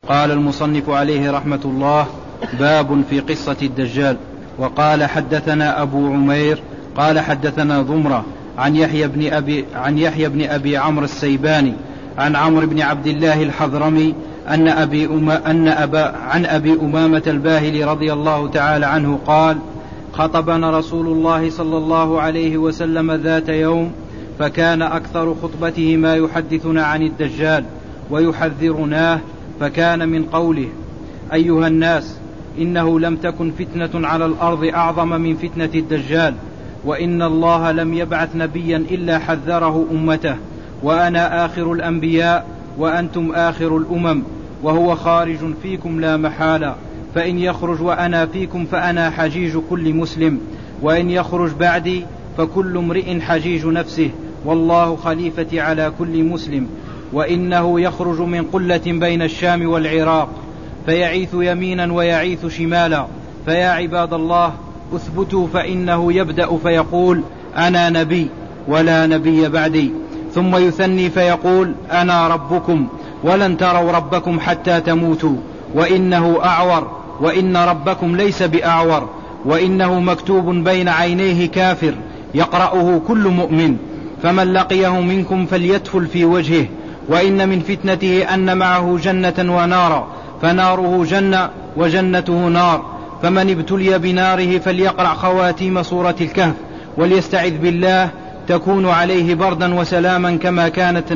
قال المصنف عليه رحمة الله: باب في قصة الدجال. وقال: حدثنا أبو عمير قال حدثنا ضمرة عن يحيى بن أبي عمرو السيباني عن عمرو بن عبد الله الحضرمي عن أبي أمامة الباهلي رضي الله تعالى عنه قال: خطبنا رسول الله صلى الله عليه وسلم ذات يوم، فكان أكثر خطبته ما يحدثنا عن الدجال ويحذرناه، فكان من قوله: أيها الناس، إنه لم تكن فتنة على الأرض أعظم من فتنة الدجال، وإن الله لم يبعث نبيا إلا حذره أمته، وأنا آخر الأنبياء وأنتم آخر الأمم، وهو خارج فيكم لا محالة، فإن يخرج وأنا فيكم فأنا حجيج كل مسلم، وإن يخرج بعدي فكل امرئ حجيج نفسه، والله خليفتي على كل مسلم. وإنه يخرج من قلة بين الشام والعراق، فيعيث يمينا ويعيث شمالا، فيا عباد الله اثبتوا، فإنه يبدأ فيقول: أنا نبي ولا نبي بعدي، ثم يثني فيقول: أنا ربكم ولن تروا ربكم حتى تموتوا، وإنه أعور وإن ربكم ليس بأعور، وإنه مكتوب بين عينيه كافر يقرأه كل مؤمن، فمن لقيه منكم فليدفل في وجهه، وإن من فتنته أن معه جنة ونارا، فناره جنة وجنته نار، فمن ابتلي بناره فليقرأ خواتيم سورة الكهف وليستعذ بالله، تكون عليه بردا وسلاما كما كانت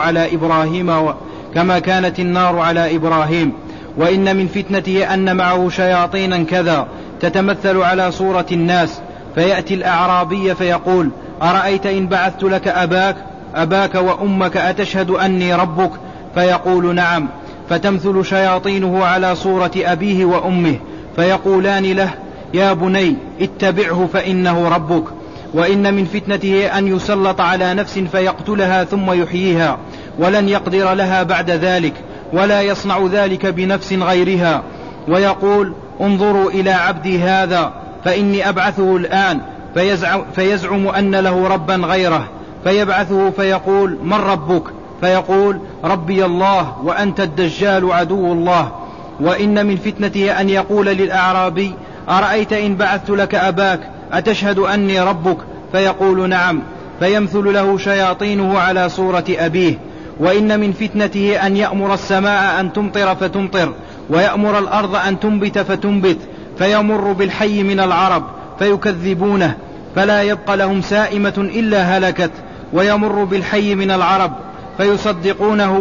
النار على إبراهيم. وإن من فتنته أن معه شياطينا كذا تتمثل على صورة الناس، فيأتي الأعرابي فيقول: أرأيت إن بعثت لك أباك وأمك أتشهد أني ربك؟ فيقول: نعم. فتمثل شياطينه على صورة أبيه وأمه، فيقولان له: يا بني اتبعه فإنه ربك. وإن من فتنته أن يسلط على نفس فيقتلها ثم يحييها، ولن يقدر لها بعد ذلك، ولا يصنع ذلك بنفس غيرها، ويقول: انظروا إلى عبدي هذا، فإني أبعثه الآن، فيزعم أن له ربا غيره، فيبعثه فيقول: من ربك؟ فيقول: ربي الله وأنت الدجال عدو الله. وإن من فتنته أن يقول للأعرابي: أرأيت إن بعثت لك أباك أتشهد أني ربك؟ فيقول: نعم. فيمثل له شياطينه على صورة أبيه. وإن من فتنته أن يأمر السماء أن تمطر فتمطر، ويأمر الأرض أن تنبت فتنبت، فيمر بالحي من العرب فيكذبونه، فلا يبقى لهم سائمة إلا هلكت، ويمر بالحي من العرب فيصدقونه،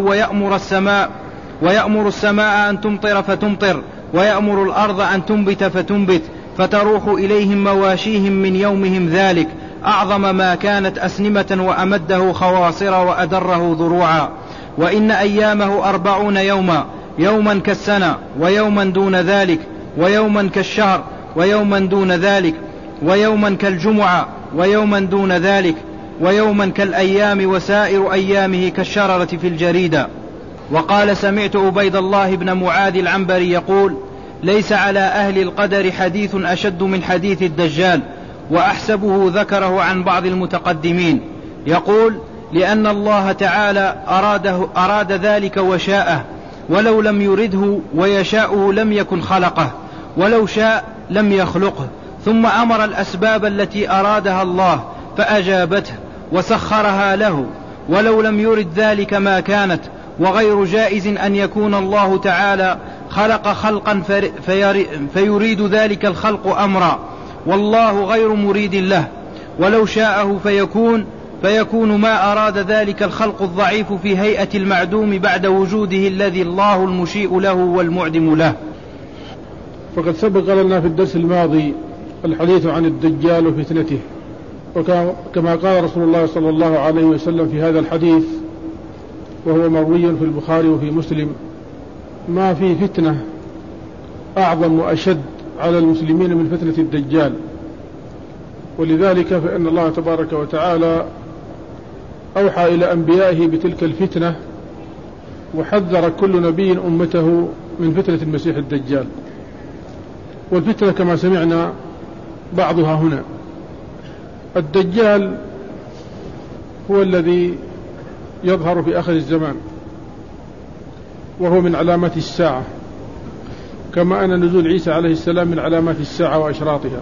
ويأمر السماء أن تمطر فتمطر، ويأمر الأرض أن تنبت فتنبت، فتروح إليهم مواشيهم من يومهم ذلك، أعظم ما كانت أسنمة، وأمده خواصر وأدره ضروعا. وإن أيامه 40 يوما، يوما كالسنة، ويوما دون ذلك، ويوما كالشهر، ويوما دون ذلك، ويوما كالجمعة، ويوما دون ذلك، ويوما كالأيام، وسائر أيامه كالشررة في الجريدة. وقال: سمعت عبيد الله بن معاذ العنبري يقول: ليس على أهل القدر حديث أشد من حديث الدجال، وأحسبه ذكره عن بعض المتقدمين. يقول: لأن الله تعالى أراد ذلك وشاءه، ولو لم يرده ويشاءه لم يكن خلقه، ولو شاء لم يخلقه، ثم أمر الأسباب التي أرادها الله فأجابته وسخرها له، ولو لم يرد ذلك ما كانت. وغير جائز أن يكون الله تعالى خلق خلقا فيريد ذلك الخلق أمرا، والله غير مريد له، ولو شاءه فيكون ما أراد ذلك الخلق الضعيف في هيئة المعدوم بعد وجوده الذي الله المشيء له والمعدم له. فقد سبق لنا في الدرس الماضي الحديث عن الدجال وفتنته، وكما قال رسول الله صلى الله عليه وسلم في هذا الحديث، وهو مروي في البخاري وفي مسلم: ما في فتنة أعظم وأشد على المسلمين من فتنة الدجال. ولذلك فإن الله تبارك وتعالى أوحى إلى أنبيائه بتلك الفتنة، وحذر كل نبي أمته من فتنة المسيح الدجال. والفتنة كما سمعنا بعضها هنا. الدجال هو الذي يظهر في آخر الزمان، وهو من علامات الساعة، كما أن نزول عيسى عليه السلام من علامات الساعة وأشراطها.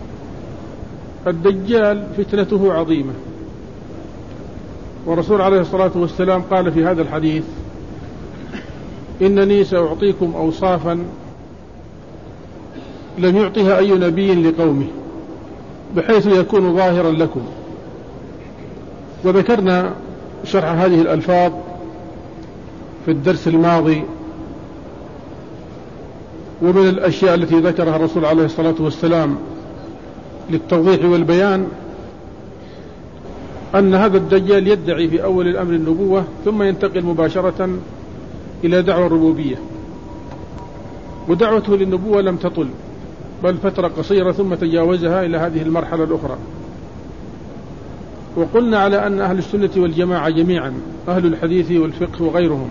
الدجال فتنته عظيمة، ورسول عليه الصلاة والسلام قال في هذا الحديث: إنني سأعطيكم أوصافا لم يعطها أي نبي لقومه، بحيث يكون ظاهرا لكم. وذكرنا شرح هذه الألفاظ في الدرس الماضي. ومن الأشياء التي ذكرها الرسول عليه الصلاة والسلام للتوضيح والبيان أن هذا الدجال يدعي في أول الأمر النبوة، ثم ينتقل مباشرة إلى دعوة الربوبية، ودعوته للنبوة لم تطل بل فترة قصيرة، ثم تجاوزها إلى هذه المرحلة الأخرى. وقلنا على أن أهل السنة والجماعة جميعا، أهل الحديث والفقه وغيرهم،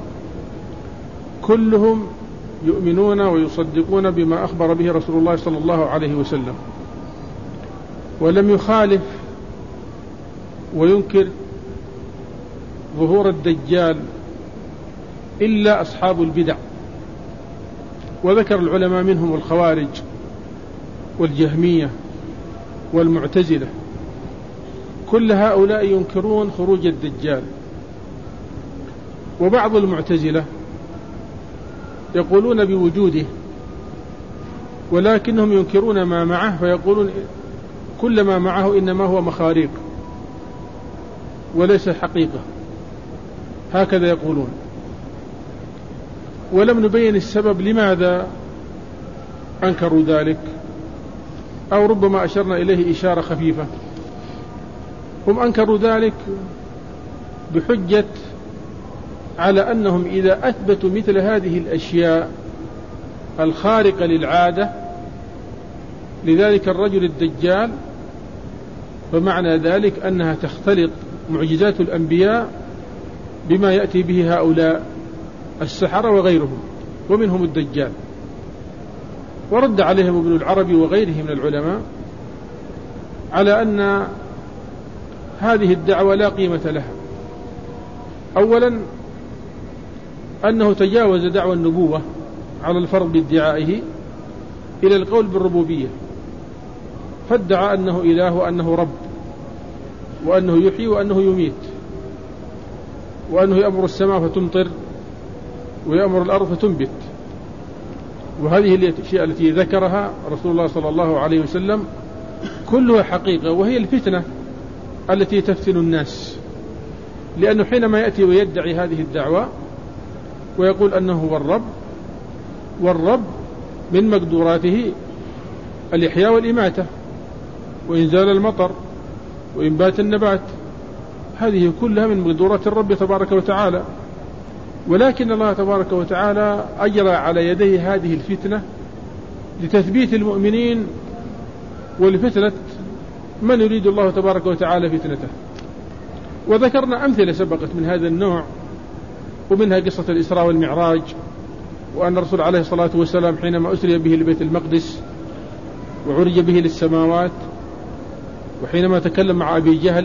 كلهم يؤمنون ويصدقون بما أخبر به رسول الله صلى الله عليه وسلم، ولم يخالف وينكر ظهور الدجال إلا أصحاب البدع. وذكر العلماء منهم الخوارج والجهمية والمعتزلة، كل هؤلاء ينكرون خروج الدجال. وبعض المعتزلة يقولون بوجوده، ولكنهم ينكرون ما معه، فيقولون كل ما معه إنما هو مخاريق وليس حقيقة، هكذا يقولون. ولم نبين السبب لماذا أنكروا ذلك، أو ربما أشرنا إليه إشارة خفيفة. هم أنكروا ذلك بحجة على أنهم إذا أثبتوا مثل هذه الأشياء الخارقة للعادة لذلك الرجل الدجال، فمعنى ذلك أنها تختلط معجزات الأنبياء بما يأتي به هؤلاء السحرة وغيرهم، ومنهم الدجال. ورد عليهم ابن العربي وغيره من العلماء على أن هذه الدعوة لا قيمة لها. أولا أنه تجاوز دعوى النبوة على الفرض بادعائه إلى القول بالربوبية، فادعى أنه إله وأنه رب، وأنه يحيي وأنه يميت، وأنه يأمر السماء فتمطر ويأمر الأرض فتنبت. وهذه الأشياء التي ذكرها رسول الله صلى الله عليه وسلم كلها حقيقة، وهي الفتنة التي تفتن الناس. لأنه حينما يأتي ويدعي هذه الدعوة ويقول أنه هو الرب، والرب من مقدوراته الإحياء والإماتة وإنزال المطر وإنبات النبات، هذه كلها من مقدورات الرب تبارك وتعالى. ولكن الله تبارك وتعالى أجرى على يديه هذه الفتنة لتثبيت المؤمنين ولفتنة من يريد الله تبارك وتعالى فتنته. وذكرنا أمثلة سبقت من هذا النوع، ومنها قصة الإسراء والمعراج، وأن الرسول عليه الصلاة والسلام حينما أسري به لبيت المقدس وعرج به للسماوات، وحينما تكلم مع أبي جهل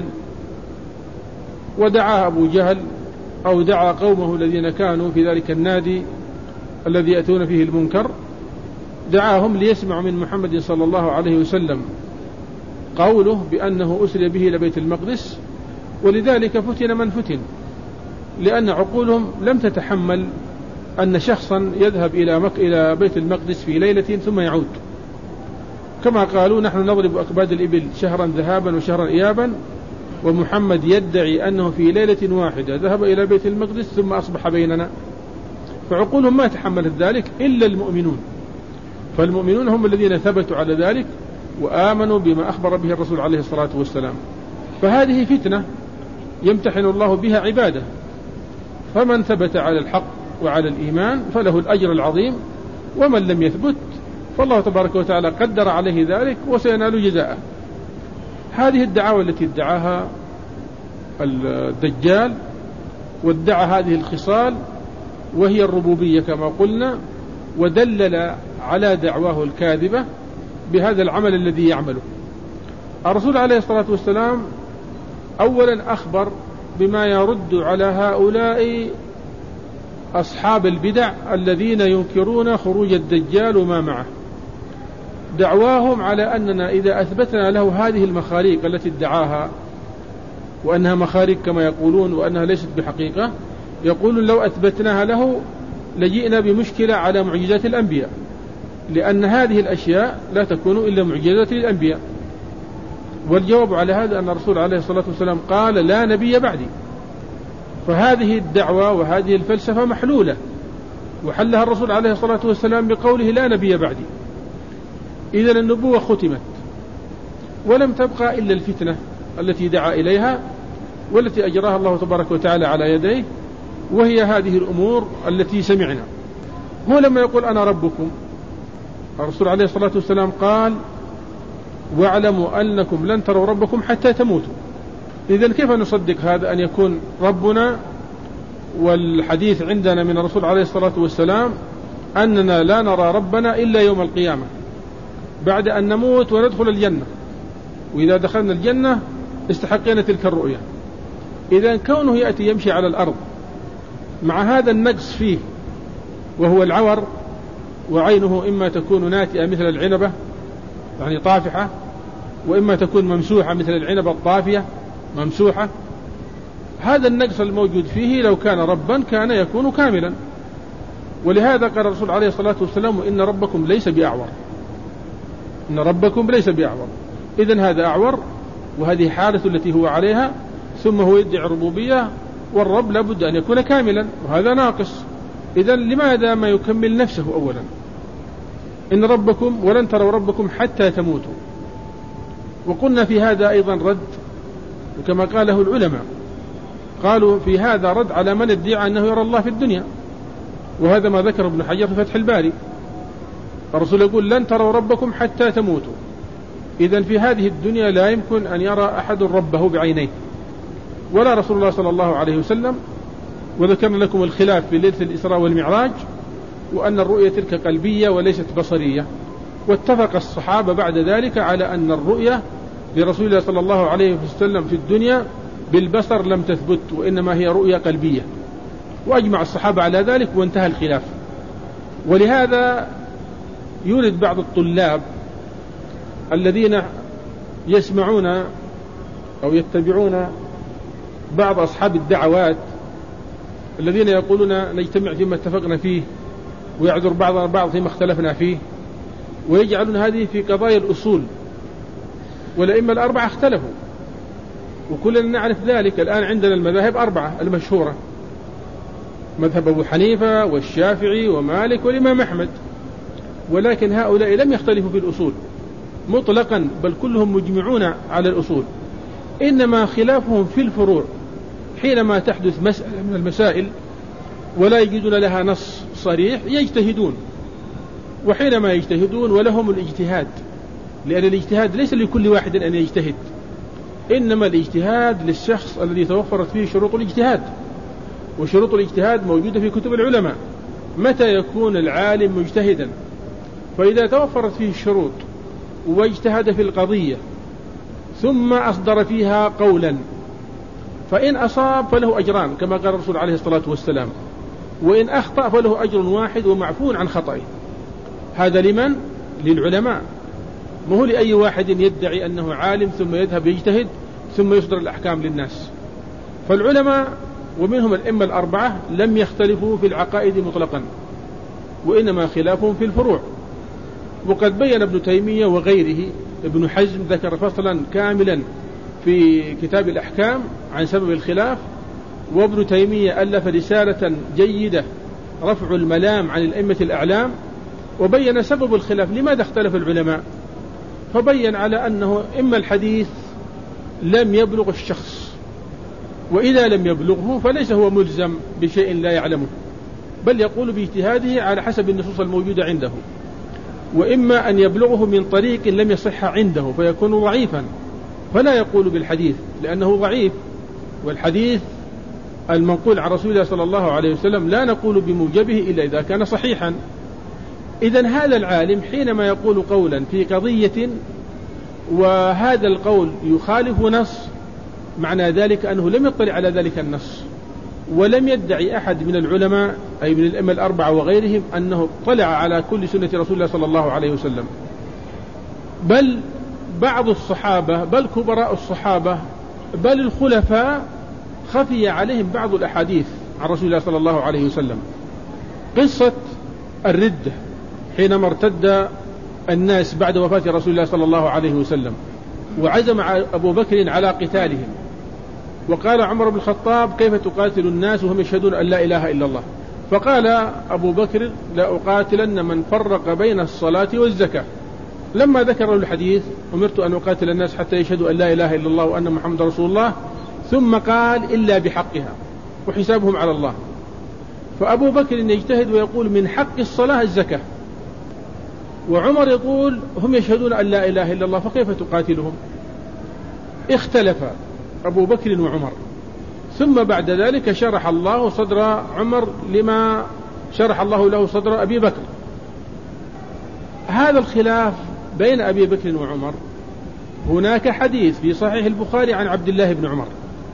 ودعا أبو جهل أو دعا قومه الذين كانوا في ذلك النادي الذي يأتون فيه المنكر، دعاهم ليسمعوا من محمد صلى الله عليه وسلم قوله بأنه أسري به لبيت المقدس. ولذلك فتن من فتن، لأن عقولهم لم تتحمل أن شخصا يذهب إلى بيت المقدس في ليلة ثم يعود، كما قالوا نحن نضرب أكباد الإبل شهرا ذهابا وشهرا إيابا، ومحمد يدعي أنه في ليلة واحدة ذهب إلى بيت المقدس ثم أصبح بيننا. فعقولهم ما تحملت ذلك إلا المؤمنون، فالمؤمنون هم الذين ثبتوا على ذلك وآمنوا بما أخبر به الرسول عليه الصلاة والسلام. فهذه فتنة يمتحن الله بها عباده، فمن ثبت على الحق وعلى الإيمان فله الأجر العظيم، ومن لم يثبت فالله تبارك وتعالى قدر عليه ذلك وسينال جزاءه. هذه الدعاوى التي ادعاها الدجال، وادعى هذه الخصال وهي الربوبية كما قلنا، ودلل على دعواه الكاذبة بهذا العمل الذي يعمله. الرسول عليه الصلاة والسلام أولا أخبر بما يرد على هؤلاء أصحاب البدع الذين ينكرون خروج الدجال وما معه. دعواهم على أننا إذا أثبتنا له هذه المخاريق التي ادعاها، وأنها مخاريق كما يقولون وأنها ليست بحقيقة، يقولون لو أثبتناها له لجئنا بمشكلة على معجزات الأنبياء، لأن هذه الأشياء لا تكون إلا معجزات الأنبياء. والجواب على هذا أن الرسول عليه الصلاة والسلام قال لا نبي بعدي. فهذه الدعوة وهذه الفلسفة محلولة، وحلها الرسول عليه الصلاة والسلام بقوله لا نبي بعدي. إذن النبوة ختمت، ولم تبقى إلا الفتنة التي دعا إليها والتي أجراها الله تبارك وتعالى على يديه، وهي هذه الأمور التي سمعنا. هو لما يقول أنا ربكم، الرسول عليه الصلاة والسلام قال واعلموا أنكم لن تروا ربكم حتى تموتوا. إذن كيف نصدق هذا أن يكون ربنا والحديث عندنا من الرسول عليه الصلاة والسلام أننا لا نرى ربنا إلا يوم القيامة بعد أن نموت وندخل الجنة، وإذا دخلنا الجنة استحقنا تلك الرؤية. إذن كونه يأتي يمشي على الأرض مع هذا النقص فيه وهو العور، وعينه إما تكون ناتئة مثل العنبة يعني طافحة، وإما تكون ممسوحة مثل العنبة الطافية ممسوحة، هذا النقص الموجود فيه لو كان ربا كان يكون كاملا. ولهذا قال الرسول عليه الصلاة والسلام إن ربكم ليس بأعور، إن ربكم ليس بأعور. إذن هذا أعور، وهذه حالة التي هو عليها، ثم هو يدعي الربوبية، والرب لابد أن يكون كاملا وهذا ناقص. إذن لماذا ما يكمل نفسه أولا؟ إن ربكم ولن تروا ربكم حتى تموتوا. وقلنا في هذا أيضا رد، وكما قاله العلماء قالوا في هذا رد على من ادعى أنه يرى الله في الدنيا، وهذا ما ذكر ابن حجر في فتح الباري. الرسول يقول لن تروا ربكم حتى تموتوا. إذن في هذه الدنيا لا يمكن أن يرى أحد ربه بعينيه، ولا رسول الله صلى الله عليه وسلم. وذكرنا لكم الخلاف في ليلة الإسراء والمعراج، وأن الرؤية تلك قلبية وليست بصرية. واتفق الصحابة بعد ذلك على أن الرؤية لرسول الله صلى الله عليه وسلم في الدنيا بالبصر لم تثبت، وإنما هي رؤية قلبية، وأجمع الصحابة على ذلك وانتهى الخلاف. ولهذا يولد بعض الطلاب الذين يسمعون أو يتبعون بعض أصحاب الدعوات الذين يقولون نجتمع فيما اتفقنا فيه ويعذر بعضنا بعض فيما اختلفنا فيه، ويجعلون هذه في قضايا الأصول. والأئمة الأربعة اختلفوا، وكلنا نعرف ذلك. الآن عندنا المذاهب أربعة المشهورة، مذهب أبو حنيفة والشافعي ومالك والإمام أحمد، ولكن هؤلاء لم يختلفوا في الأصول مطلقا، بل كلهم مجمعون على الأصول، إنما خلافهم في الفروع. حينما تحدث مسألة من المسائل ولا يجدون لها نص صريح يجتهدون، وحينما يجتهدون ولهم الاجتهاد، لأن الاجتهاد ليس لكل واحد أن يجتهد، إنما الاجتهاد للشخص الذي توفرت فيه شروط الاجتهاد. وشروط الاجتهاد موجودة في كتب العلماء. متى يكون العالم مجتهدا؟ فإذا توفرت فيه الشروط واجتهد في القضية ثم أصدر فيها قولا، فإن أصاب فله أجران كما قال الرسول عليه الصلاة والسلام، وإن أخطأ فله أجر واحد ومعفو عن خطئه. هذا لمن؟ للعلماء، ما هو لأي واحد يدعي أنه عالم ثم يذهب يجتهد ثم يصدر الأحكام للناس. فالعلماء ومنهم الأئمة الأربعة لم يختلفوا في العقائد مطلقا، وإنما خلافهم في الفروع. وقد بين ابن تيمية وغيره، ابن حزم ذكر فصلا كاملا في كتاب الأحكام عن سبب الخلاف، وابن تيمية ألف رسالة جيدة رفع الملام عن الأئمة الأعلام، وبين سبب الخلاف لماذا اختلف العلماء. فبين على أنه إما الحديث لم يبلغ الشخص، وإذا لم يبلغه فليس هو ملزم بشيء لا يعلمه، بل يقول باجتهاده على حسب النصوص الموجودة عنده، وإما أن يبلغه من طريق لم يصح عنده فيكون ضعيفا، فلا يقول بالحديث لأنه ضعيف. والحديث المنقول عن رسول الله صلى الله عليه وسلم لا نقول بموجبه إلا إذا كان صحيحا. إذن هذا العالم حينما يقول قولا في قضية وهذا القول يخالف نص، معنى ذلك أنه لم يطلع على ذلك النص، ولم يدعي أحد من العلماء أي من الأئمة الأربعة وغيرهم أنه اطلع على كل سنة رسول الله صلى الله عليه وسلم، بل بعض الصحابة، بل كبراء الصحابة، بل الخلفاء خفي عليهم بعض الأحاديث عن رسول الله صلى الله عليه وسلم. قصة الردة حينما ارتد الناس بعد وفاة رسول الله صلى الله عليه وسلم، وعزم أبو بكر على قتالهم، وقال عمر بن الخطاب: كيف تقاتل الناس وهم يشهدون أن لا إله إلا الله؟ فقال أبو بكر: لا أقاتلن من فرق بين الصلاة والزكاة. لما ذكر الحديث: أمرت أن أقاتل الناس حتى يشهدوا أن لا إله إلا الله وأن محمد رسول الله، ثم قال: إلا بحقها وحسابهم على الله. فأبو بكر يجتهد ويقول: من حق الصلاة الزكاة، وعمر يقول: هم يشهدون أن لا إله إلا الله فكيف تقاتلهم؟ اختلف أبو بكر وعمر، ثم بعد ذلك شرح الله صدر عمر لما شرح الله له صدر أبي بكر. هذا الخلاف بين أبي بكر وعمر، هناك حديث في صحيح البخاري عن عبد الله بن عمر،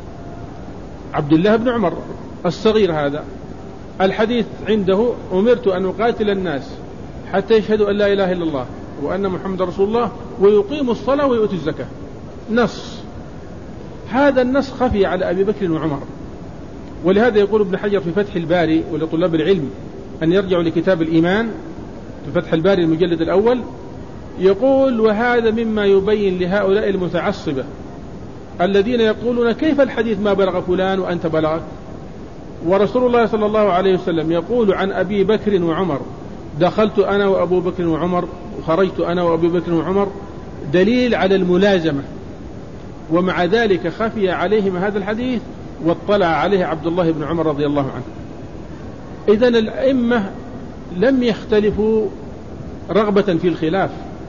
عبد الله بن عمر الصغير هذا، الحديث عنده: أمرت أن أقاتل الناس حتى يشهدوا أن لا إله إلا الله وأن محمد رسول الله ويقيموا الصلاة ويؤتوا الزكاة. نص، هذا النص خفي على أبي بكر وعمر، ولهذا يقول ابن حجر في فتح الباري ولطلاب العلم أن يرجعوا لكتاب الإيمان في فتح الباري المجلد الأول، يقول: وهذا مما يبين لهؤلاء المتعصبة الذين يقولون: كيف الحديث ما بلغ فلان وأنت بلغك؟ ورسول الله صلى الله عليه وسلم يقول عن أبي بكر وعمر: دخلت أنا وأبو بكر وعمر وخرجت أنا وأبو بكر وعمر، دليل على الملازمة. ومع ذلك خفي عليهم هذا الحديث واطلع عليه عبد الله بن عمر رضي الله عنه. إذن الأئمة لم يختلفوا رغبة في الخلاف،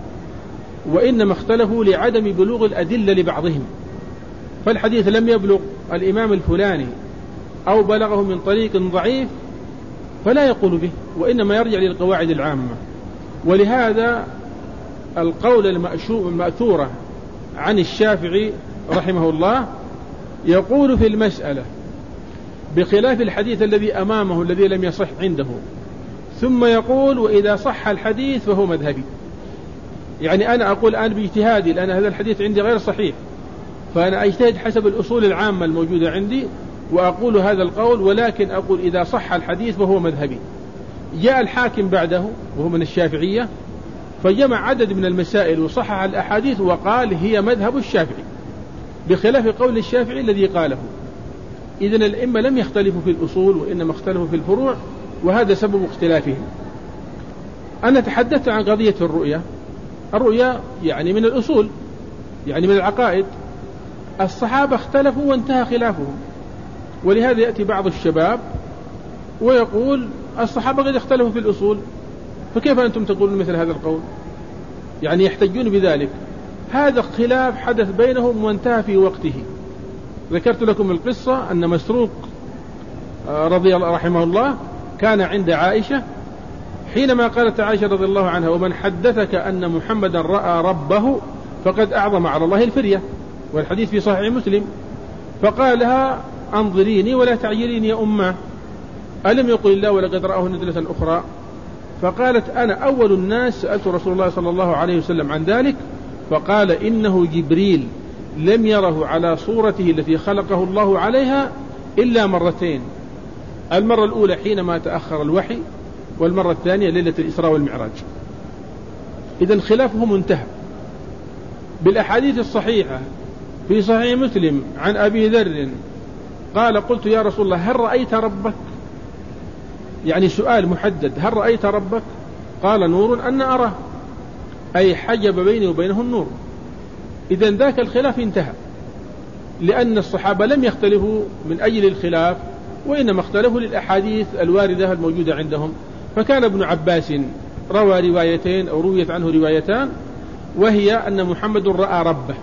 وإنما اختلفوا لعدم بلوغ الأدلة لبعضهم. فالحديث لم يبلغ الإمام الفلاني أو بلغه من طريق ضعيف فلا يقول به، وإنما يرجع للقواعد العامة. ولهذا القول المأثورة عن الشافعي رحمه الله يقول في المسألة بخلاف الحديث الذي أمامه الذي لم يصح عنده، ثم يقول: وإذا صح الحديث فهو مذهبي. يعني أنا أقول الآن باجتهادي، لأن هذا الحديث عندي غير صحيح، فأنا أجتهد حسب الأصول العامة الموجودة عندي وأقول هذا القول، ولكن أقول إذا صح الحديث فهو مذهبي. جاء الحاكم بعده وهو من الشافعية فجمع عدد من المسائل وصحح الأحاديث وقال هي مذهب الشافعي، بخلاف قول الشافعي الذي قاله. إذن الأئمة لم يختلفوا في الأصول وإنما اختلفوا في الفروع، وهذا سبب اختلافهم. أنا تحدثت عن قضية الرؤيا يعني من الأصول، يعني من العقائد. الصحابة اختلفوا وانتهى خلافهم، ولهذا يأتي بعض الشباب ويقول: الصحابة قد اختلفوا في الأصول، فكيف أنتم تقولون مثل هذا القول؟ يعني يحتجون بذلك. هذا الخلاف حدث بينهم وانتهى في وقته. ذكرت لكم القصة أن مسروق رضي الله رحمه الله كان عند عائشة حينما قالت عائشة رضي الله عنها: ومن حدثك أن محمدا رأى ربه فقد أعظم على الله الفرية، والحديث في صحيح مسلم. فقال لها: أنظريني ولا تعجليني يا أمه، ألم يقل الله ولقد رآه نزلة أخرى؟ فقالت: أنا أول الناس سألت رسول الله صلى الله عليه وسلم عن ذلك، فقال: إنه جبريل لم يره على صورته التي خلقه الله عليها إلا مرتين، المرة الأولى حينما تأخر الوحي، والمرة الثانية ليلة الإسراء والمعراج. إذن خلافهم انتهى. بالأحاديث الصحيحة في صحيح مسلم عن أبي ذر قال: قلت يا رسول الله هل رأيت ربك؟ يعني سؤال محدد: هل رأيت ربك؟ قال: نور أن أراه، أي حجب بيني وبينه النور. إذن ذاك الخلاف انتهى، لأن الصحابة لم يختلفوا من أجل الخلاف، وإنما اختلفوا للأحاديث الواردة الموجودة عندهم. فكان ابن عباس روى روايتين أو رويت عنه روايتان، وهي أن محمد رأى ربه،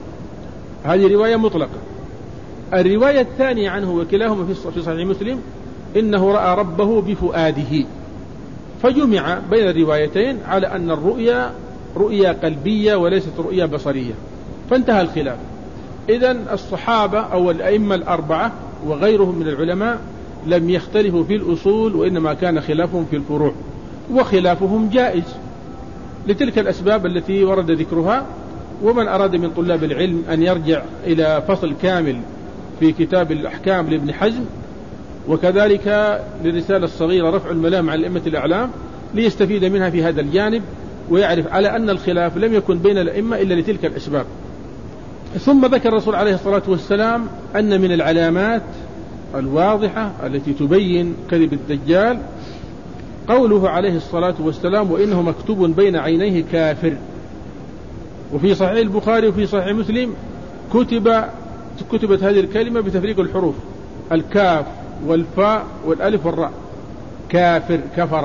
هذه رواية مطلقة. الرواية الثانية عنه وكلاهما في صحيح مسلم إنه رأى ربه بفؤاده. فجمع بين الروايتين على أن الرؤيا رؤيا قلبية وليست رؤيا بصرية، فانتهى الخلاف. إذن الصحابة أو الأئمة الأربعة وغيرهم من العلماء لم يختلفوا في الأصول، وإنما كان خلافهم في الفروع، وخلافهم جائز لتلك الأسباب التي ورد ذكرها. ومن أراد من طلاب العلم أن يرجع إلى فصل كامل في كتاب الأحكام لابن حزم، وكذلك للرسالة الصغيرة رفع الملام عن الأئمة الأعلام، ليستفيد منها في هذا الجانب، ويعرف على أن الخلاف لم يكن بين الأئمة إلا لتلك الأسباب. ثم ذكر الرسول عليه الصلاة والسلام أن من العلامات الواضحة التي تبين كذب الدجال قوله عليه الصلاة والسلام: وإنه مكتوب بين عينيه كافر. وفي صحيح البخاري وفي صحيح مسلم كتبت هذه الكلمة بتفريق الحروف، الكاف والفاء والألف والراء، كافر، كفر.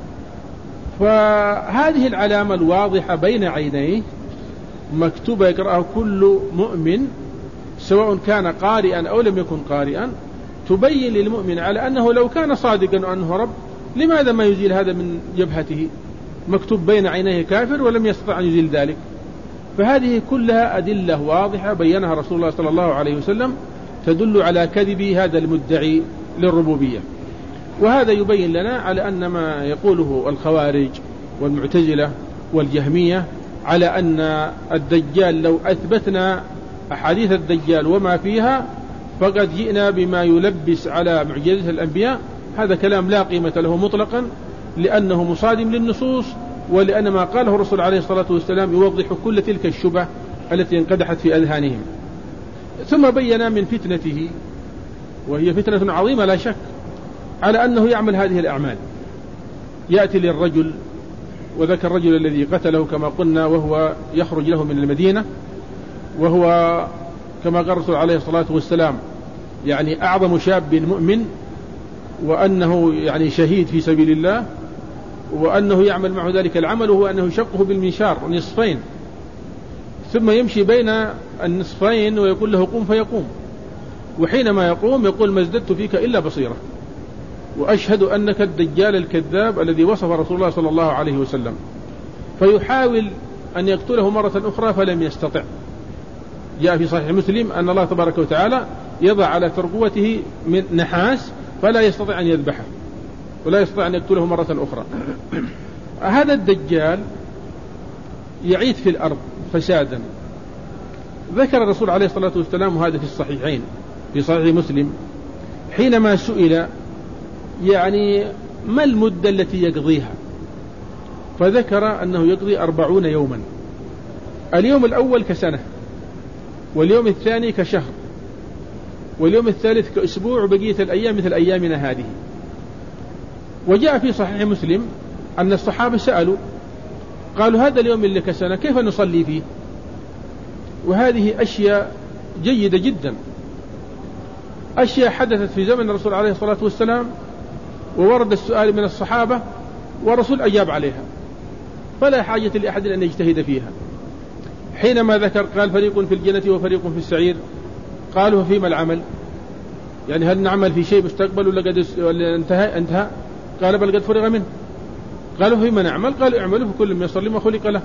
فهذه العلامة الواضحة بين عينيه مكتوبة يقرأها كل مؤمن سواء كان قارئا أو لم يكن قارئا، تبين للمؤمن على أنه لو كان صادقا وأنه رب لماذا ما يزيل هذا من جبهته؟ مكتوب بين عينيه كافر ولم يستطع أن يزيل ذلك. فهذه كلها أدلة واضحة بينها رسول الله صلى الله عليه وسلم تدل على كذب هذا المدعي للربوبية. وهذا يبين لنا على أن ما يقوله الخوارج والمعتزلة والجهمية على أن الدجال لو أثبتنا أحاديث الدجال وما فيها فقد جئنا بما يلبس على معجزة الأنبياء، هذا كلام لا قيمة له مطلقا، لأنه مصادم للنصوص، ولأن ما قاله الرسول عليه الصلاة والسلام يوضح كل تلك الشبه التي انقدحت في أذهانهم. ثم بين من فتنته، وهي فتنة عظيمة لا شك، على أنه يعمل هذه الأعمال. يأتي للرجل، وذاك الرجل الذي قتله كما قلنا وهو يخرج له من المدينة، وهو كما قال الرسول عليه الصلاة والسلام يعني أعظم شاب مؤمن، وأنه يعني شهيد في سبيل الله، وأنه يعمل معه ذلك العمل، وهو أنه يشقه بالمنشار نصفين، ثم يمشي بين النصفين ويقول له قم فيقوم، وحينما يقوم يقول ما ازددت فيك إلا بصيرة، وأشهد أنك الدجال الكذاب الذي وصف رسول الله صلى الله عليه وسلم. فيحاول أن يقتله مرة أخرى فلم يستطع. جاء في صحيح مسلم أن الله تبارك وتعالى يضع على ترقوته من نحاس فلا يستطيع أن يذبحه ولا يستطيع أن يقتله مرة أخرى. هذا الدجال يعيث في الأرض فسادا. ذكر الرسول عليه الصلاة والسلام هذا في الصحيحين في صحيح مسلم حينما سئل يعني ما المدة التي يقضيها، فذكر أنه يقضي 40 يوما، اليوم الأول كسنة، واليوم الثاني كشهر، واليوم الثالث كأسبوع، وبقية الأيام مثل أيامنا هذه. وجاء في صحيح مسلم أن الصحابة سألوا قالوا هذا اليوم اللي كسنة كيف نصلي فيه؟ وهذه أشياء جيدة جدا، أشياء حدثت في زمن الرسول عليه الصلاة والسلام، وورد السؤال من الصحابة والرسول أجاب عليها، فلا حاجة لأحد أن يجتهد فيها. حينما ذكر قال فريق في الجنة وفريق في السعير، قالوا فيما العمل؟ يعني هل نعمل في شيء مستقبل ولا انتهى؟ قال بل قد فرغ منه. قالوا فيما نعمل؟ قالوا اعملوا فكل ميسر لما خلق له.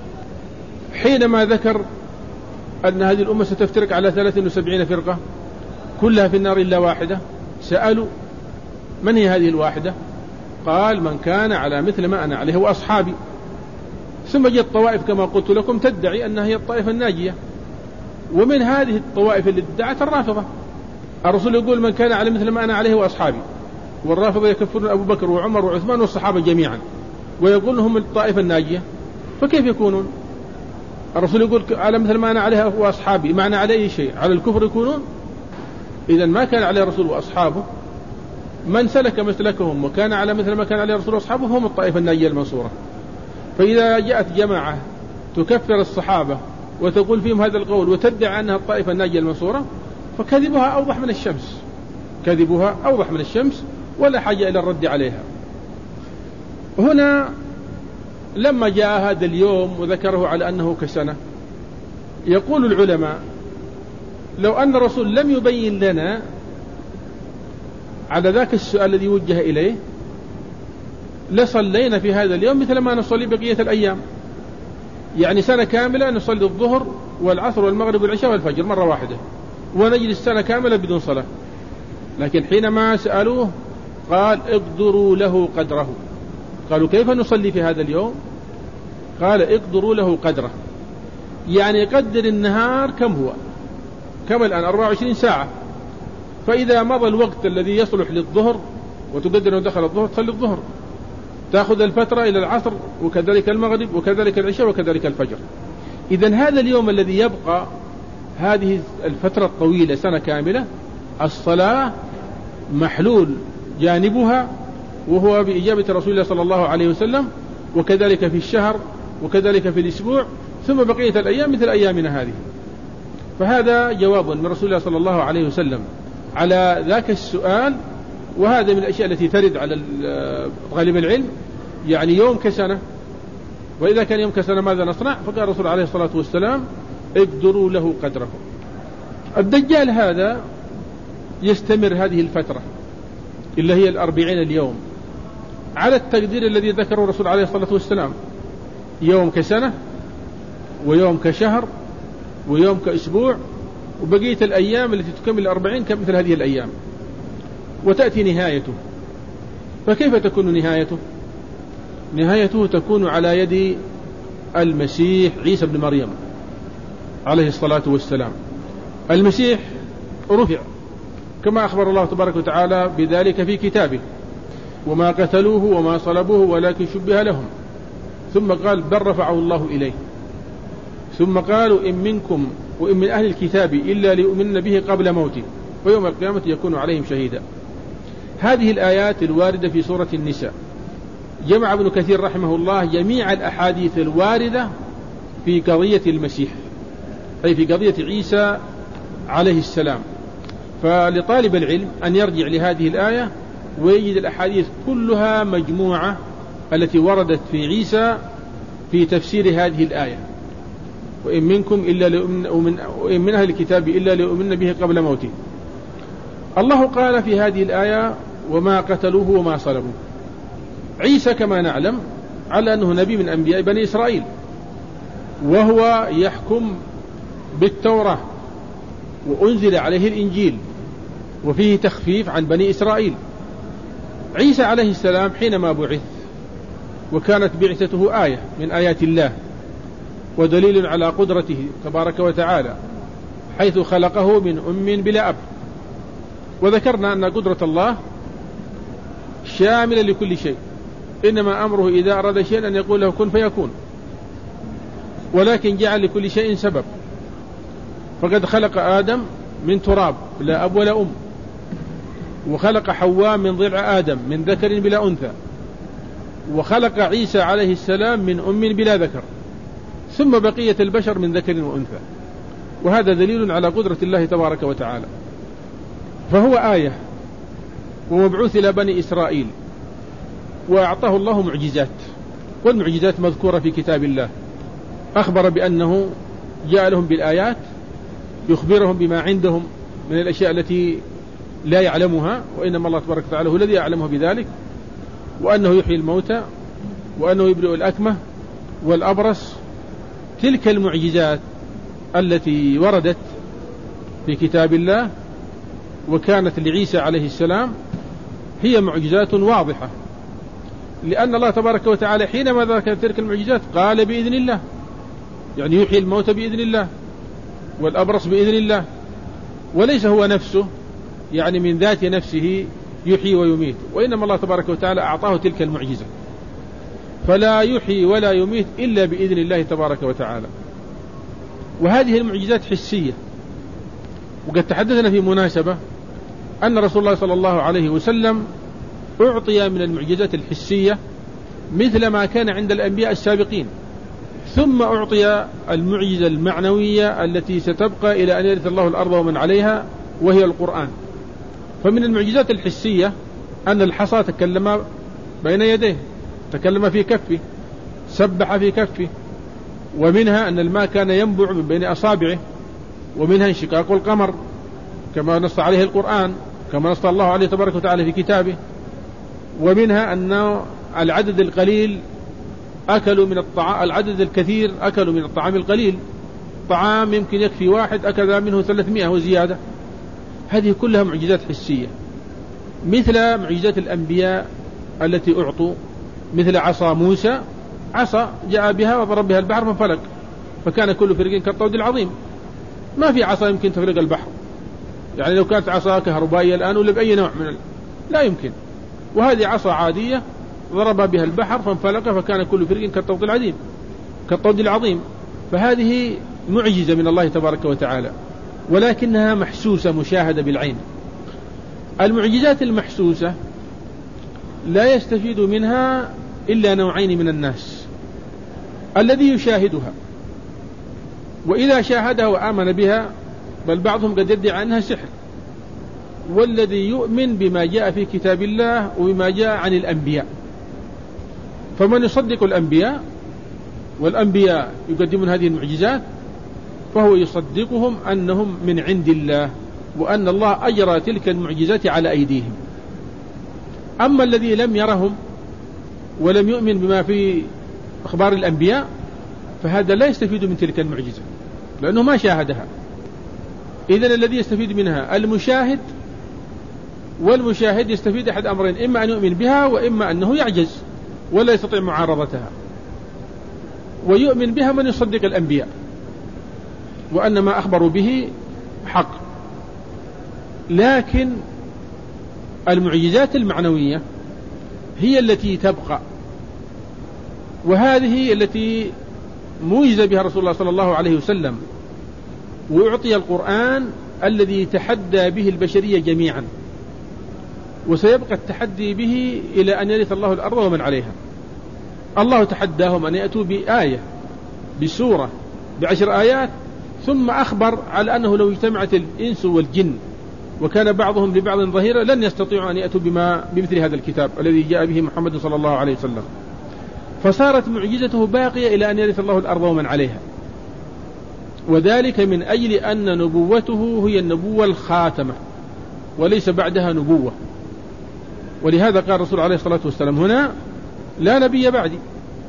حينما ذكر أن هذه الأمة ستفترق على 73 فرقة كلها في النار إلا واحدة، سألوا من هي هذه الواحدة؟ قال من كان على مثل ما أنا عليه وأصحابي. ثم جاءت الطوائف كما قلت لكم تدعي أنها هي الطائفة الناجية، ومن هذه الطوائف اللي ادعت الرافضة. الرسول يقول من كان على مثل ما أنا عليه وأصحابي، والرافضة يكفرون أبو بكر وعمر وعثمان والصحابة جميعا، ويقول هم الطائفة الناجية، فكيف يكونون؟ الرسول يقول على مثل ما أنا عليه وأصحابي، معنى على أي شيء؟ على الكفر يكونون؟ إذا ما كان عليه الرسول وأصحابه، من سلك مسلكهم وكان على مثل ما كان عليه الرسول وأصحابه هم الطائفة الناجية المنصورة. فإذا جاءت جماعة تكفر الصحابة وتقول فيهم هذا القول وتدعي أنها الطائفة الناجية المنصورة، فكذبها أوضح من الشمس، كذبها أوضح من الشمس، ولا حاجة إلى الرد عليها. هنا لما جاء هذا اليوم وذكره على أنه كسنة، يقول العلماء لو أن الرسول لم يبين لنا على ذاك السؤال الذي وجه إليه لصلينا في هذا اليوم مثل ما نصلي بقية الأيام، يعني سنة كاملة نصلي الظهر والعصر والمغرب والعشاء والفجر مرة واحدة، ونجلس سنة كاملة بدون صلاة. لكن حينما سألوه قال اقدروا له قدره. قالوا كيف نصلي في هذا اليوم؟ قال اقدروا له قدره، يعني قدر النهار كم هو، كم الآن 24 ساعة، فإذا مضى الوقت الذي يصلح للظهر وتقدر أنه دخل الظهر تصلي الظهر، تأخذ الفترة إلى العصر وكذلك المغرب وكذلك العشاء وكذلك الفجر. إذن هذا اليوم الذي يبقى هذه الفترة الطويلة سنة كاملة الصلاة محلول جانبها وهو بإجابة رسول الله صلى الله عليه وسلم، وكذلك في الشهر وكذلك في الأسبوع، ثم بقية الأيام مثل أيامنا هذه. فهذا جواب من رسول الله صلى الله عليه وسلم على ذاك السؤال، وهذا من الأشياء التي ترد على طالب العلم، يعني يوم كسنة، وإذا كان يوم كسنة ماذا نصنع؟ فقال الرسول عليه الصلاة والسلام اقدروا له قدره. الدجال هذا يستمر هذه الفترة اللي هي 40 اليوم على التقدير الذي ذكره الرسول عليه الصلاة والسلام، يوم كسنة ويوم كشهر ويوم كأسبوع، وبقية الأيام التي تكمل 40 كمثل هذه الأيام، وتأتي نهايته. فكيف تكون نهايته؟ نهايته تكون على يد المسيح عيسى بن مريم عليه الصلاة والسلام. المسيح رفع كما أخبر الله تبارك وتعالى بذلك في كتابه، وما قتلوه وما صلبوه ولكن شبه لهم، ثم قال بل رفعه الله إليه، ثم قالوا إن منكم وإن من أهل الكتاب إلا ليؤمن به قبل موته ويوم القيامة يكون عليهم شهيدا. هذه الآيات الواردة في سورة النساء جمع ابن كثير رحمه الله جميع الأحاديث الواردة في قضية المسيح، أي في قضية عيسى عليه السلام. فلطالب العلم أن يرجع لهذه الآية ويجد الأحاديث كلها مجموعة التي وردت في عيسى في تفسير هذه الآية، وإن منكم إلا وإن من أهل الكتاب إلا ليؤمن به قبل موته. الله قال في هذه الآية وما قتلوه وما صلبوه. عيسى كما نعلم على أنه نبي من أنبياء بني إسرائيل، وهو يحكم بالتوراة، وأنزل عليه الإنجيل وفيه تخفيف عن بني إسرائيل. عيسى عليه السلام حينما بعث وكانت بعثته آية من آيات الله ودليل على قدرته تبارك وتعالى، حيث خلقه من أم بلا أب. وذكرنا أن قدرة الله شاملة لكل شيء، إنما أمره إذا أراد شيئا أن يقول له كن فيكون، ولكن جعل لكل شيء سبب. فقد خلق آدم من تراب لا أب ولا أم، وخلق حواء من ضلع آدم من ذكر بلا أنثى، وخلق عيسى عليه السلام من أم بلا ذكر، ثم بقية البشر من ذكر وأنثى. وهذا دليل على قدرة الله تبارك وتعالى. فهو آية ومبعوث إلى بني إسرائيل، وأعطاه الله معجزات، والمعجزات مذكورة في كتاب الله. أخبر بأنه جاء لهم بالآيات يخبرهم بما عندهم من الأشياء التي لا يعلمها، وإنما الله تبارك وتعالى هو الذي يعلمه بذلك، وأنه يحيي الموتى، وأنه يبرئ الأكمه والأبرص. تلك المعجزات التي وردت في كتاب الله وكانت لعيسى عليه السلام هي معجزات واضحة، لأن الله تبارك وتعالى حينما ذكر تلك المعجزات قال بإذن الله، يعني يحيي الموتى بإذن الله والأبرص بإذن الله، وليس هو نفسه يعني من ذات نفسه يحيي ويميت، وإنما الله تبارك وتعالى أعطاه تلك المعجزة، فلا يحيي ولا يميت إلا بإذن الله تبارك وتعالى. وهذه المعجزات حسية. وقد تحدثنا في مناسبة أن رسول الله صلى الله عليه وسلم أعطي من المعجزات الحسية مثل ما كان عند الأنبياء السابقين، ثم أعطي المعجزة المعنوية التي ستبقى إلى أن يرث الله الأرض ومن عليها، وهي القرآن. فمن المعجزات الحسية أن الحصى تكلم بين يديه، تكلم في كفه، سبح في كفه. ومنها أن الماء كان ينبع من بين أصابعه. ومنها انشقاق القمر كما نص عليه القرآن، كما نص الله عليه تبارك وتعالى في كتابه. ومنها أن العدد القليل أكلوا من الطعام، العدد الكثير أكلوا من الطعام القليل، طعام يمكن يكفي واحد أكل منه 300 وزيادة. هذه كلها معجزات حسية. مثل معجزات الأنبياء التي أعطوا، مثل عصا موسى، عصا جاء بها وضرب بها البحر فانفلق، فكان كل فريق كالطود العظيم. ما في عصا يمكن تفلق البحر، يعني لو كانت عصا كهربائية الآن ولا بأي نوع لا يمكن. وهذه عصا عادية ضرب بها البحر فانفلق، فكان كل فريق كالطود العظيم. فهذه معجزة من الله تبارك وتعالى، ولكنها محسوسة مشاهدة بالعين. المعجزات المحسوسة لا يستفيد منها إلا نوعين من الناس: الذي يشاهدها وإذا شاهدها وآمن بها، بل بعضهم قد يدعي أنها سحر، والذي يؤمن بما جاء في كتاب الله وبما جاء عن الأنبياء. فمن يصدق الأنبياء والأنبياء يقدمون هذه المعجزات فهو يصدقهم أنهم من عند الله، وأن الله أجرى تلك المعجزات على أيديهم. أما الذي لم يرهم ولم يؤمن بما في أخبار الأنبياء فهذا لا يستفيد من تلك المعجزة لأنه ما شاهدها. إذن الذي يستفيد منها المشاهد، والمشاهد يستفيد أحد أمرين: إما أن يؤمن بها، وإما أنه يعجز ولا يستطيع معارضتها. ويؤمن بها من يصدق الأنبياء وأن ما أخبروا به حق. لكن المعجزات المعنوية هي التي تبقى، وهذه التي موجز بها رسول الله صلى الله عليه وسلم، وأعطي القرآن الذي تحدى به البشرية جميعا، وسيبقى التحدي به إلى أن يرث الله الأرض ومن عليها. الله تحداهم أن يأتوا بآية، بسورة، ب10 آيات، ثم أخبر على أنه لو اجتمعت الإنس والجن وكان بعضهم لبعض ظهيرا لن يستطيعوا أن يأتوا بمثل هذا الكتاب الذي جاء به محمد صلى الله عليه وسلم. فصارت معجزته باقية إلى أن يرث الله الأرض ومن عليها، وذلك من أجل أن نبوته هي النبوة الخاتمة وليس بعدها نبوة. ولهذا قال الرسول عليه الصلاة والسلام هنا: لا نبي بعدي.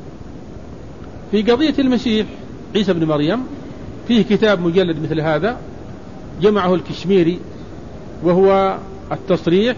في قضية المسيح عيسى بن مريم فيه كتاب مجلد مثل هذا جمعه الكشميري، وهو التصريح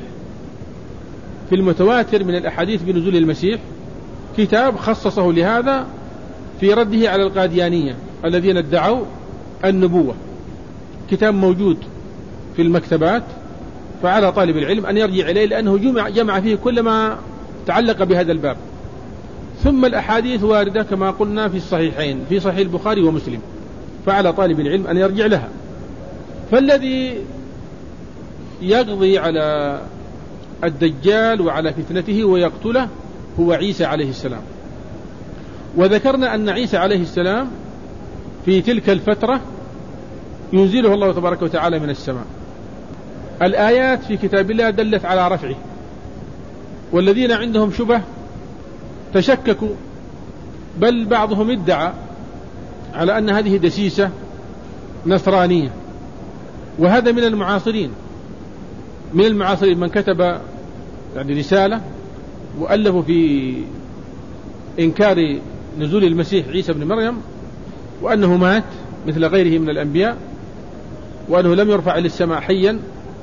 في المتواتر من الأحاديث بنزول المسيح، كتاب خصصه لهذا في رده على القاديانية الذين ادعوا النبوة. كتاب موجود في المكتبات، فعلى طالب العلم أن يرجع إليه لأنه جمع فيه كل ما تعلق بهذا الباب. ثم الأحاديث واردة كما قلنا في الصحيحين، في صحيح البخاري ومسلم، فعلى طالب العلم أن يرجع لها. فالذي يقضي على الدجال وعلى فتنته ويقتله هو عيسى عليه السلام. وذكرنا أن عيسى عليه السلام في تلك الفترة ينزله الله تبارك وتعالى من السماء. الآيات في كتاب الله دلت على رفعه، والذين عندهم شبه تشككوا، بل بعضهم ادعى على أن هذه دسيسة نصرانية. وهذا من المعاصرين من كتب يعني رسالة وألفوا في إنكار نزول المسيح عيسى بن مريم، وأنه مات مثل غيره من الأنبياء، وأنه لم يرفع إلى السماء حيا،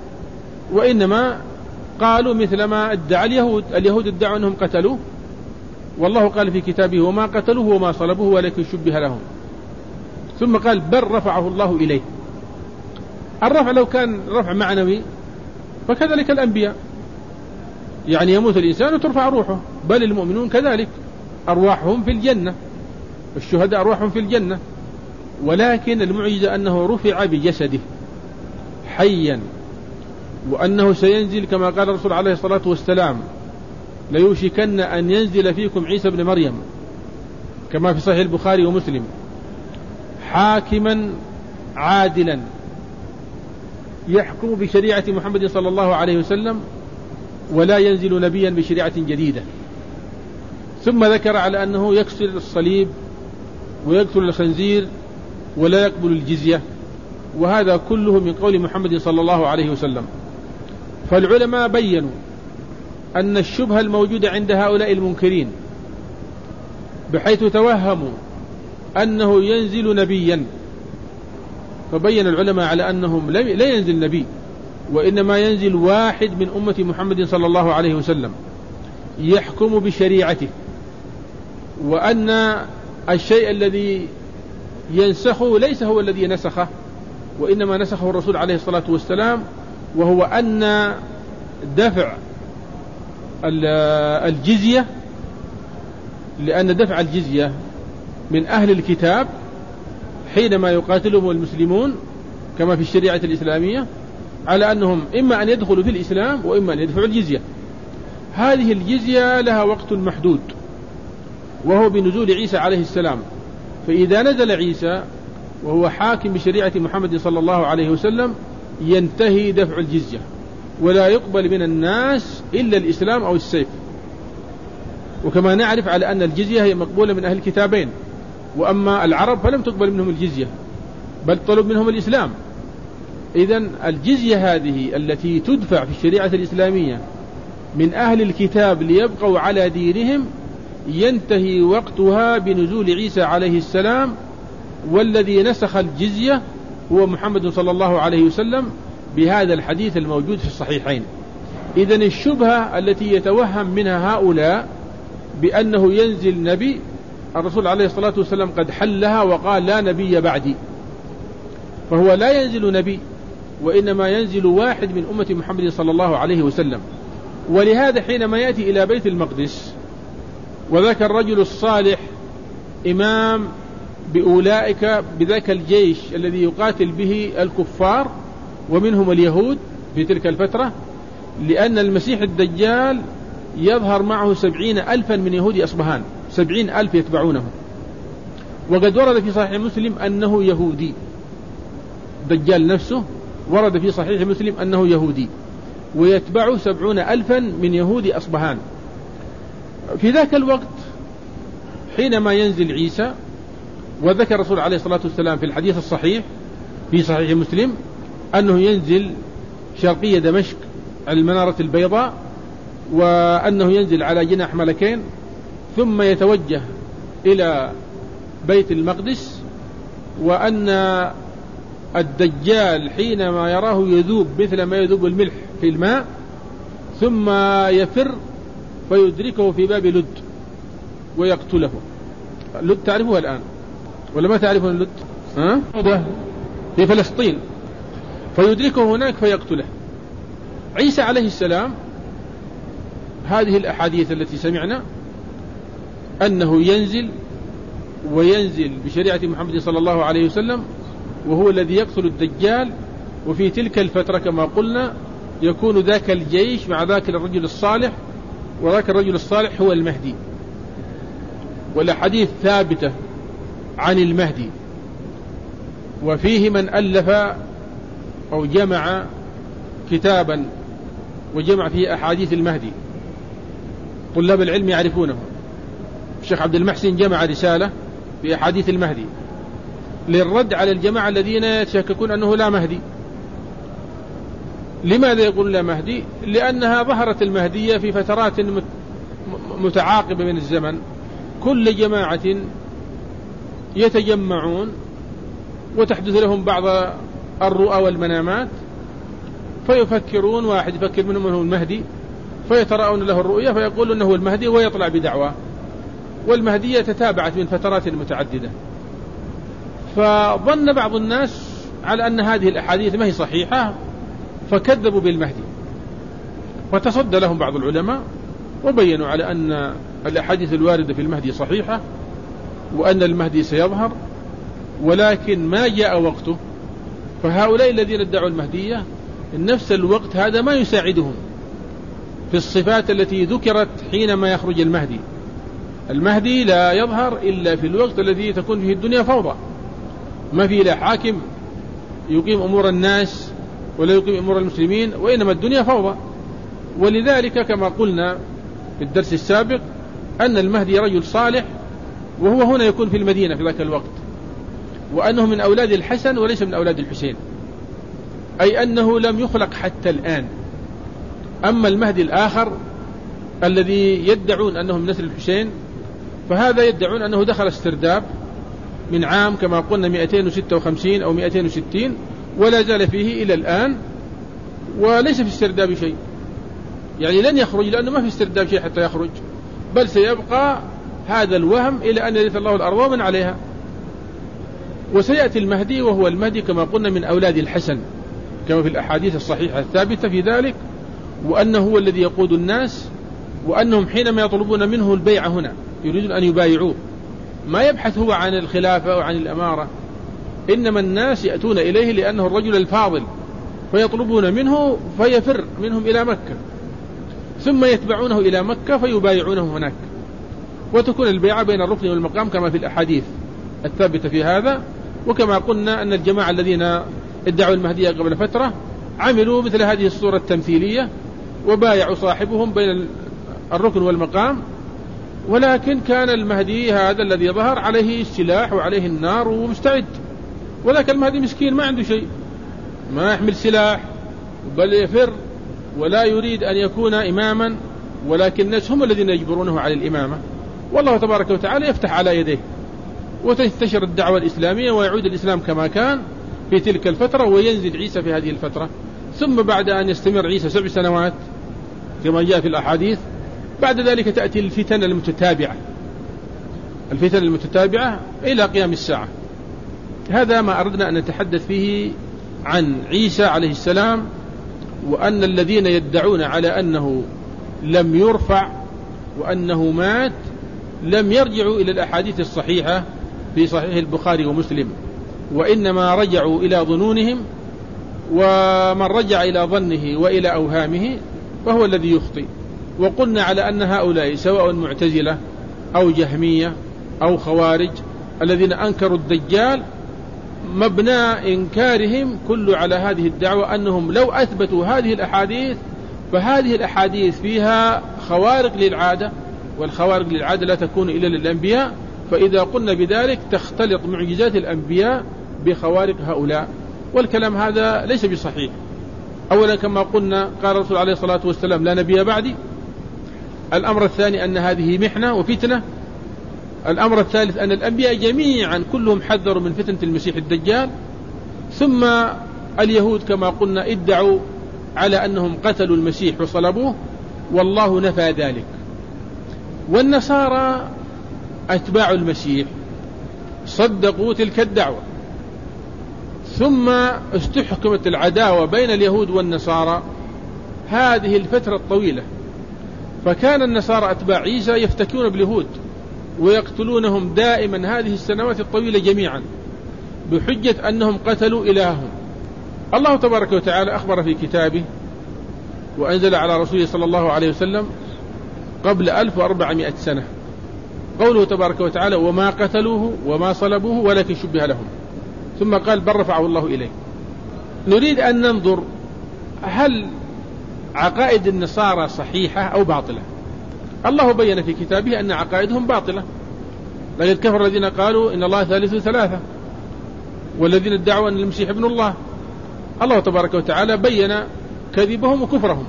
وإنما قالوا مثل ما ادعى اليهود ادعوا أنهم قتلوه، والله قال في كتابه: وما قتلوه وما صلبوه ولكن شبه لهم. ثم قال: بل رفعه الله إليه. الرفع لو كان رفع معنوي فكذلك الأنبياء، يعني يموت الإنسان وترفع روحه، بل المؤمنون كذلك أرواحهم في الجنة، الشهداء أرواحهم في الجنة. ولكن المعجزة أنه رفع بجسده حيا، وأنه سينزل كما قال الرسول عليه الصلاة والسلام: ليوشكن أن ينزل فيكم عيسى بن مريم، كما في صحيح البخاري ومسلم، حاكما عادلا يحكم بشريعة محمد صلى الله عليه وسلم، ولا ينزل نبيا بشريعة جديدة. ثم ذكر على أنه يكسر الصليب ويقتل الخنزير ولا يقبل الجزية، وهذا كله من قول محمد صلى الله عليه وسلم. فالعلماء بيّنوا أن الشبهة الموجودة عند هؤلاء المنكرين بحيث توهموا أنه ينزل نبيا، فبين العلماء على أنهم لا ينزل نبي، وإنما ينزل واحد من أمة محمد صلى الله عليه وسلم يحكم بشريعته، وأن الشيء الذي ينسخه ليس هو الذي نسخه، وإنما نسخه الرسول عليه الصلاة والسلام، وهو أن دفع الجزية، لأن دفع الجزية من أهل الكتاب حينما يقاتلهم المسلمون كما في الشريعة الإسلامية على أنهم إما أن يدخلوا في الإسلام وإما أن يدفعوا الجزية. هذه الجزية لها وقت محدود، وهو بنزول عيسى عليه السلام. فإذا نزل عيسى وهو حاكم بشريعة محمد صلى الله عليه وسلم ينتهي دفع الجزية، ولا يقبل من الناس إلا الإسلام أو السيف. وكما نعرف على أن الجزية هي مقبولة من أهل الكتابين، وأما العرب فلم تقبل منهم الجزية بل طلب منهم الإسلام. إذن الجزية هذه التي تدفع في الشريعة الإسلامية من أهل الكتاب ليبقوا على دينهم ينتهي وقتها بنزول عيسى عليه السلام، والذي نسخ الجزية هو محمد صلى الله عليه وسلم بهذا الحديث الموجود في الصحيحين. إذن الشبهة التي يتوهم منها هؤلاء بأنه ينزل نبي، الرسول عليه الصلاة والسلام قد حلها وقال لا نبي بعدي، فهو لا ينزل نبي، وإنما ينزل واحد من أمة محمد صلى الله عليه وسلم. ولهذا حينما يأتي إلى بيت المقدس وذاك الرجل الصالح إمام بأولئك بذاك الجيش الذي يقاتل به الكفار ومنهم اليهود في تلك الفترة، لأن المسيح الدجال يظهر معه 70,000 من يهود أصبهان، 70,000 يتبعونه. وقد ورد في صحيح مسلم أنه يهودي، الدجال نفسه ورد في صحيح مسلم أنه يهودي، ويتبع 70,000 من يهود أصبهان. في ذاك الوقت حينما ينزل عيسى، وذكر الرسول عليه الصلاة والسلام في الحديث الصحيح في صحيح مسلم أنه ينزل شرقية دمشق على المنارة البيضاء، وأنه ينزل على جناح ملكين، ثم يتوجه إلى بيت المقدس، وأن الدجال حينما يراه يذوب مثل ما يذوب الملح في الماء، ثم يفر فيدركه في باب لد ويقتله. لد تعرفوها الآن ولا ما تعرفون لد؟ في فلسطين، فيدركه هناك فيقتله. عيسى عليه السلام هذه الأحاديث التي سمعنا أنه ينزل وينزل بشريعة محمد صلى الله عليه وسلم، وهو الذي يقتل الدجال. وفي تلك الفترة كما قلنا يكون ذاك الجيش مع ذاك الرجل الصالح، وذاك الرجل الصالح هو المهدي. والأحاديث ثابتة عن المهدي، وفيه من ألف أو جمع كتابا وجمع فيه أحاديث المهدي، طلاب العلم يعرفونه. الشيخ عبد المحسن جمع رسالة في أحاديث المهدي للرد على الجماعة الذين يتشككون أنه لا مهدي. لماذا يقول لا مهدي؟ لأنها ظهرت المهدية في فترات متعاقبة من الزمن، كل جماعة يتجمعون وتحدث لهم بعض الرؤى والمنامات، فيفكرون، واحد يفكر منهم أنه المهدي، فيتراءون له الرؤية فيقول أنه المهدي ويطلع بدعوة. والمهدية تتابعت من فترات متعددة، فظن بعض الناس على أن هذه الأحاديث ما هي صحيحة فكذبوا بالمهدي، فتصدى لهم بعض العلماء وبينوا على أن الأحاديث الواردة في المهدي صحيحة، وأن المهدي سيظهر ولكن ما جاء وقته. فهؤلاء الذين ادعوا المهدية نفس الوقت هذا ما يساعدهم في الصفات التي ذكرت حينما يخرج المهدي. المهدي لا يظهر إلا في الوقت الذي تكون فيه الدنيا فوضى، ما فيه لا حاكم يقيم أمور الناس ولا يقيم أمور المسلمين، وإنما الدنيا فوضى. ولذلك كما قلنا في الدرس السابق أن المهدي رجل صالح، وهو هنا يكون في المدينة في ذاك الوقت، وأنه من أولاد الحسن وليس من أولاد الحسين، أي أنه لم يخلق حتى الآن. أما المهدي الآخر الذي يدعون أنه من نسل الحسين، فهذا يدعون أنه دخل استرداب من عام كما قلنا 256 أو 260 ولا زال فيه إلى الآن، وليس في استرداد شيء، يعني لن يخرج لأنه ما في استرداد شيء حتى يخرج، بل سيبقى هذا الوهم إلى أن يرث الله الأرض ومن عليها. وسيأتي المهدي، وهو المهدي كما قلنا من أولاد الحسن كما في الأحاديث الصحيحة الثابتة في ذلك، وأنه هو الذي يقود الناس، وأنهم حينما يطلبون منه البيع هنا يريدون أن يبايعوه، ما يبحث هو عن الخلافة وعن الأمارة، إنما الناس يأتون إليه لأنه الرجل الفاضل، فيطلبون منه فيفر منهم إلى مكة، ثم يتبعونه إلى مكة فيبايعونه هناك، وتكون البيعة بين الركن والمقام كما في الأحاديث الثابتة في هذا. وكما قلنا أن الجماعة الذين ادعوا المهدية قبل فترة عملوا مثل هذه الصورة التمثيلية وبايعوا صاحبهم بين الركن والمقام، ولكن كان المهدي هذا الذي ظهر عليه السلاح وعليه النار ومستعد، ولكن المهدي مسكين ما عنده شيء، ما يحمل سلاح بل يفر ولا يريد أن يكون إماما، ولكن الناس هم الذين يجبرونه على الإمامة، والله تبارك وتعالى يفتح على يديه وتنتشر الدعوة الإسلامية ويعود الإسلام كما كان في تلك الفترة، وينزل عيسى في هذه الفترة. ثم بعد أن يستمر عيسى 7 سنوات كما جاء في الأحاديث، بعد ذلك تأتي الفتن المتتابعة إلى قيام الساعة. هذا ما أردنا أن نتحدث فيه عن عيسى عليه السلام، وأن الذين يدعون على أنه لم يرفع وأنه مات لم يرجعوا إلى الأحاديث الصحيحة في صحيح البخاري ومسلم، وإنما رجعوا إلى ظنونهم، ومن رجع إلى ظنه وإلى أوهامه فهو الذي يخطئ. وقلنا على أن هؤلاء سواء معتزلة أو جهمية أو خوارج الذين أنكروا الدجال، مبنى إنكارهم كله على هذه الدعوة، أنهم لو أثبتوا هذه الأحاديث فهذه الأحاديث فيها خوارق للعادة، والخوارق للعادة لا تكون إلا للأنبياء، فإذا قلنا بذلك تختلط معجزات الأنبياء بخوارق هؤلاء، والكلام هذا ليس بصحيح. أولا كما قلنا قال الرسول عليه الصلاة والسلام لا نبي بعدي. الأمر الثاني أن هذه محنة وفتنة. الأمر الثالث أن الأنبياء جميعا كلهم حذروا من فتنة المسيح الدجال. ثم اليهود كما قلنا ادعوا على أنهم قتلوا المسيح وصلبوه، والله نفى ذلك. والنصارى أتباع المسيح صدقوا تلك الدعوة، ثم استحكمت العداوة بين اليهود والنصارى هذه الفترة الطويلة، فكان النصارى أتباع عيسى يفتكون باليهود ويقتلونهم دائما هذه السنوات الطويلة جميعا بحجة أنهم قتلوا إلههم. الله تبارك وتعالى أخبر في كتابه وأنزل على رسوله صلى الله عليه وسلم قبل 1400 سنة قوله تبارك وتعالى وما قتلوه وما صلبوه ولكن شبه لهم، ثم قال بل رفعه الله إليه. نريد أن ننظر هل عقائد النصارى صحيحة أو باطلة. الله بين في كتابه أن عقائدهم باطلة، لقد كفر الذين قالوا إن الله ثالث ثلاثة والذين ادعوا أن المسيح ابن الله. الله تبارك وتعالى بين كذبهم وكفرهم.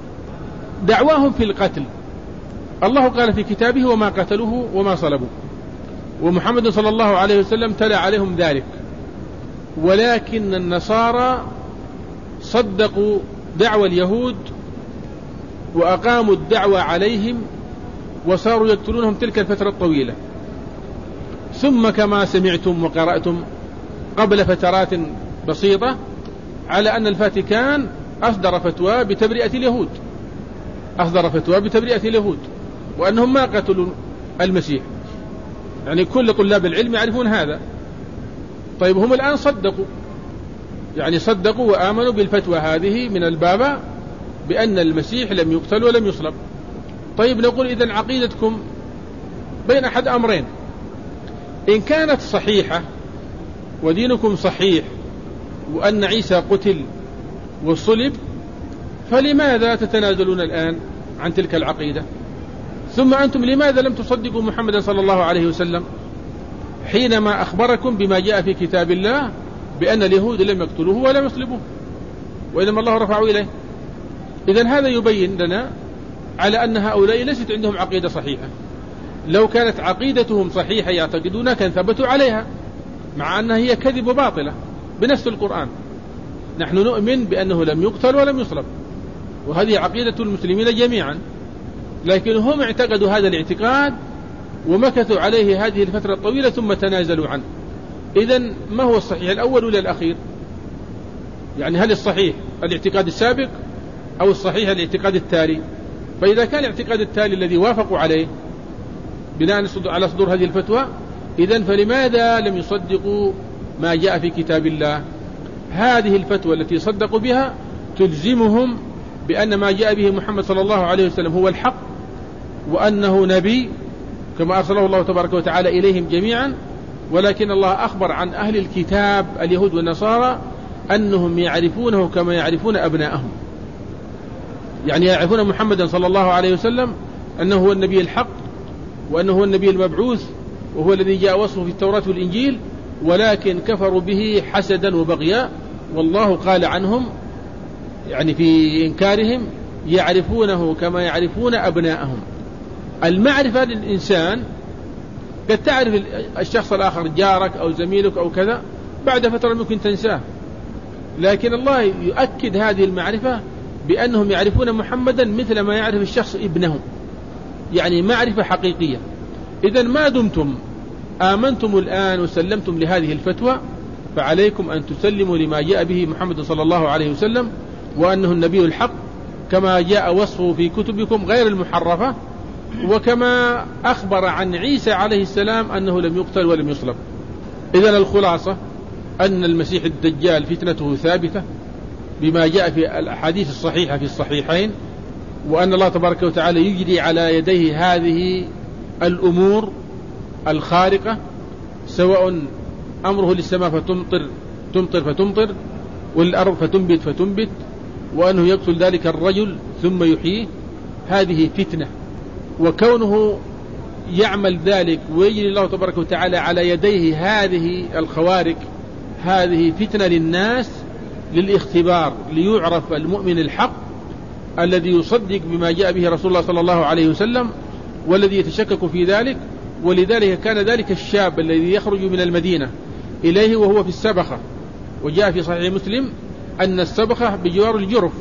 دعواهم في القتل الله قال في كتابه وما قتلوه وما صلبوه، ومحمد صلى الله عليه وسلم تلا عليهم ذلك، ولكن النصارى صدقوا دعوى اليهود وأقاموا الدعوة عليهم وصاروا يقتلونهم تلك الفترة الطويلة. ثم كما سمعتم وقرأتم قبل فترات بسيطة على أن الفاتيكان أصدر فتوى بتبرئة اليهود وأنهم ما قتلوا المسيح، يعني كل طلاب العلم يعرفون هذا. طيب هم الآن صدقوا وآمنوا بالفتوى هذه من البابا بأن المسيح لم يقتل ولم يصلب. طيب نقول إذن عقيدتكم بين أحد أمرين، إن كانت صحيحة ودينكم صحيح وأن عيسى قتل وصلب، فلماذا تتنازلون الآن عن تلك العقيدة؟ ثم أنتم لماذا لم تصدقوا محمد صلى الله عليه وسلم حينما أخبركم بما جاء في كتاب الله بأن اليهود لم يقتلوه ولم يصلبوه وإنما الله رفعوا إليه؟ إذن هذا يبين لنا على أن هؤلاء ليست عندهم عقيدة صحيحة. لو كانت عقيدتهم صحيحة يعتقدونها كان ثبتوا عليها، مع أنها هي كذب وباطلة بنفس القرآن. نحن نؤمن بأنه لم يقتل ولم يصلب، وهذه عقيدة المسلمين جميعا، لكن هم اعتقدوا هذا الاعتقاد ومكثوا عليه هذه الفترة الطويلة ثم تنازلوا عنه. إذن ما هو الصحيح، الأول ولا الأخير؟ يعني هل الصحيح الاعتقاد السابق أو الصحيح الاعتقاد التالي؟ فإذا كان الاعتقاد التالي الذي وافقوا عليه بناء على صدور هذه الفتوى، إذن فلماذا لم يصدقوا ما جاء في كتاب الله؟ هذه الفتوى التي صدقوا بها تلزمهم بأن ما جاء به محمد صلى الله عليه وسلم هو الحق، وأنه نبي كما أرسله الله تبارك وتعالى إليهم جميعا. ولكن الله أخبر عن أهل الكتاب اليهود والنصارى أنهم يعرفونه كما يعرفون أبناءهم، يعني يعرفون محمدا صلى الله عليه وسلم أنه هو النبي الحق، وأنه هو النبي المبعوث، وهو الذي جاء وصفه في التوراة والإنجيل، ولكن كفروا به حسدا وبغيا. والله قال عنهم يعني في إنكارهم يعرفونه كما يعرفون أبناءهم. المعرفة للإنسان قد تعرف الشخص الآخر، جارك أو زميلك أو كذا، بعد فترة ممكن تنساه، لكن الله يؤكد هذه المعرفة بأنهم يعرفون محمدا مثل ما يعرف الشخص ابنه، يعني معرفة حقيقية. إذن ما دمتم آمنتم الآن وسلمتم لهذه الفتوى، فعليكم أن تسلموا لما جاء به محمد صلى الله عليه وسلم، وأنه النبي الحق كما جاء وصفه في كتبكم غير المحرفة، وكما أخبر عن عيسى عليه السلام أنه لم يقتل ولم يصلب. إذن الخلاصة أن المسيح الدجال فتنته ثابتة بما جاء في الأحاديث الصحيحة في الصحيحين، وأن الله تبارك وتعالى يجري على يديه هذه الأمور الخارقة، سواء أمره للسماء فتمطر فتمطر، والأرض فتنبت، وأنه يقتل ذلك الرجل ثم يحييه. هذه فتنة، وكونه يعمل ذلك ويجري الله تبارك وتعالى على يديه هذه الخوارق، هذه فتنة للناس للاختبار، ليعرف المؤمن الحق الذي يصدق بما جاء به رسول الله صلى الله عليه وسلم، والذي يتشكك في ذلك. ولذلك كان ذلك الشاب الذي يخرج من المدينة إليه وهو في السبخة، وجاء في صحيح مسلم أن السبخة بجوار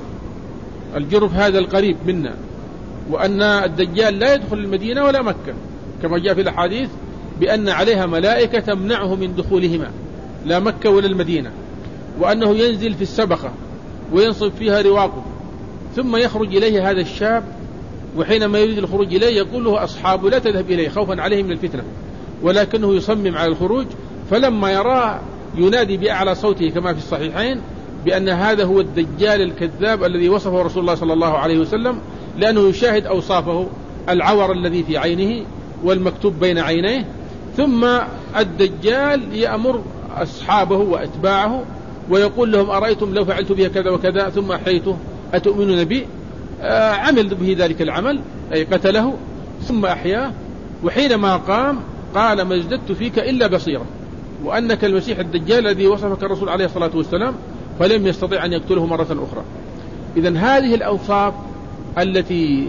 الجرف هذا القريب منا، وأن الدجال لا يدخل المدينة ولا مكة، كما جاء في الأحاديث بأن عليها ملائكة تمنعه من دخولهما، لا مكة ولا المدينة، وأنه ينزل في السبخة وينصب فيها رواقه، ثم يخرج إليه هذا الشاب، وحينما يريد الخروج إليه يقول له أصحابه لا تذهب إليه خوفا عليه من الفتنة، ولكنه يصمم على الخروج. فلما يراه ينادي بأعلى صوته كما في الصحيحين بأن هذا هو الدجال الكذاب الذي وصفه رسول الله صلى الله عليه وسلم، لأنه يشاهد أوصافه، العور الذي في عينه والمكتوب بين عينيه. ثم الدجال يأمر أصحابه وأتباعه ويقول لهم أرأيتم لو فعلت به كذا وكذا ثم أحييته أتؤمنون بي؟ عمل به ذلك العمل، أي قتله ثم أحياه. وحينما قام قال ما ازددت فيك إلا بصيرة، وأنك المسيح الدجال الذي وصفك الرسول عليه الصلاة والسلام، فلم يستطيع أن يقتله مرة أخرى. إذن هذه الأوصاف التي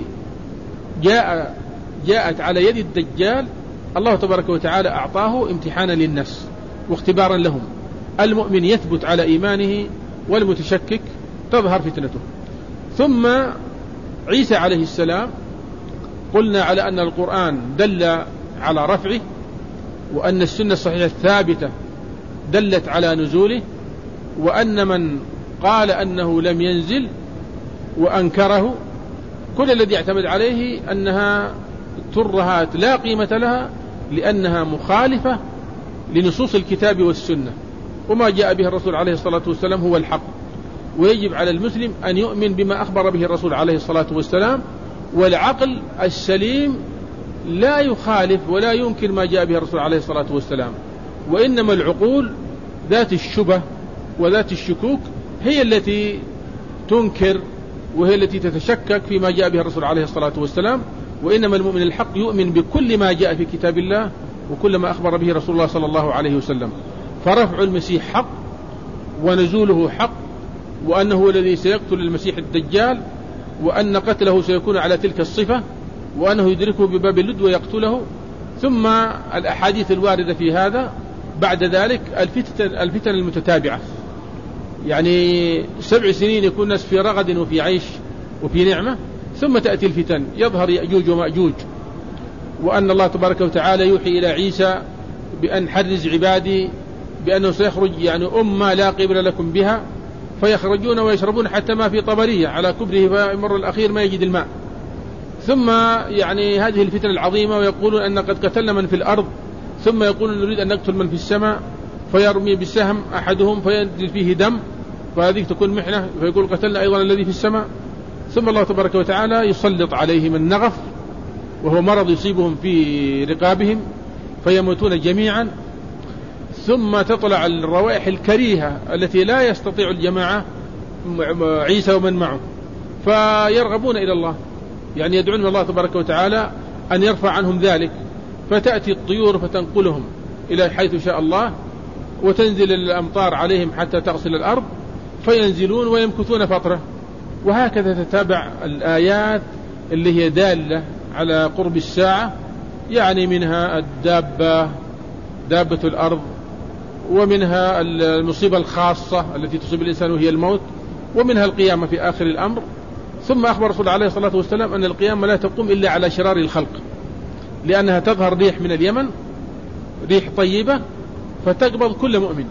جاءت على يد الدجال الله تبارك وتعالى أعطاه امتحانا للناس واختبارا لهم. المؤمن يثبت على إيمانه، والمتشكك تظهر فتنته. ثم عيسى عليه السلام قلنا على أن القرآن دل على رفعه، وأن السنة الصحيحة الثابتة دلت على نزوله، وأن من قال أنه لم ينزل وأنكره كل الذي اعتمد عليه أنها ترهات لا قيمة لها، لأنها مخالفة لنصوص الكتاب والسنة، وما جاء به الرسول عليه الصلاة والسلام هو الحق. ويجب على المسلم أن يؤمن بما أخبر به الرسول عليه الصلاة والسلام، والعقل السليم لا يخالف ولا ينكر ما جاء به الرسول عليه الصلاة والسلام، وإنما العقول ذات الشبه وذات الشكوك هي التي تنكر وهي التي تتشكك فيما جاء به الرسول عليه الصلاة والسلام. وإنما المؤمن الحق يؤمن بكل ما جاء في كتاب الله وكل ما أخبر به رسول الله صلى الله عليه وسلم. فرفع المسيح حق، ونزوله حق، وأنه هو الذي سيقتل المسيح الدجال، وأن قتله سيكون على تلك الصفة، وأنه يدركه بباب اللد ويقتله. ثم الأحاديث الواردة في هذا. بعد ذلك الفتن المتتابعة، يعني 7 سنين يكون الناس في رغد وفي عيش وفي نعمة، ثم تأتي الفتن يظهر يأجوج ومأجوج، وأن الله تبارك وتعالى يوحي إلى عيسى بأن حرز عبادي بأنه سيخرج يعني أمة لا قبل لكم بها، فيخرجون ويشربون حتى ما في طبرية على كبره فيمر الأخير ما يجد الماء. ثم يعني هذه الفتن العظيمة، ويقولون أن قد قتلنا من في الأرض، ثم يقولون نريد أن نقتل من في السماء، فيرمي بالسهم أحدهم فينزل فيه دم، فهذه تكون محنة، فيقول قتلنا أيضا الذي في السماء. ثم الله تبارك وتعالى يسلط عليهم النغف، وهو مرض يصيبهم في رقابهم فيموتون جميعا. ثم تطلع الروائح الكريهة التي لا يستطيع الجماعة عيسى ومن معه، فيرغبون إلى الله، يعني يدعون الله تبارك وتعالى أن يرفع عنهم ذلك، فتأتي الطيور فتنقلهم إلى حيث شاء الله، وتنزل الأمطار عليهم حتى تغسل الأرض، فينزلون ويمكثون فترة. وهكذا تتابع الآيات اللي هي دالة على قرب الساعة، يعني منها دابة الأرض، ومنها المصيبة الخاصة التي تصيب الإنسان وهي الموت، ومنها القيامة في آخر الأمر. ثم أخبر رسول عليه الصلاة والسلام أن القيامة لا تقوم إلا على شرار الخلق، لأنها تظهر ريح من اليمن، ريح طيبة، فتقبض كل مؤمن،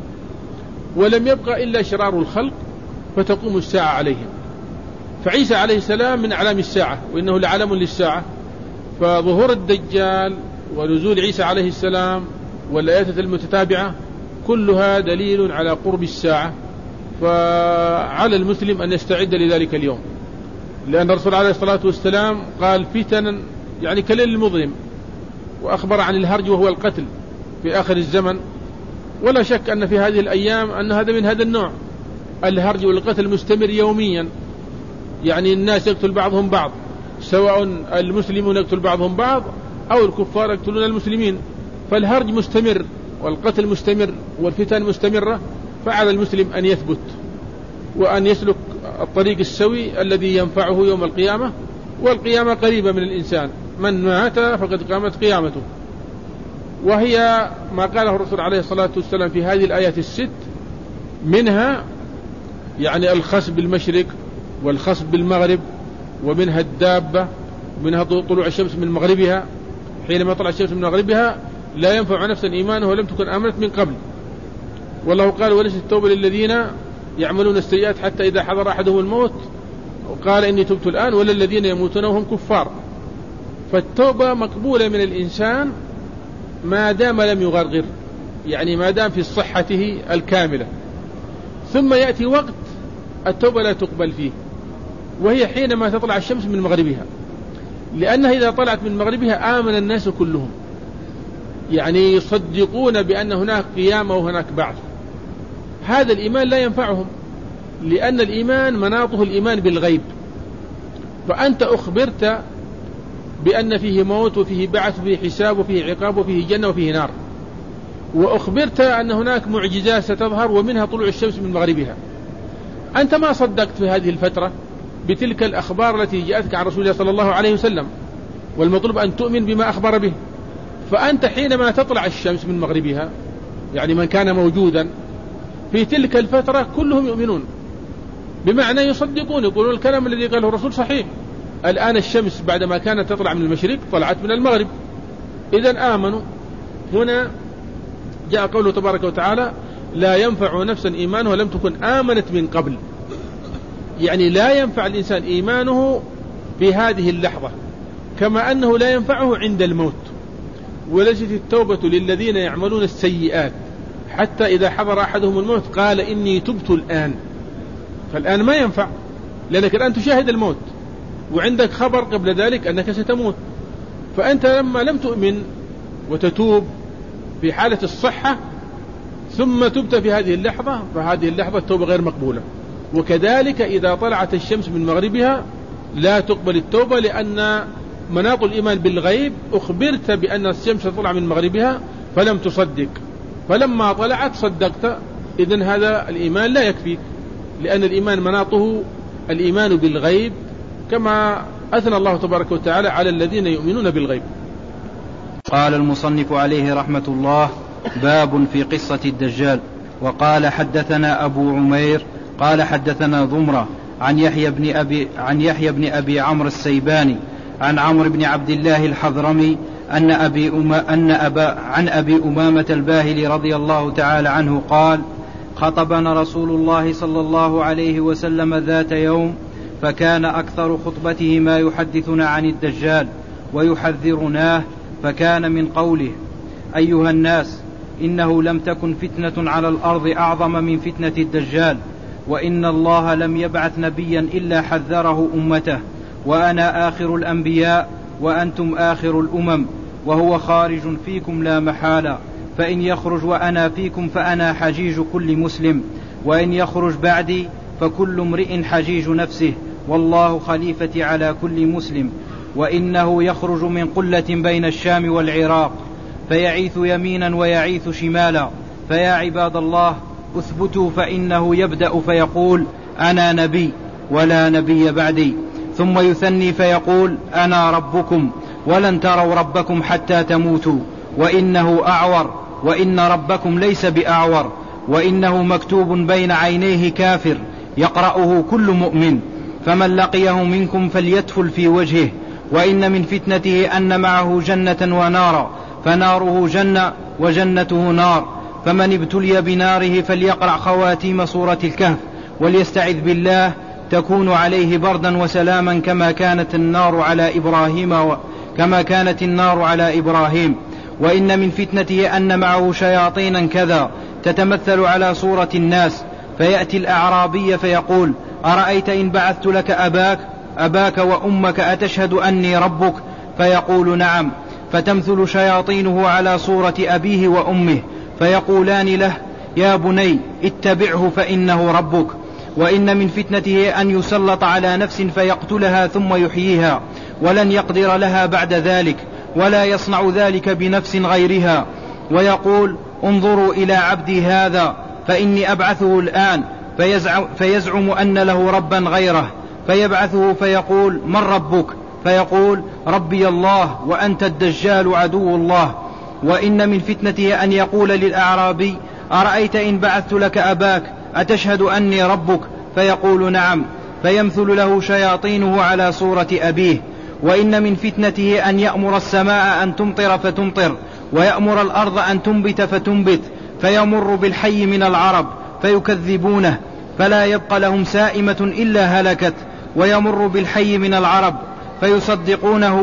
ولم يبقى إلا شرار الخلق، فتقوم الساعة عليهم. فعيسى عليه السلام من أعلام الساعة، وإنه لعلم للساعة. فظهور الدجال ونزول عيسى عليه السلام والآيات المتتابعة كلها دليل على قرب الساعة، فعلى المسلم أن يستعد لذلك اليوم، لأن الرسول عليه الصلاة والسلام قال فتنا يعني كليل المظلم، وأخبر عن الهرج وهو القتل في آخر الزمن. ولا شك أن في هذه الأيام أن هذا من هذا النوع، الهرج والقتل مستمر يوميا، يعني الناس يقتل بعضهم بعض، سواء المسلمون يقتل بعضهم بعض أو الكفار يقتلون المسلمين، فالهرج مستمر والقتل مستمر والفتن مستمرة. فعلى المسلم أن يثبت وأن يسلك الطريق السوي الذي ينفعه يوم القيامة، والقيامة قريبة من الإنسان، من مات فقد قامت قيامته. وهي ما قاله الرسول عليه الصلاة والسلام في هذه الآيات الست، منها يعني الخسف بالمشرق والخسف بالمغرب، ومنها الدابة، ومنها طلوع الشمس من مغربها، حينما طلع الشمس من مغربها لا ينفع نفسا إيمانه ولم تكن آمنت من قبل. والله قال وليست التوبة للذين يعملون السيئات حتى إذا حضر أحدهم الموت وقال إني تبت الآن، ولا الذين يموتون وهم كفار. فالتوبة مقبولة من الإنسان ما دام لم يغرغر، يعني ما دام في صحته الكاملة. ثم يأتي وقت التوبة لا تقبل فيه، وهي حينما تطلع الشمس من مغربها، لأنها إذا طلعت من مغربها آمن الناس كلهم، يعني يصدقون بأن هناك قيامة وهناك بعث. هذا الإيمان لا ينفعهم، لأن الإيمان مناطه الإيمان بالغيب، فأنت أخبرت بأن فيه موت وفيه بعث وفيه حساب وفيه عقاب وفيه جنة وفيه نار، وأخبرت أن هناك معجزات ستظهر ومنها طلوع الشمس من مغربها. أنت ما صدقت في هذه الفترة بتلك الأخبار التي جاءتك عن رسول الله صلى الله عليه وسلم، والمطلوب أن تؤمن بما أخبر به. فأنت حينما تطلع الشمس من مغربها، يعني من كان موجودا في تلك الفترة كلهم يؤمنون، بمعنى يصدقون، يقولون الكلام الذي قاله الرسول صحيح. الآن الشمس بعدما كانت تطلع من المشرق طلعت من المغرب، إذن آمنوا. هنا جاء قوله تبارك وتعالى لا ينفع نفسا إيمانها ولم تكن آمنت من قبل، يعني لا ينفع الإنسان إيمانه في هذه اللحظة، كما أنه لا ينفعه عند الموت. وليست التوبة للذين يعملون السيئات حتى إذا حضر أحدهم الموت قال إني تبت الآن، فالآن ما ينفع، لأنك الآن تشاهد الموت وعندك خبر قبل ذلك أنك ستموت. فأنت لما لم تؤمن وتتوب في حالة الصحة ثم تبت في هذه اللحظة، فهذه اللحظة التوبة غير مقبولة. وكذلك إذا طلعت الشمس من مغربها لا تقبل التوبة، لأن مناط الإيمان بالغيب أخبرت بأن الشمس تطلع من مغربها فلم تصدق، فلما طلعت صدقت، إذن هذا الإيمان لا يكفيك، لأن الإيمان مناطه الإيمان بالغيب، كما أثنى الله تبارك وتعالى على الذين يؤمنون بالغيب. قال المصنف عليه رحمة الله: باب في قصة الدجال. وقال حدثنا أبو عمير قال حدثنا ضمرة عن يحيى بن أبي عمرو السيباني عن عمرو بن عبد الله الحضرمي عن أبي أمامة الباهلي رضي الله تعالى عنه قال: خطبنا رسول الله صلى الله عليه وسلم ذات يوم، فكان أكثر خطبته ما يحدثنا عن الدجال ويحذرناه، فكان من قوله: أيها الناس، إنه لم تكن فتنة على الأرض أعظم من فتنة الدجال، وإن الله لم يبعث نبيا إلا حذره أمته، وأنا آخر الأنبياء وأنتم آخر الأمم، وهو خارج فيكم لا محالة، فإن يخرج وأنا فيكم فأنا حجيج كل مسلم، وإن يخرج بعدي فكل امرئ حجيج نفسه، والله خليفتي على كل مسلم. وإنه يخرج من قلة بين الشام والعراق فيعيث يمينا ويعيث شمالا، فيا عباد الله اثبتوا، فإنه يبدأ فيقول: أنا نبي ولا نبي بعدي، ثم يثني فيقول: أنا ربكم ولن تروا ربكم حتى تموتوا، وإنه أعور وإن ربكم ليس بأعور، وإنه مكتوب بين عينيه كافر يقرأه كل مؤمن، فمن لقيه منكم فليدفل في وجهه، وإن من فتنته أن معه جنة ونارا، فناره جنة وجنته نار، فمن ابتلي بناره فليقرأ خواتيم سورة الكهف وليستعذ بالله، تكون عليه بردا وسلاما كما كانت النار على إبراهيم. وإن من فتنته أن معه شياطينا كذا تتمثل على صورة الناس، فيأتي الأعرابي فيقول: أرأيت إن بعثت لك أباك وأمك أتشهد أني ربك؟ فيقول: نعم. فتمثل شياطينه على صورة أبيه وأمه، فيقولان له: يا بني اتبعه فإنه ربك. وإن من فتنته أن يسلط على نفس فيقتلها ثم يحييها، ولن يقدر لها بعد ذلك، ولا يصنع ذلك بنفس غيرها، ويقول: انظروا إلى عبدي هذا فإني أبعثه الآن، فيزعم أن له ربا غيره، فيبعثه فيقول: من ربك؟ فيقول: ربي الله وأنت الدجال عدو الله. وإن من فتنته أن يقول للأعرابي: أرأيت إن بعثت لك أباك أتشهد أني ربك؟ فيقول: نعم. فيمثل له شياطينه على صورة أبيه. وإن من فتنته أن يأمر السماء أن تمطر فتمطر، ويأمر الأرض أن تنبت فتنبت، فيمر بالحي من العرب فيكذبونه، فلا يبقى لهم سائمة إلا هلكت، ويمر بالحي من العرب فيصدقونه،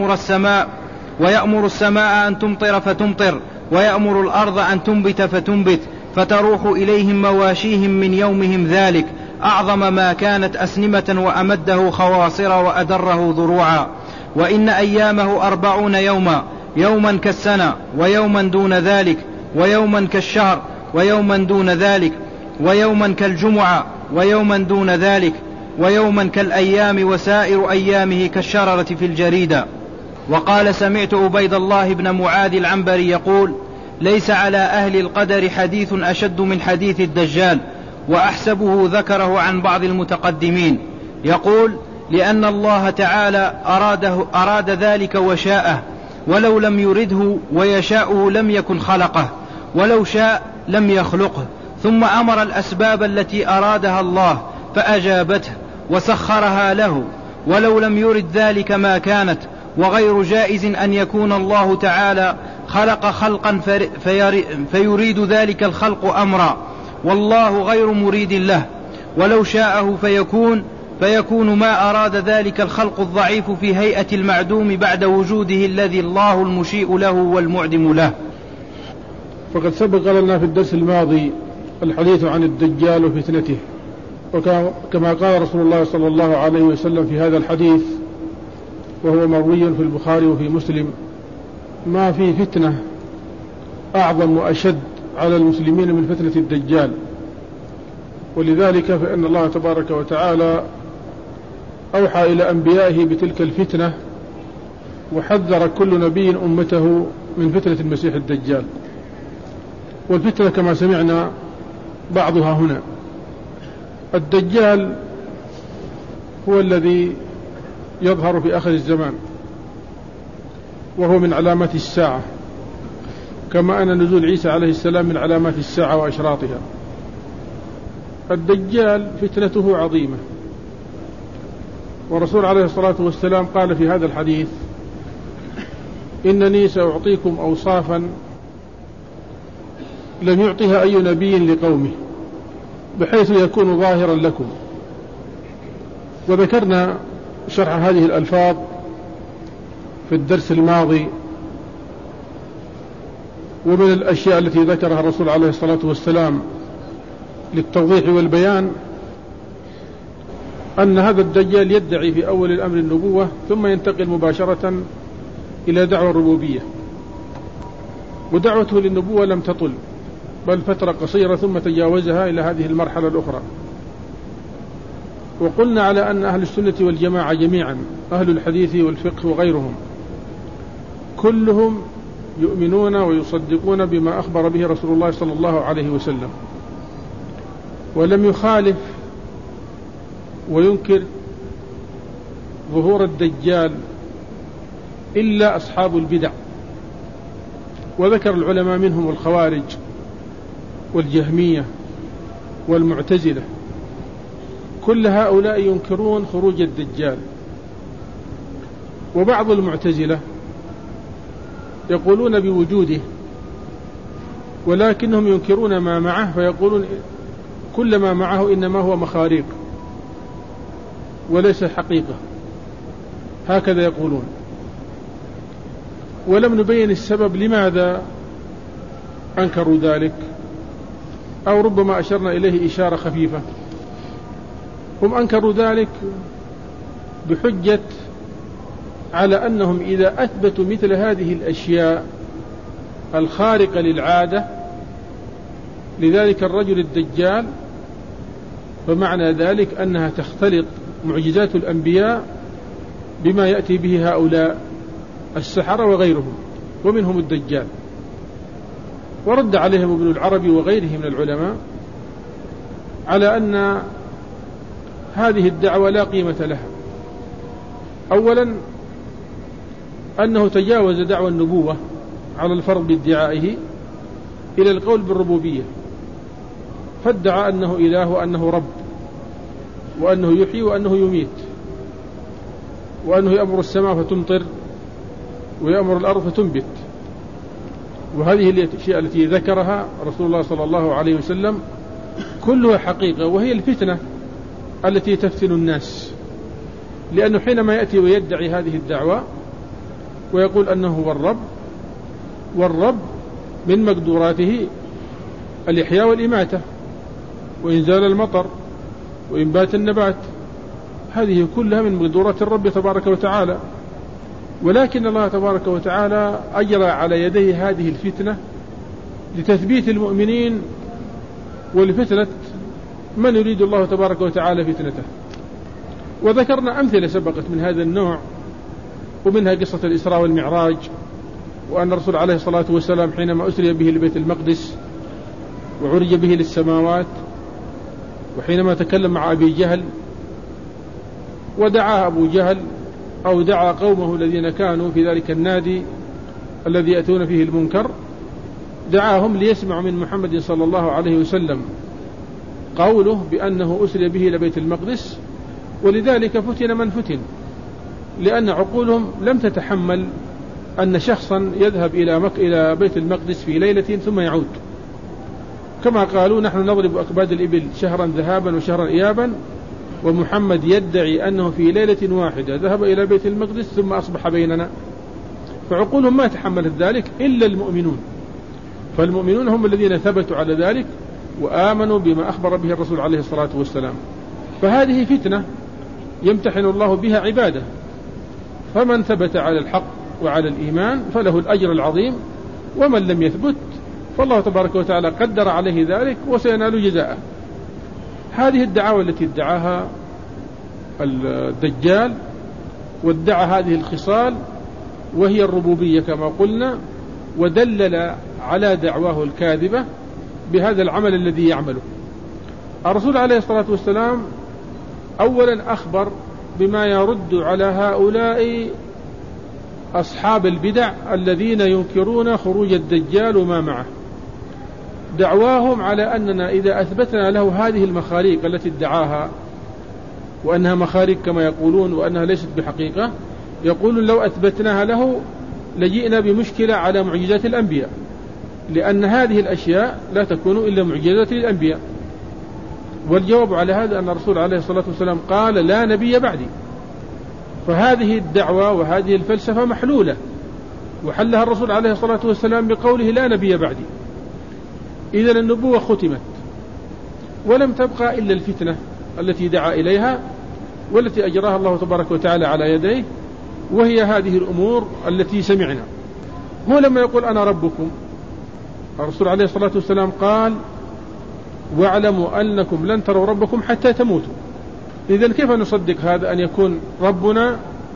ويأمر السماء أن تمطر فتمطر، ويأمر الأرض أن تنبت فتنبت، فتروح إليهم مواشيهم من يومهم ذلك أعظم ما كانت أسنمة، وأمده خواصر وأدره ضروعا. وإن أيامه 40 يوما، يوما كالسنة، ويوما دون ذلك، ويوما كالشهر، ويوما دون ذلك، ويوما كالجمعة، ويوما دون ذلك، ويوما كالأيام، وسائر أيامه كالشررة في الجريدة. وقال: سمعت عبيد الله بن معاذ العنبري يقول: ليس على أهل القدر حديث أشد من حديث الدجال، وأحسبه ذكره عن بعض المتقدمين. يقول: لأن الله تعالى أراد ذلك وشاءه، ولو لم يرده ويشاءه لم يكن خلقه، ولو شاء لم يخلقه، ثم أمر الأسباب التي أرادها الله فأجابته وسخرها له، ولو لم يرد ذلك ما كانت. وغير جائز أن يكون الله تعالى خلق خلقا فيريد ذلك الخلق أمرا، والله غير مريد له، ولو شاءه فيكون ما أراد ذلك الخلق الضعيف في هيئة المعدوم بعد وجوده الذي الله المشيء له والمعدم له. فقد سبق لنا في الدرس الماضي الحديث عن الدجال وفتنته، وكما قال رسول الله صلى الله عليه وسلم في هذا الحديث، وهو مروي في البخاري وفي مسلم: ما في فتنة أعظم وأشد على المسلمين من فتنة الدجال. ولذلك فإن الله تبارك وتعالى أوحى إلى أنبيائه بتلك الفتنة، وحذر كل نبي أمته من فتنة المسيح الدجال. والفتنة كما سمعنا بعضها هنا. الدجال هو الذي يظهر في آخر الزمان، وهو من علامات الساعة، كما أن نزول عيسى عليه السلام من علامات الساعة وأشراطها. الدجال فتنته عظيمة، والرسول عليه الصلاة والسلام قال في هذا الحديث: إنني سأعطيكم أوصافا لم يعطها أي نبي لقومه بحيث يكون ظاهرا لكم. وذكرنا شرح هذه الألفاظ في الدرس الماضي. ومن الأشياء التي ذكرها الرسول عليه الصلاة والسلام للتوضيح والبيان أن هذا الدجال يدعي في أول الأمر النبوة، ثم ينتقل مباشرة إلى دعوة الربوبية، ودعوته للنبوة لم تطل بل فترة قصيرة ثم تجاوزها إلى هذه المرحلة الأخرى. وقلنا على أن أهل السنة والجماعة جميعا، أهل الحديث والفقه وغيرهم، كلهم يؤمنون ويصدقون بما أخبر به رسول الله صلى الله عليه وسلم، ولم يخالف وينكر ظهور الدجال إلا أصحاب البدع. وذكر العلماء منهم الخوارج والجهمية والمعتزلة، كل هؤلاء ينكرون خروج الدجال. وبعض المعتزلة يقولون بوجوده، ولكنهم ينكرون ما معه، فيقولون كل ما معه إنما هو مخاريق وليس حقيقة، هكذا يقولون. ولم نبين السبب لماذا أنكروا ذلك، أو ربما أشرنا إليه إشارة خفيفة. هم أنكروا ذلك بحجة على أنهم إذا أثبتوا مثل هذه الأشياء الخارقة للعادة لذلك الرجل الدجال، فمعنى ذلك أنها تختلط معجزات الأنبياء بما يأتي به هؤلاء السحرة وغيرهم، ومنهم الدجال. ورد عليهم ابن العربي وغيره من العلماء على أن هذه الدعوة لا قيمة لها. أولا أنه تجاوز دعوى النبوة على الفرض بادعائه إلى القول بالربوبية، فادعى أنه إله وأنه رب وأنه يحيي وأنه يميت وأنه يأمر السماء فتمطر ويأمر الأرض فتنبت. وهذه الأشياء التي ذكرها رسول الله صلى الله عليه وسلم كلها حقيقة، وهي الفتنة التي تفتن الناس. لأنه حينما يأتي ويدعي هذه الدعوة ويقول أنه هو الرب، والرب من مقدوراته الإحياء والإماتة وإنزال المطر وإنبات النبات، هذه كلها من مقدورات الرب تبارك وتعالى. ولكن الله تبارك وتعالى أجرى على يديه هذه الفتنة لتثبيت المؤمنين ولفتنة من يريد الله تبارك وتعالى فتنته. وذكرنا أمثلة سبقت من هذا النوع، ومنها قصة الإسراء والمعراج، وأن الرسول عليه الصلاة والسلام حينما أسري به لبيت المقدس وعرج به للسماوات، وحينما تكلم مع أبي جهل ودعا أبو جهل أو دعا قومه الذين كانوا في ذلك النادي الذي يأتون فيه المنكر، دعاهم ليسمعوا من محمد صلى الله عليه وسلم قوله بأنه أسري به لبيت المقدس. ولذلك فتن من فتن، لأن عقولهم لم تتحمل أن شخصا يذهب إلى بيت المقدس في ليلة ثم يعود، كما قالوا نحن نضرب أكباد الإبل شهرا ذهابا وشهرا إيابا، ومحمد يدعي أنه في ليلة واحدة ذهب إلى بيت المقدس ثم أصبح بيننا. فعقولهم ما تحملت ذلك إلا المؤمنون، فالمؤمنون هم الذين ثبتوا على ذلك وآمنوا بما أخبر به الرسول عليه الصلاة والسلام. فهذه فتنة يمتحن الله بها عباده، فمن ثبت على الحق وعلى الإيمان فله الأجر العظيم، ومن لم يثبت فالله تبارك وتعالى قدر عليه ذلك وسينال جزاءه. هذه الدعاوى التي ادعاها الدجال، وادعى هذه الخصال وهي الربوبية كما قلنا، ودلل على دعواه الكاذبة بهذا العمل الذي يعمله. الرسول عليه الصلاة والسلام أولا أخبر بما يرد على هؤلاء أصحاب البدع الذين ينكرون خروج الدجال وما معه. دعواهم على أننا إذا أثبتنا له هذه المخاريق التي ادعاها، وأنها مخاريق كما يقولون وأنها ليست بحقيقة، يقولون لو أثبتناها له لجئنا بمشكلة على معجزات الأنبياء، لأن هذه الأشياء لا تكون إلا معجزات للأنبياء. والجواب على هذا أن الرسول عليه الصلاة والسلام قال لا نبي بعدي. فهذه الدعوة وهذه الفلسفة محلولة، وحلها الرسول عليه الصلاة والسلام بقوله لا نبي بعدي. إذن النبوة ختمت، ولم تبقى إلا الفتنة التي دعا إليها والتي أجراها الله تبارك وتعالى على يديه، وهي هذه الأمور التي سمعنا. هو لما يقول أنا ربكم، الرسول عليه الصلاة والسلام قال واعلموا أنكم لن تروا ربكم حتى تموتوا. إذن كيف نصدق هذا أن يكون ربنا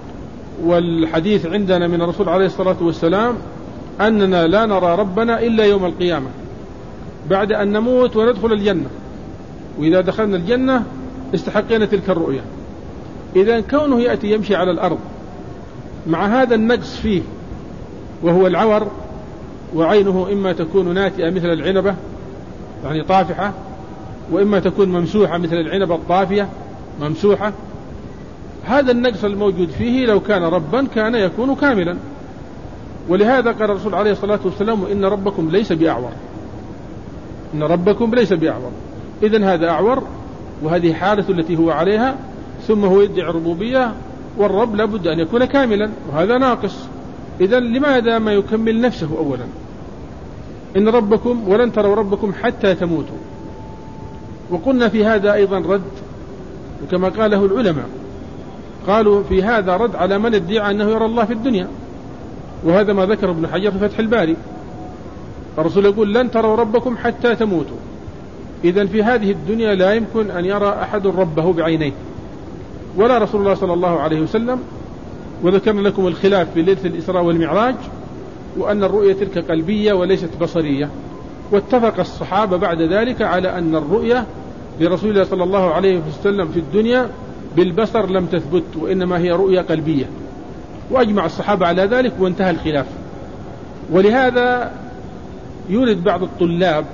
والحديث عندنا من الرسول عليه الصلاة والسلام أننا لا نرى ربنا إلا يوم القيامة بعد أن نموت وندخل الجنة، وإذا دخلنا الجنة استحقنا تلك الرؤية. إذن كونه يأتي يمشي على الأرض مع هذا النقص فيه وهو العور، وعينه إما تكون ناتئة مثل العنبة يعني طافحة، وإما تكون ممسوحة مثل العنبة الطافية ممسوحة، هذا النقص الموجود فيه لو كان ربا كان يكون كاملا. ولهذا قال الرسول عليه الصلاة والسلام إن ربكم ليس بأعور، إن ربكم ليس بأعور. إذن هذا أعور، وهذه حالة التي هو عليها، ثم هو يدعي الربوبية، والرب لابد أن يكون كاملا وهذا ناقص. إذن لماذا ما يكمل نفسه أولا؟ إن ربكم ولن تروا ربكم حتى تموتوا. وقلنا في هذا أيضا رد، وكما قاله العلماء قالوا في هذا رد على من ادعى أنه يرى الله في الدنيا، وهذا ما ذكر ابن حجر في فتح الباري. الرسول يقول لن تروا ربكم حتى تموتوا. إذن في هذه الدنيا لا يمكن أن يرى أحد ربه بعينيه، ولا رسول الله صلى الله عليه وسلم. وذكرنا لكم الخلاف في ليلة الإسراء والمعراج، وأن الرؤية تلك قلبية وليست بصرية. واتفق الصحابة بعد ذلك على أن الرؤية لرسول الله صلى الله عليه وسلم في الدنيا بالبصر لم تثبت، وإنما هي رؤية قلبية، وأجمع الصحابة على ذلك وانتهى الخلاف. ولهذا يورد بعض الطلاب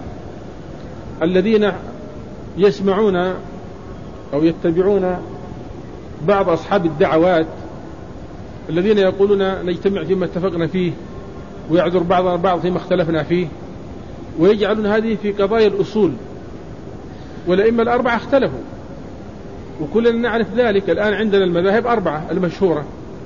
الذين يسمعون أو يتبعون بعض أصحاب الدعوات الذين يقولون نجتمع فيما اتفقنا فيه ويعذر بعضنا بعض فيما اختلفنا فيه، ويجعلون هذه في قضايا الأصول. والأئمة الأربعة اختلفوا، وكلنا نعرف ذلك. الآن عندنا المذاهب أربعة المشهورة،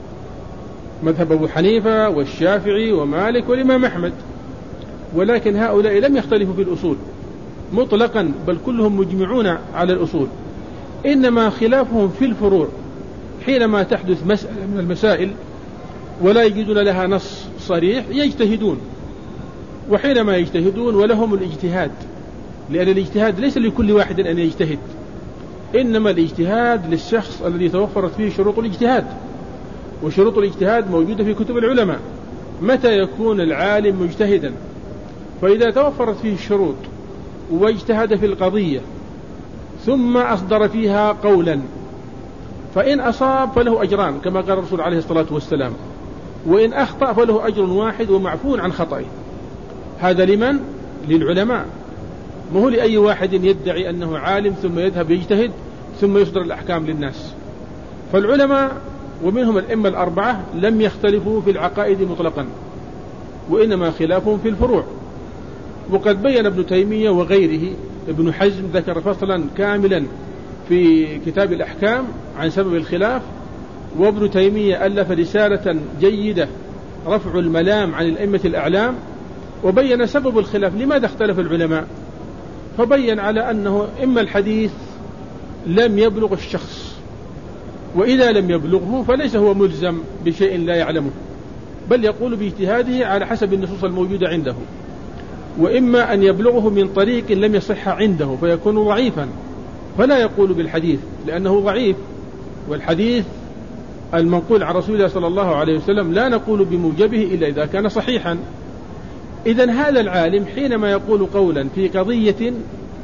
مذهب أبو حنيفة والشافعي ومالك والإمام أحمد، ولكن هؤلاء لم يختلفوا في الأصول مطلقا، بل كلهم مجمعون على الأصول، إنما خلافهم في الفروع. حينما تحدث مسألة من المسائل ولا يجدون لها نص صريح يجتهدون، وحينما يجتهدون ولهم الاجتهاد، لأن الاجتهاد ليس لكل واحد أن يجتهد، إنما الاجتهاد للشخص الذي توفرت فيه شروط الاجتهاد. وشروط الاجتهاد موجودة في كتب العلماء. متى يكون العالم مجتهدا؟ فإذا توفرت فيه الشروط واجتهد في القضية ثم أصدر فيها قولا، فإن أصاب فله أجران كما قال الرسول عليه الصلاة والسلام، وإن أخطأ فله أجر واحد ومعفو عن خطئه. هذا لمن؟ للعلماء، ما هو لأي واحد يدعي أنه عالم ثم يذهب يجتهد ثم يصدر الأحكام للناس. فالعلماء ومنهم الأئمة الأربعة لم يختلفوا في العقائد مطلقا، وإنما خلافهم في الفروع. وقد بين ابن تيمية وغيره، ابن حزم ذكر فصلا كاملا في كتاب الأحكام عن سبب الخلاف، وابن تيمية ألف رسالة جيدة رفع الملام عن الأئمة الأعلام، وبين سبب الخلاف لماذا اختلف العلماء. فبين على أنه إما الحديث لم يبلغ الشخص، وإذا لم يبلغه فليس هو ملزم بشيء لا يعلمه، بل يقول باجتهاده على حسب النصوص الموجودة عنده، وإما أن يبلغه من طريق لم يصح عنده فيكون ضعيفا فلا يقول بالحديث لأنه ضعيف. والحديث المنقول عن رسول الله صلى الله عليه وسلم لا نقول بموجبه إلا إذا كان صحيحا. إذن هذا العالم حينما يقول قولا في قضية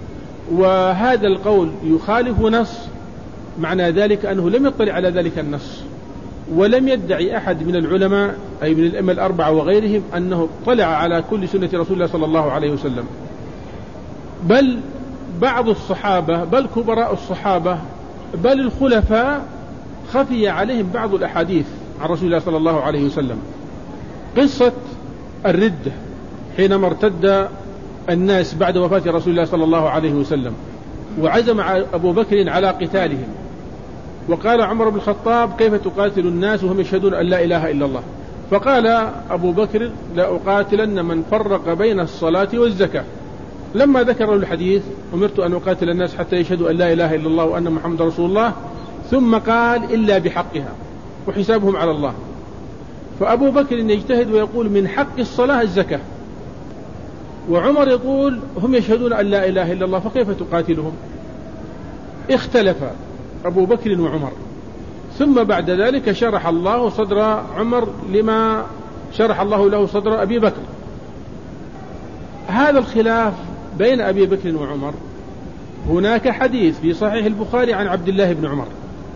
وهذا القول يخالف نص، معنى ذلك أنه لم يطلع على ذلك النص، ولم يدعي أحد من العلماء أي من الأئمة الأربعة وغيرهم أنه اطلع على كل سنة رسول الله صلى الله عليه وسلم، بل بعض الصحابة، بل كبراء الصحابة، بل الخلفاء خفي عليهم بعض الأحاديث عن رسول الله صلى الله عليه وسلم. قصة الردة حينما ارتد الناس بعد وفاة رسول الله صلى الله عليه وسلم، وعزم أبو بكر على قتالهم، وقال عمر بن الخطاب: كيف تقاتل الناس وهم يشهدون أن لا إله إلا الله؟ فقال أبو بكر: لا أقاتلن من فرق بين الصلاة والزكاة. لما ذكر الحديث: أمرت أن أقاتل الناس حتى يشهدوا أن لا إله إلا الله وأن محمد رسول الله، ثم قال: إلا بحقها وحسابهم على الله. فأبو بكر يجتهد ويقول: من حق الصلاة الزكاة، وعمر يقول: هم يشهدون أن لا إله إلا الله فكيف تقاتلهم؟ اختلف أبو بكر وعمر، ثم بعد ذلك شرح الله صدر عمر لما شرح الله له صدر أبي بكر. هذا الخلاف بين أبي بكر وعمر، هناك حديث في صحيح البخاري عن عبد الله بن عمر،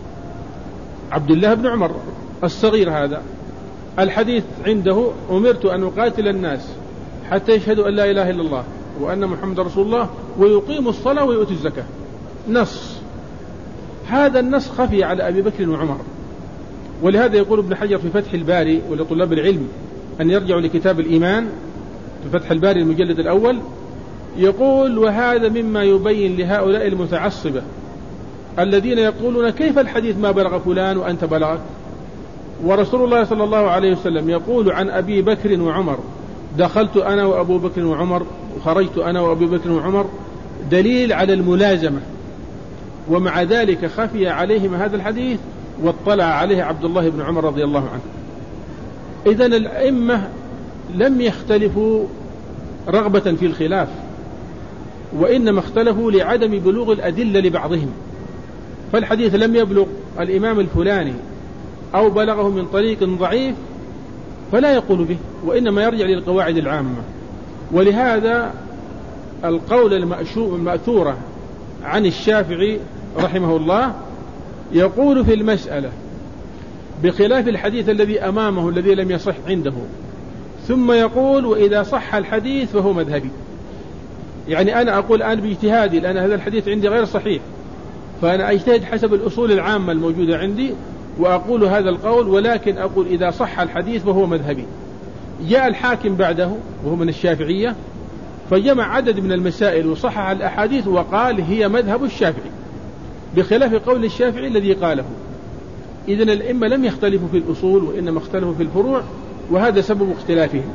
عبد الله بن عمر الصغير هذا، الحديث عنده: أمرت أن أقاتل الناس حتى يشهدوا أن لا إله إلا الله وأن محمد رسول الله ويقيموا الصلاة ويؤتوا الزكاة. نص، هذا النص خفي على أبي بكر وعمر، ولهذا يقول ابن حجر في فتح الباري ولطلاب العلم أن يرجعوا لكتاب الإيمان في فتح الباري المجلد الأول، يقول: وهذا مما يبين لهؤلاء المتعصبة الذين يقولون: كيف الحديث ما بلغ فلان وأنت بلغك؟ ورسول الله صلى الله عليه وسلم يقول عن أبي بكر وعمر: دخلت أنا وأبو بكر وعمر وخرجت أنا وأبو بكر وعمر، دليل على الملازمة. ومع ذلك خفي عليهم هذا الحديث واطلع عليه عبد الله بن عمر رضي الله عنه. إذن الأئمة لم يختلفوا رغبة في الخلاف، وإنما اختلفوا لعدم بلوغ الأدلة لبعضهم. فالحديث لم يبلغ الإمام الفلاني أو بلغه من طريق ضعيف فلا يقول به، وإنما يرجع للقواعد العامة. ولهذا القول المأثورة عن الشافعي رحمه الله يقول في المسألة بخلاف الحديث الذي أمامه الذي لم يصح عنده، ثم يقول: وإذا صح الحديث فهو مذهبي. يعني أنا أقول الآن باجتهادي، لأن هذا الحديث عندي غير صحيح، فأنا أجتهد حسب الأصول العامة الموجودة عندي وأقول هذا القول، ولكن أقول إذا صح الحديث فهو مذهبي. جاء الحاكم بعده وهو من الشافعية فجمع عدد من المسائل وصحح الأحاديث وقال هي مذهب الشافعي، بخلاف قول الشافعي الذي قاله. إذن الأئمة لم يختلفوا في الأصول وإنما اختلفوا في الفروع، وهذا سبب اختلافهم.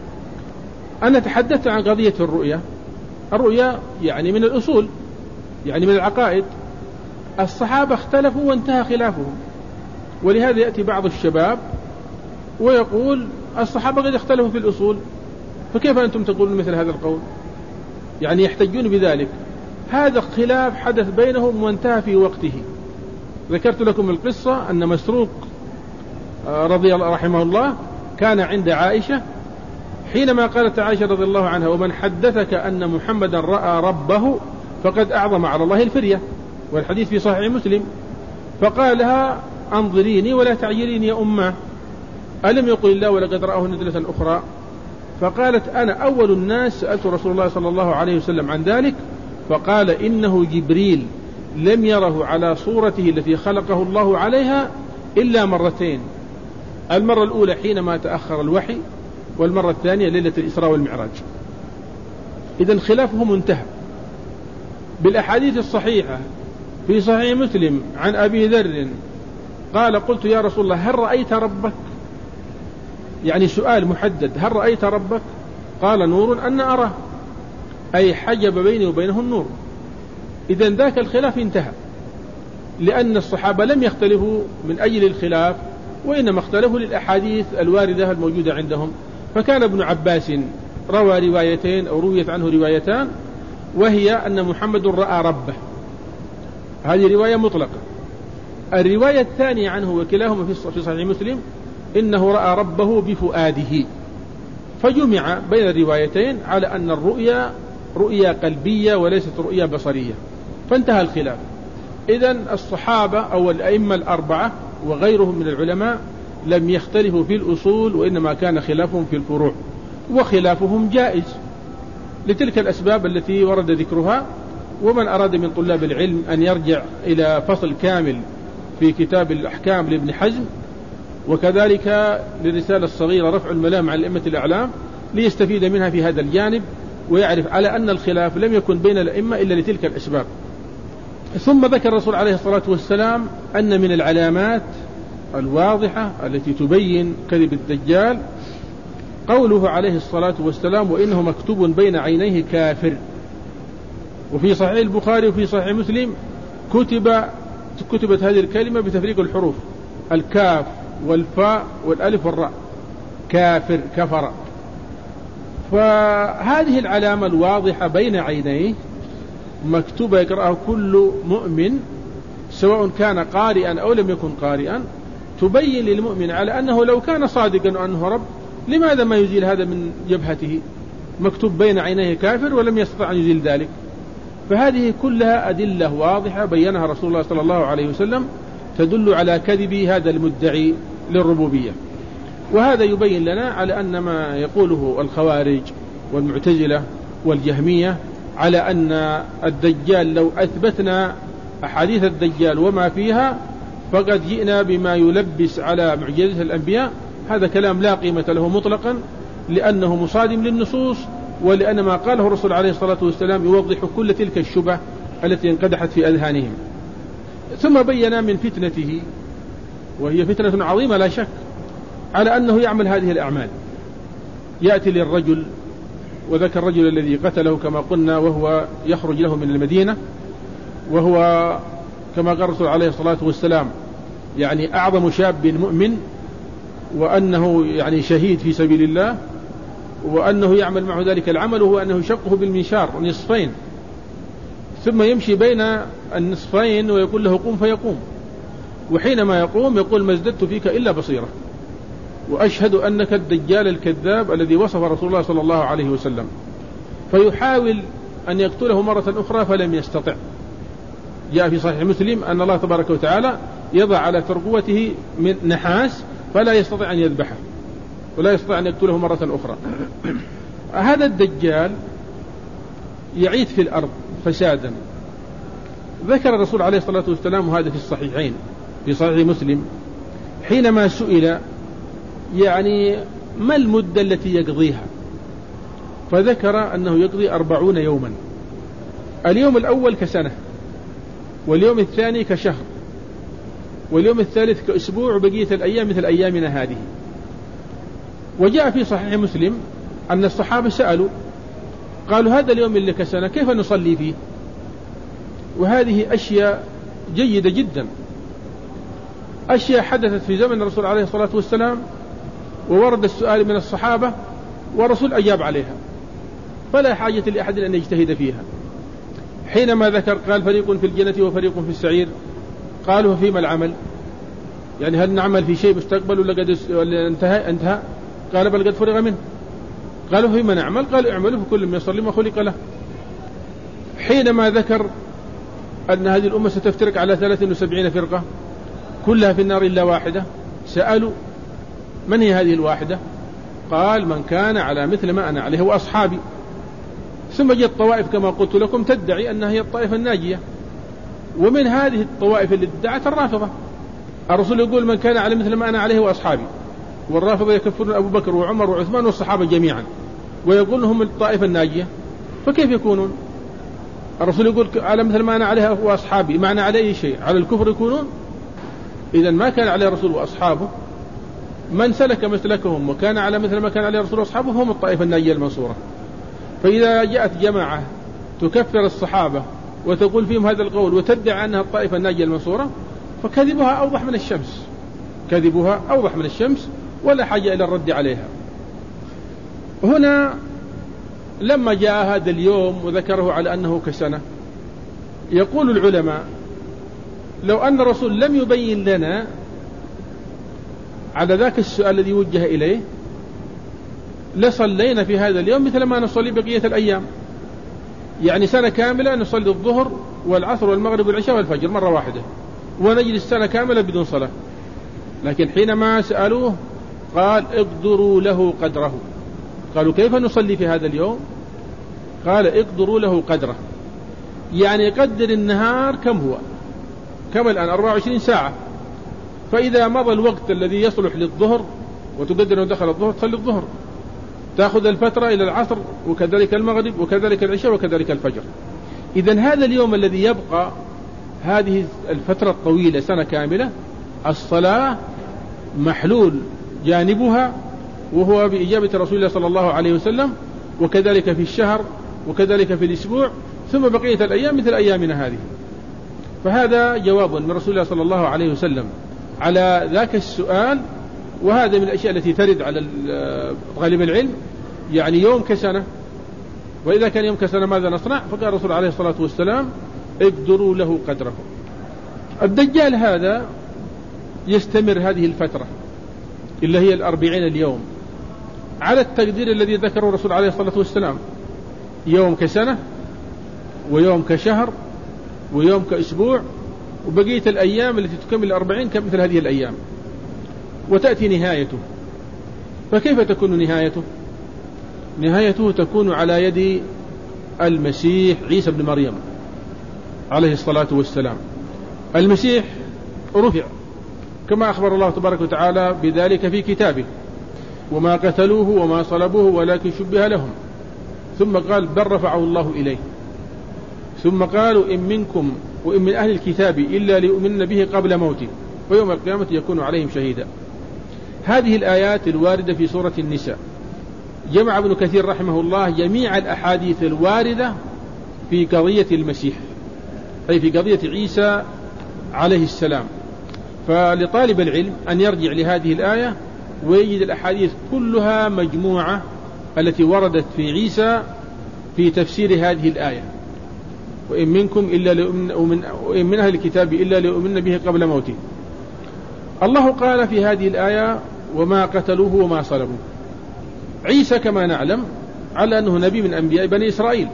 أنا تحدثت عن قضية الرؤيا يعني من الأصول، يعني من العقائد. الصحابة اختلفوا وانتهى خلافهم، ولهذا يأتي بعض الشباب ويقول: الصحابة قد اختلفوا في الأصول، فكيف أنتم تقولون مثل هذا القول؟ يعني يحتجون بذلك. هذا خلاف حدث بينهم وانتهى في وقته. ذكرت لكم القصة أن مسروق رضي الله رحمه الله كان عند عائشة حينما قالت عائشة رضي الله عنها: ومن حدثك أن محمدا رأى ربه فقد أعظم على الله الفرية، والحديث في صحيح مسلم. فقال لها: أنظريني ولا تعيريني يا أمه، ألم يقل الله ولقد رآه نزلة أخرى؟ فقالت: أنا أول الناس سألت رسول الله صلى الله عليه وسلم عن ذلك، فقال: إنه جبريل لم يره على صورته التي خلقه الله عليها إلا مرتين، المرة الأولى حينما تأخر الوحي، والمرة الثانية ليلة الإسراء والمعراج. إذن خلافهم انتهى. بالأحاديث الصحيحة في صحيح مسلم عن أبي ذر قال: قلت يا رسول الله هل رأيت ربك؟ يعني سؤال محدد: هل رأيت ربك؟ قال: نور أن أراه، أي حجب بيني وبينه النور. إذن ذاك الخلاف انتهى، لأن الصحابة لم يختلفوا من أجل الخلاف، وإنما اختلفوا للأحاديث الواردة الموجودة عندهم. فكان ابن عباس روى روايتين أو رويت عنه روايتان، وهي أن محمد رأى ربه، هذه رواية مطلقة. الرواية الثانية عنه وكلاهما في صحيح مسلم إنه رأى ربه بفؤاده. فجمع بين الروايتين على أن الرؤيا رؤيا قلبية وليست رؤيا بصرية، فانتهى الخلاف. إذن الصحابة أو الأئمة الأربعة وغيرهم من العلماء لم يختلفوا في الأصول، وإنما كان خلافهم في الفروع، وخلافهم جائز لتلك الأسباب التي ورد ذكرها. ومن أراد من طلاب العلم أن يرجع إلى فصل كامل في كتاب الأحكام لابن حزم، وكذلك للرسالة الصغيرة رفع الملام عن الأئمة الأعلام، ليستفيد منها في هذا الجانب، ويعرف على أن الخلاف لم يكن بين الأئمة إلا لتلك الأسباب. ثم ذكر الرسول عليه الصلاة والسلام أن من العلامات الواضحة التي تبين كذب الدجال قوله عليه الصلاة والسلام: وإنه مكتوب بين عينيه كافر. وفي صحيح البخاري وفي صحيح مسلم كتبت هذه الكلمة بتفريق الحروف، الكاف والفاء والألف والراء، كافر، كفر. فهذه العلامة الواضحة بين عينيه مكتوبة يقرأها كل مؤمن سواء كان قارئا أو لم يكن قارئا، تبين للمؤمن على أنه لو كان صادقا وأنه رب لماذا ما يزيل هذا من جبهته؟ مكتوب بين عينيه كافر ولم يستطع أن يزيل ذلك. فهذه كلها أدلة واضحة بينها رسول الله صلى الله عليه وسلم تدل على كذب هذا المدعي للربوبية. وهذا يبين لنا على أن ما يقوله الخوارج والمعتزلة والجهمية على أن الدجال لو أثبتنا أحاديث الدجال وما فيها فقد جئنا بما يلبس على معجزة الأنبياء، هذا كلام لا قيمة له مطلقا، لأنه مصادم للنصوص، ولأن ما قاله الرسول عليه الصلاة والسلام يوضح كل تلك الشبه التي انقدحت في أذهانهم. ثم بينا من فتنته، وهي فتنة عظيمة لا شك، على أنه يعمل هذه الأعمال. يأتي للرجل، وذكر الرجل الذي قتله كما قلنا وهو يخرج له من المدينة، وهو كما قال الرسول عليه الصلاة والسلام يعني أعظم شاب مؤمن، وأنه يعني شهيد في سبيل الله، وأنه يعمل معه ذلك العمل، وهو أنه يشقه بالمنشار نصفين، ثم يمشي بين النصفين ويقول له قم فيقوم، وحينما يقوم يقول ما ازددت فيك إلا بصيرة، وأشهد أنك الدجال الكذاب الذي وصف رسول الله صلى الله عليه وسلم. فيحاول أن يقتله مرة أخرى فلم يستطع. جاء في صحيح مسلم أن الله تبارك وتعالى يضع على ترقوته من نحاس فلا يستطيع أن يذبحه ولا يستطيع أن يقتله مرة أخرى. هذا الدجال يعيث في الأرض فسادا. ذكر الرسول عليه الصلاة والسلام وهذا في الصحيحين في صحيح مسلم حينما سئل يعني ما المدة التي يقضيها، فذكر أنه يقضي 40 يوما، اليوم الأول كسنة، واليوم الثاني كشهر، واليوم الثالث كأسبوع، وبقية الأيام مثل أيامنا هذه. وجاء في صحيح مسلم أن الصحابة سألوا قالوا هذا اليوم اللي كسنة كيف نصلي فيه؟ وهذه أشياء جيدة جدا، أشياء حدثت في زمن الرسول عليه الصلاة والسلام، وورد السؤال من الصحابة والرسول أجاب عليها، فلا حاجة لأحد أن يجتهد فيها. حينما ذكر قال فريق في الجنة وفريق في السعير، قالوا فيما العمل؟ يعني هل نعمل في شيء مستقبل ولا انتهى؟ قال بل قد فرغ منه. قالوا فيما نعمل؟ قالوا اعملوا فكل ما يصلي ما خلق له. حينما ذكر أن هذه الأمة ستفترق على 73 فرقة كلها في النار إلا واحدة، سألوا من هي هذه الواحدة؟ قال من كان على مثل ما أنا عليه وأصحابي. ثم جاءت الطوائف كما قلت لكم تدعي أنها هي الطائفة الناجية، ومن هذه الطوائف اللي ادعت الرافضة. الرسول يقول من كان على مثل ما أنا عليه وأصحابي، والرافضة يكفرون أبو بكر وعمر وعثمان والصحابة جميعا، ويقول هم الطائفة الناجية، فكيف يكونون؟ الرسول يقول على مثل ما أنا عليه وأصحابي، معنى على أي شيء؟ على الكفر يكونون؟ إذن ما كان عليه الرسول وأصحابه، من سلك مسلكهم وكان على مثل ما كان عليه الرسول وأصحابه هم الطائفة الناجية المنصورة. فإذا جاءت جماعة تكفر الصحابة وتقول فيهم هذا القول وتدعي أنها الطائفة الناجية المنصورة، فكذبها أوضح من الشمس، كذبها أوضح من الشمس، ولا حاجة إلى الرد عليها. هنا لما جاء هذا اليوم وذكره على أنه كسنة، يقول العلماء لو أن الرسول لم يبين لنا على ذاك السؤال الذي وجه إليه لصلينا في هذا اليوم مثل ما نصلي بقية الأيام، يعني سنة كاملة نصلي الظهر والعصر والمغرب والعشاء والفجر مرة واحدة، ونجلس سنة كاملة بدون صلاة. لكن حينما سألوه قال اقدروا له قدره. قالوا كيف نصلي في هذا اليوم؟ قال اقدروا له قدره، يعني قدر النهار كم هو، كم الآن 24 ساعة، فإذا مضى الوقت الذي يصلح للظهر وتقدر أن دخل الظهر تصلي الظهر، تأخذ الفترة إلى العصر وكذلك المغرب وكذلك العشاء وكذلك الفجر. إذن هذا اليوم الذي يبقى هذه الفترة الطويلة سنة كاملة الصلاة محلول جانبها وهو بإجابة رسول الله صلى الله عليه وسلم، وكذلك في الشهر وكذلك في الأسبوع، ثم بقية الأيام مثل أيامنا هذه. فهذا جواب من رسول الله صلى الله عليه وسلم على ذاك السؤال، وهذا من الأشياء التي ترد على طالب العلم، يعني يوم كسنة، وإذا كان يوم كسنة ماذا نصنع؟ فقال الرسول عليه الصلاة والسلام اقدروا له قدره. الدجال هذا يستمر هذه الفترة اللي هي 40 اليوم على التقدير الذي ذكره الرسول عليه الصلاة والسلام، يوم كسنة ويوم كشهر ويوم كأسبوع، وبقية الأيام التي تكمل 40 كمثل هذه الأيام، وتأتي نهايته. فكيف تكون نهايته؟ نهايته تكون على يد المسيح عيسى بن مريم عليه الصلاة والسلام. المسيح رفع كما أخبر الله تبارك وتعالى بذلك في كتابه: وما قتلوه وما صلبوه ولكن شبه لهم، ثم قال بل رفعه الله إليه، ثم قالوا إن منكم وإن من أهل الكتاب إلا ليؤمن به قبل موته ويوم القيامة يكون عليهم شهيدا. هذه الآيات الواردة في سورة النساء جمع ابن كثير رحمه الله جميع الأحاديث الواردة في قضية المسيح، أي في قضية عيسى عليه السلام. فلطالب العلم أن يرجع لهذه الآية ويجد الأحاديث كلها مجموعة التي وردت في عيسى في تفسير هذه الآية: وإن منكم إلا وإن من أهل الكتاب إلا ليؤمن به قبل موته. الله قال في هذه الآية: وما قتلوه وما صلبوه. عيسى كما نعلم على أنه نبي من أنبياء بني إسرائيل،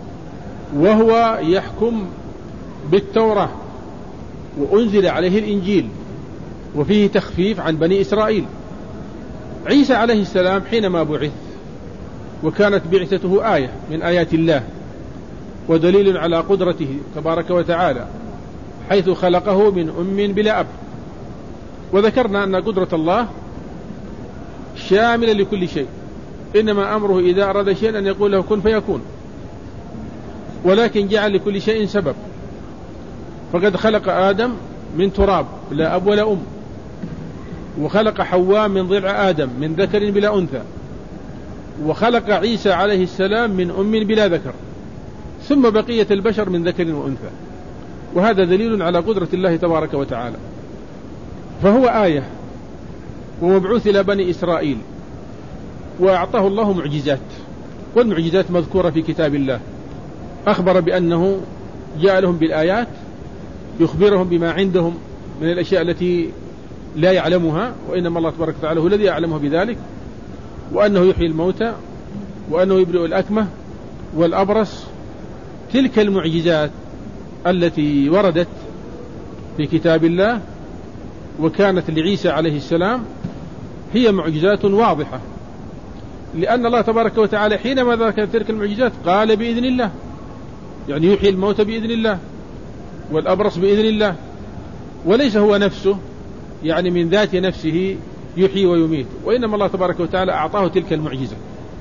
وهو يحكم بالتوراة، وأنزل عليه الإنجيل وفيه تخفيف عن بني إسرائيل. عيسى عليه السلام حينما بعث وكانت بعثته آية من آيات الله ودليل على قدرته تبارك وتعالى، حيث خلقه من أم بلا أب. وذكرنا أن قدرة الله شاملة لكل شيء، إنما أمره إذا أراد شيئا أن يقول له كن فيكون، ولكن جعل لكل شيء سبب. فقد خلق آدم من تراب لا أب ولا أم، وخلق حواء من ضلع آدم من ذكر بلا أنثى، وخلق عيسى عليه السلام من أم بلا ذكر، ثم بقية البشر من ذكر وأنثى. وهذا دليل على قدرة الله تبارك وتعالى. فهو آية ومبعوث إلى بني إسرائيل، وأعطاه الله معجزات، والمعجزات مذكورة في كتاب الله. أخبر بأنه جاء لهم بالآيات يخبرهم بما عندهم من الأشياء التي لا يعلمها، وإنما الله تبارك وتعالى هو الذي يعلمه بذلك، وأنه يحيي الموتى، وأنه يبرئ الأكمه والأبرص. تلك المعجزات التي وردت في كتاب الله وكانت لعيسى عليه السلام هي معجزات واضحة، لأن الله تبارك وتعالى حينما ذكر تلك المعجزات قال بإذن الله، يعني يحيي الموتى بإذن الله والأبرص بإذن الله، وليس هو نفسه يعني من ذات نفسه يحيي ويميت، وإنما الله تبارك وتعالى أعطاه تلك المعجزة،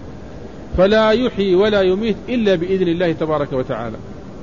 فلا يحيي ولا يميت إلا بإذن الله تبارك وتعالى.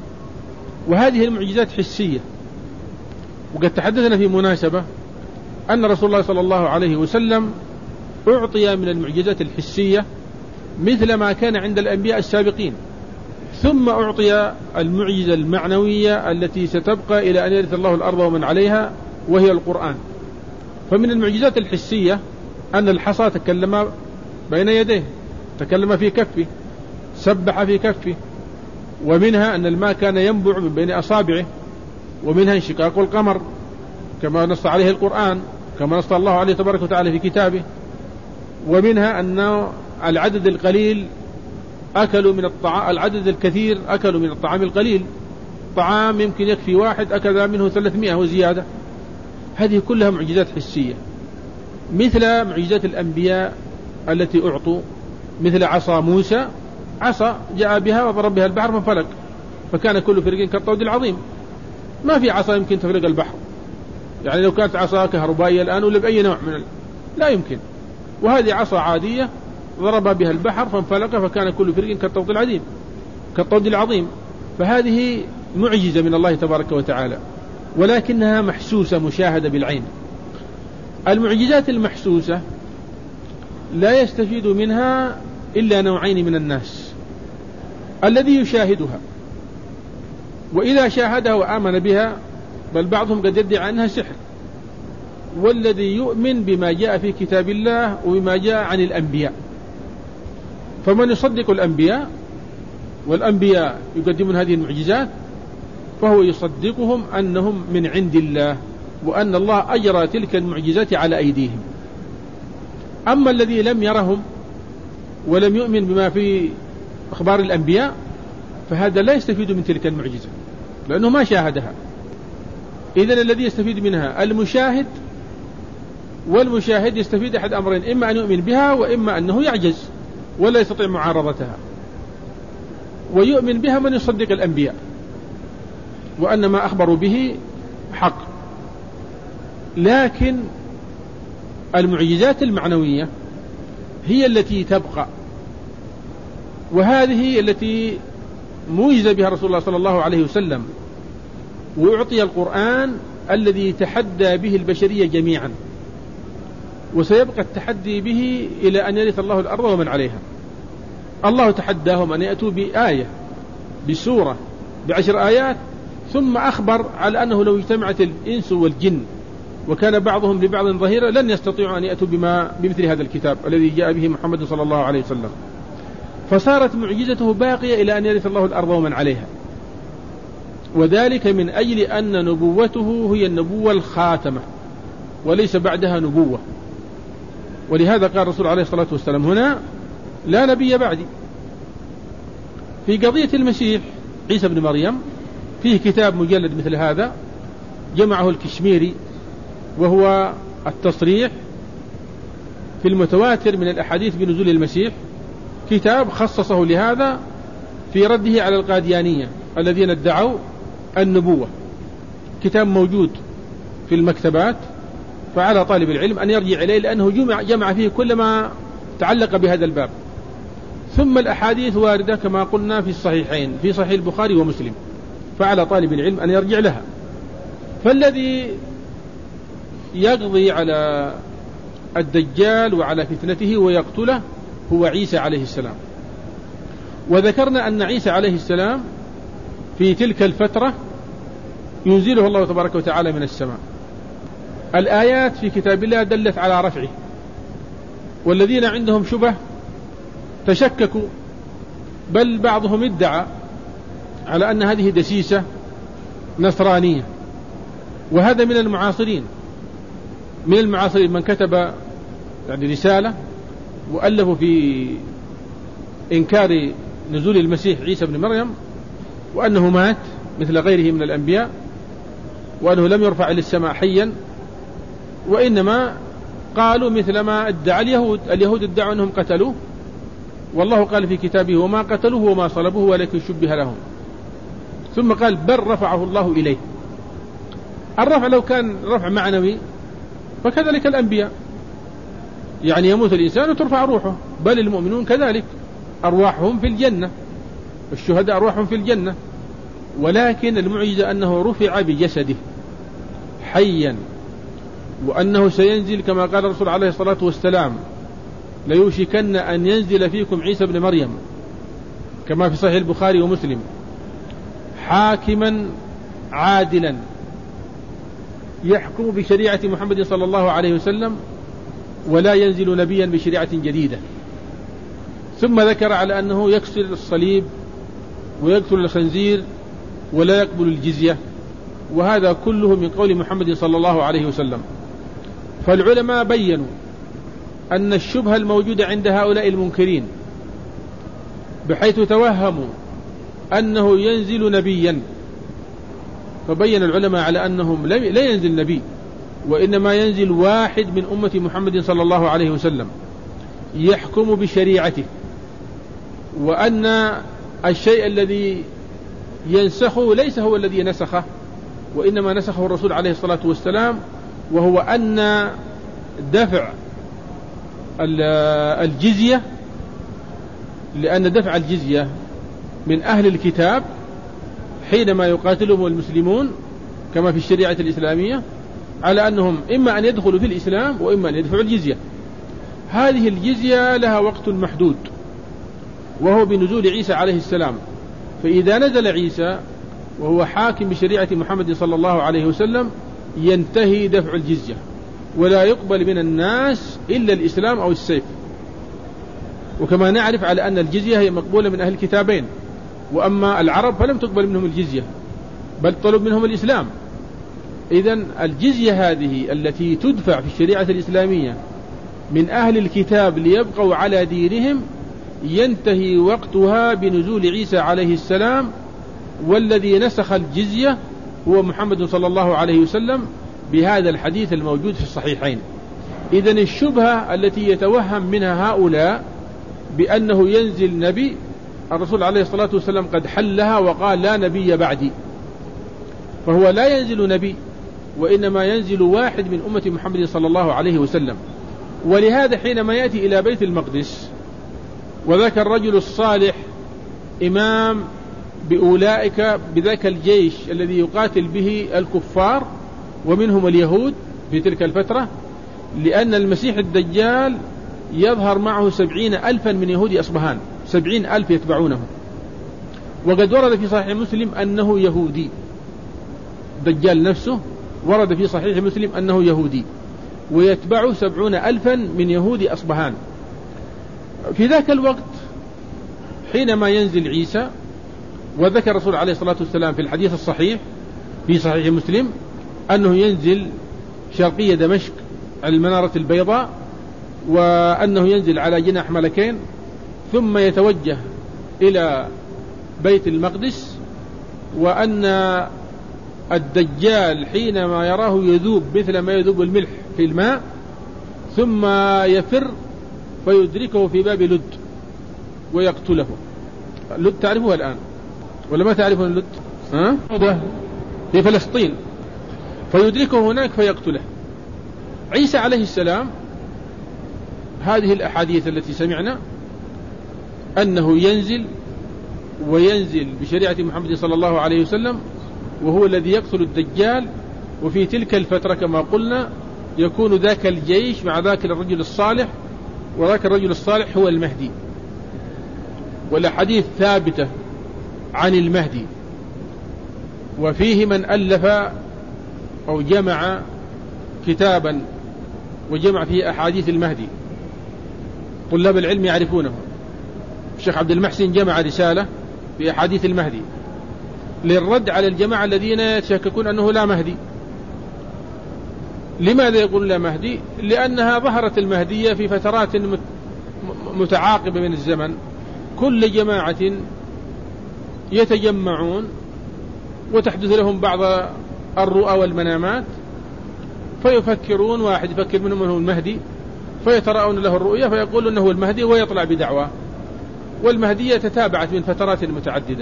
وهذه المعجزات حسية. وقد تحدثنا في مناسبة أن رسول الله صلى الله عليه وسلم أعطي من المعجزات الحسية مثل ما كان عند الأنبياء السابقين، ثم أعطي المعجزة المعنوية التي ستبقى إلى أن يرث الله الأرض ومن عليها، وهي القرآن. فمن المعجزات الحسية أن الحصى تكلم بين يديه، تكلم في كفه، سبح في كفه. ومنها أن الماء كان ينبع من بين أصابعه، ومنها انشقاق القمر كما نص عليه القرآن، كما نص الله عليه تبارك وتعالى في كتابه. ومنها أن العدد القليل أكلوا من الطعام، العدد الكثير أكلوا من الطعام القليل، طعام يمكن يكفي واحد أكل منه 300 وزيادة. هذه كلها معجزات حسية. مثل معجزات الأنبياء التي أعطوا، مثل عصا موسى، عصا جاء بها وضرب بها البحر فانفلق فكان كل فرق كالطود العظيم. ما في عصا يمكن تفلق البحر، يعني لو كانت عصا كهربائية الآن ولا بأي نوع لا يمكن، وهذه عصا عادية ضرب بها البحر فانفلق فكان كل فرق كالطود العظيم. فهذه معجزة من الله تبارك وتعالى، ولكنها محسوسة مشاهدة بالعين. المعجزات المحسوسة لا يستفيد منها إلا نوعين من الناس: الذي يشاهدها وإذا شاهدها وآمن بها، بل بعضهم قد يدعي عنها سحر، والذي يؤمن بما جاء في كتاب الله وبما جاء عن الأنبياء. فمن يصدق الأنبياء والأنبياء يقدمون هذه المعجزات فهو يصدقهم أنهم من عند الله، وأن الله أجرى تلك المعجزات على أيديهم. أما الذي لم يرهم ولم يؤمن بما في أخبار الأنبياء فهذا لا يستفيد من تلك المعجزة لأنه ما شاهدها. إذن الذي يستفيد منها المشاهد، والمشاهد يستفيد أحد أمرين: إما أن يؤمن بها، وإما أنه يعجز ولا يستطيع معارضتها. ويؤمن بها من يصدق الأنبياء وأن ما أخبروا به حق. لكن المعجزات المعنوية هي التي تبقى، وهذه التي موجز بها رسول الله صلى الله عليه وسلم، وأعطي القرآن الذي تحدى به البشرية جميعا، وسيبقى التحدي به إلى أن يرث الله الأرض ومن عليها. الله تحداهم أن يأتوا بآية، بسورة، ب10 آيات، ثم أخبر على أنه لو اجتمعت الإنس والجن وكان بعضهم لبعض ظهيرا لن يستطيعوا أن يأتوا بمثل هذا الكتاب الذي جاء به محمد صلى الله عليه وسلم. فصارت معجزته باقية إلى أن يرث الله الأرض ومن عليها، وذلك من أجل أن نبوته هي النبوة الخاتمة وليس بعدها نبوة. ولهذا قال الرسول عليه الصلاة والسلام: هنا لا نبي بعدي. في قضية المسيح عيسى بن مريم فيه كتاب مجلد مثل هذا جمعه الكشميري، وهو التصريح في المتواتر من الأحاديث بنزول المسيح، كتاب خصصه لهذا في رده على القاديانية الذين ادعوا النبوة. كتاب موجود في المكتبات، فعلى طالب العلم أن يرجع إليه لأنه جمع فيه كل ما تعلق بهذا الباب. ثم الأحاديث واردة كما قلنا في الصحيحين، في صحيح البخاري ومسلم، فعلى طالب العلم أن يرجع لها. فالذي يقضي على الدجال وعلى فتنته ويقتله هو عيسى عليه السلام. وذكرنا أن عيسى عليه السلام في تلك الفترة ينزله الله تبارك وتعالى من السماء. الآيات في كتاب الله دلت على رفعه، والذين عندهم شبه تشككوا، بل بعضهم ادعى على أن هذه دسيسة نصرانية. وهذا من المعاصرين من كتب يعني رسالة وألفوا في إنكار نزول المسيح عيسى بن مريم، وأنه مات مثل غيره من الأنبياء، وأنه لم يرفع إلى السماء حيا، وإنما قالوا مثل ما ادعى اليهود ادعوا أنهم قتلوه، والله قال في كتابه: وما قتلوه وما صلبوه ولكن شبه لهم. ثم قال: بل رفعه الله إليه. الرفع لو كان رفع معنوي فكذلك الأنبياء، يعني يموت الإنسان وترفع روحه، بل المؤمنون كذلك أرواحهم في الجنة، الشهداء أرواحهم في الجنة. ولكن المعجزة أنه رفع بجسده حيا، وأنه سينزل كما قال الرسول عليه الصلاة والسلام: ليوشكن أن ينزل فيكم عيسى بن مريم، كما في صحيح البخاري ومسلم، حاكما عادلا يحكم بشريعة محمد صلى الله عليه وسلم، ولا ينزل نبيا بشريعة جديدة. ثم ذكر على أنه يكسر الصليب ويقتل الخنزير ولا يقبل الجزية، وهذا كله من قول محمد صلى الله عليه وسلم. فالعلماء بيّنوا أن الشبهة الموجودة عند هؤلاء المنكرين بحيث توهموا أنه ينزل نبيا، فبين العلماء على أنهم لا ينزل نبي، وإنما ينزل واحد من أمة محمد صلى الله عليه وسلم يحكم بشريعته، وأن الشيء الذي ينسخه ليس هو الذي نسخه، وإنما نسخه الرسول عليه الصلاة والسلام، وهو أن دفع الجزية، لأن دفع الجزية من أهل الكتاب حينما يقاتلهم المسلمون كما في الشريعة الإسلامية على أنهم إما أن يدخلوا في الإسلام وإما أن يدفعوا الجزية. هذه الجزية لها وقت محدود، وهو بنزول عيسى عليه السلام. فإذا نزل عيسى وهو حاكم بشريعة محمد صلى الله عليه وسلم ينتهي دفع الجزية، ولا يقبل من الناس إلا الإسلام أو السيف. وكما نعرف على أن الجزية هي مقبولة من أهل الكتابين، وأما العرب فلم تقبل منهم الجزية بل طلب منهم الإسلام. إذن الجزية هذه التي تدفع في الشريعة الإسلامية من أهل الكتاب ليبقوا على دينهم ينتهي وقتها بنزول عيسى عليه السلام، والذي نسخ الجزية هو محمد صلى الله عليه وسلم بهذا الحديث الموجود في الصحيحين. إذن الشبهة التي يتوهم منها هؤلاء بأنه ينزل نبي، الرسول عليه الصلاة والسلام قد حلها وقال لا نبي بعدي، فهو لا ينزل نبي، وإنما ينزل واحد من أمة محمد صلى الله عليه وسلم. ولهذا حينما يأتي إلى بيت المقدس وذاك الرجل الصالح إمام بأولئك بذاك الجيش الذي يقاتل به الكفار ومنهم اليهود في تلك الفترة، لأن المسيح الدجال يظهر معه 70,000 من يهود أصبهان، 70,000 يتبعونه. وقد ورد في صحيح مسلم أنه يهودي، الدجال نفسه ورد في صحيح مسلم أنه يهودي، ويتبع 70,000 من يهود أصبهان. في ذاك الوقت حينما ينزل عيسى، وذكر الرسول عليه الصلاة والسلام في الحديث الصحيح في صحيح مسلم أنه ينزل شرقية دمشق على المنارة البيضاء، وأنه ينزل على جناح ملكين، ثم يتوجه إلى بيت المقدس، وأن الدجال حينما يراه يذوب مثل ما يذوب الملح في الماء، ثم يفر فيدركه في باب لد ويقتله. لد تعرفوها الآن ولا ما تعرفون لد؟ في فلسطين، فيدركه هناك فيقتله. عيسى عليه السلام هذه الأحاديث التي سمعنا أنه ينزل بشريعة محمد صلى الله عليه وسلم، وهو الذي يقتل الدجال. وفي تلك الفترة كما قلنا يكون ذاك الجيش مع ذاك الرجل الصالح، وذاك الرجل الصالح هو المهدي. والأحاديث ثابتة عن المهدي، وفيه من ألف أو جمع كتابا وجمع فيه أحاديث المهدي، طلاب العلم يعرفونه. الشيخ عبد المحسن جمع رسالة في أحاديث المهدي للرد على الجماعة الذين يتشككون أنه لا مهدي. لماذا يقول لا مهدي؟ لأنها ظهرت المهدية في فترات متعاقبة من الزمن، كل جماعة يتجمعون وتحدث لهم بعض الرؤى والمنامات، فيفكرون، واحد يفكر منهم أنه المهدي، فيتراءون له الرؤيا فيقول أنه المهدي ويطلع بدعوة. والمهدية تتابعت من فترات متعددة،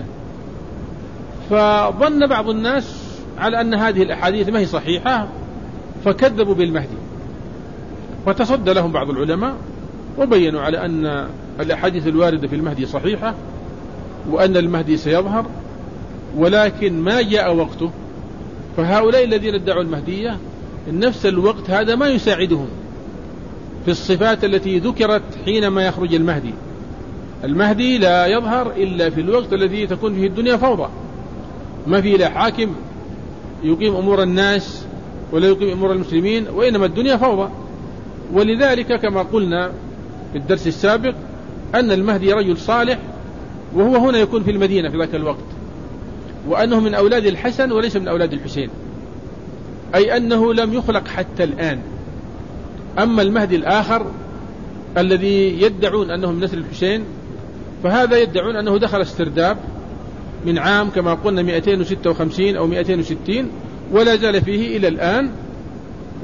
فظن بعض الناس على أن هذه الأحاديث ما هي صحيحة فكذبوا بالمهدي. وتصدى لهم بعض العلماء وبينوا على أن الأحاديث الواردة في المهدي صحيحة، وأن المهدي سيظهر، ولكن ما جاء وقته. فهؤلاء الذين ادعوا المهدية نفس الوقت هذا ما يساعدهم في الصفات التي ذكرت حينما يخرج المهدي. المهدي لا يظهر إلا في الوقت الذي تكون فيه الدنيا فوضى، ما فيه لا حاكم يقيم أمور الناس ولا يقيم أمور المسلمين، وإنما الدنيا فوضى. ولذلك كما قلنا في الدرس السابق أن المهدي رجل صالح، وهو هنا يكون في المدينة في ذاك الوقت، وأنه من أولاد الحسن وليس من أولاد الحسين، أي أنه لم يخلق حتى الآن. أما المهدي الآخر الذي يدعون أنه من نسل الحسين، فهذا يدعون أنه دخل استرداب من عام كما قلنا 256 أو 260، ولا زال فيه إلى الآن،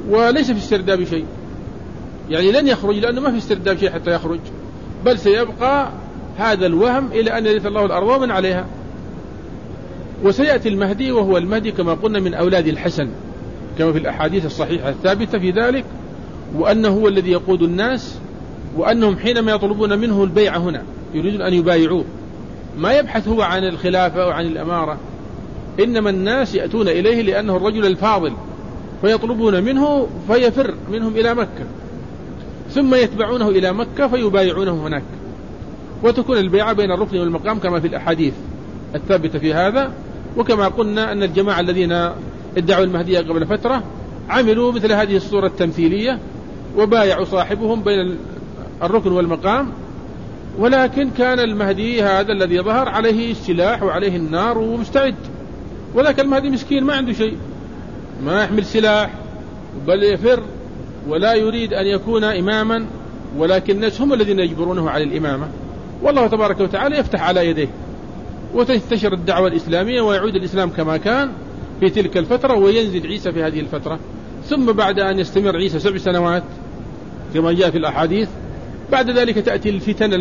وليس في استرداد شيء، يعني لن يخرج لأنه ما في استرداد شيء حتى يخرج، بل سيبقى هذا الوهم إلى أن يرث الله الأرض ومن عليها. وسيأتي المهدي، وهو المهدي كما قلنا من أولاد الحسن كما في الأحاديث الصحيحة الثابتة في ذلك، وأنه هو الذي يقود الناس، وأنهم حينما يطلبون منه البيع هنا يريدون أن يبايعوه، ما يبحث هو عن الخلافة وعن الأمارة، إنما الناس يأتون إليه لأنه الرجل الفاضل، فيطلبون منه فيفر منهم إلى مكة، ثم يتبعونه إلى مكة فيبايعونه هناك، وتكون البيعة بين الركن والمقام كما في الأحاديث الثابتة في هذا. وكما قلنا أن الجماعة الذين ادعوا المهدية قبل فترة عملوا مثل هذه الصورة التمثيلية وبايعوا صاحبهم بين الركن والمقام، ولكن كان المهدي هذا الذي ظهر عليه السلاح وعليه النار ومستعد، ولكن المهدي مسكين ما عنده شيء، ما يحمل سلاح بل يفر ولا يريد أن يكون إماما، ولكن الناس هم الذين يجبرونه على الإمامة، والله تبارك وتعالى يفتح على يديه وتنتشر الدعوة الإسلامية ويعود الإسلام كما كان في تلك الفترة، وينزل عيسى في هذه الفترة. ثم بعد أن يستمر عيسى 7 سنوات كما جاء في الأحاديث، بعد ذلك تأتي الفتن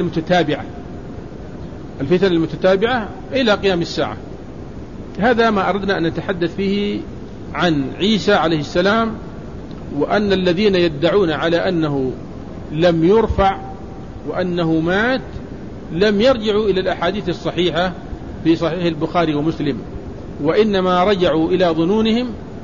المتتابعة إلى قيام الساعة. هذا ما أردنا أن نتحدث فيه عن عيسى عليه السلام، وأن الذين يدعون على أنه لم يرفع وأنه مات لم يرجعوا إلى الأحاديث الصحيحة في صحيح البخاري ومسلم، وإنما رجعوا إلى ظنونهم،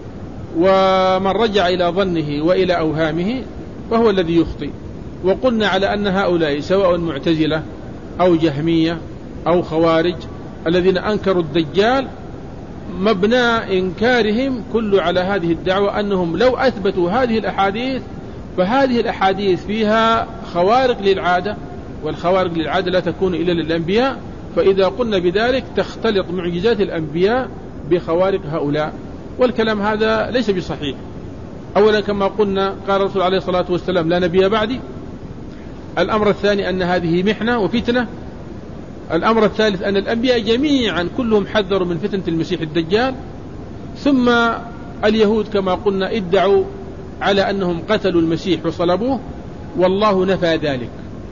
ومن رجع إلى ظنه وإلى أوهامه فهو الذي يخطئ. وقلنا على أن هؤلاء سواء معتزلة أو جهمية أو خوارج الذين أنكروا الدجال، مبنى إنكارهم كله على هذه الدعوة أنهم لو أثبتوا هذه الأحاديث، فهذه الأحاديث فيها خوارق للعادة، والخوارق للعادة لا تكون إلا للأنبياء، فإذا قلنا بذلك تختلط معجزات الأنبياء بخوارق هؤلاء، والكلام هذا ليس بصحيح. أولا كما قلنا قال الرسول عليه الصلاة والسلام لا نبي بعدي. الأمر الثاني أن هذه محنة وفتنة. الأمر الثالث أن الأنبياء جميعا كلهم حذروا من فتنة المسيح الدجال. ثم اليهود كما قلنا ادعوا على أنهم قتلوا المسيح وصلبوه، والله نفى ذلك.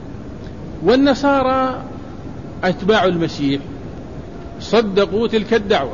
والنصارى أتباع المسيح صدقوا تلك الدعوة،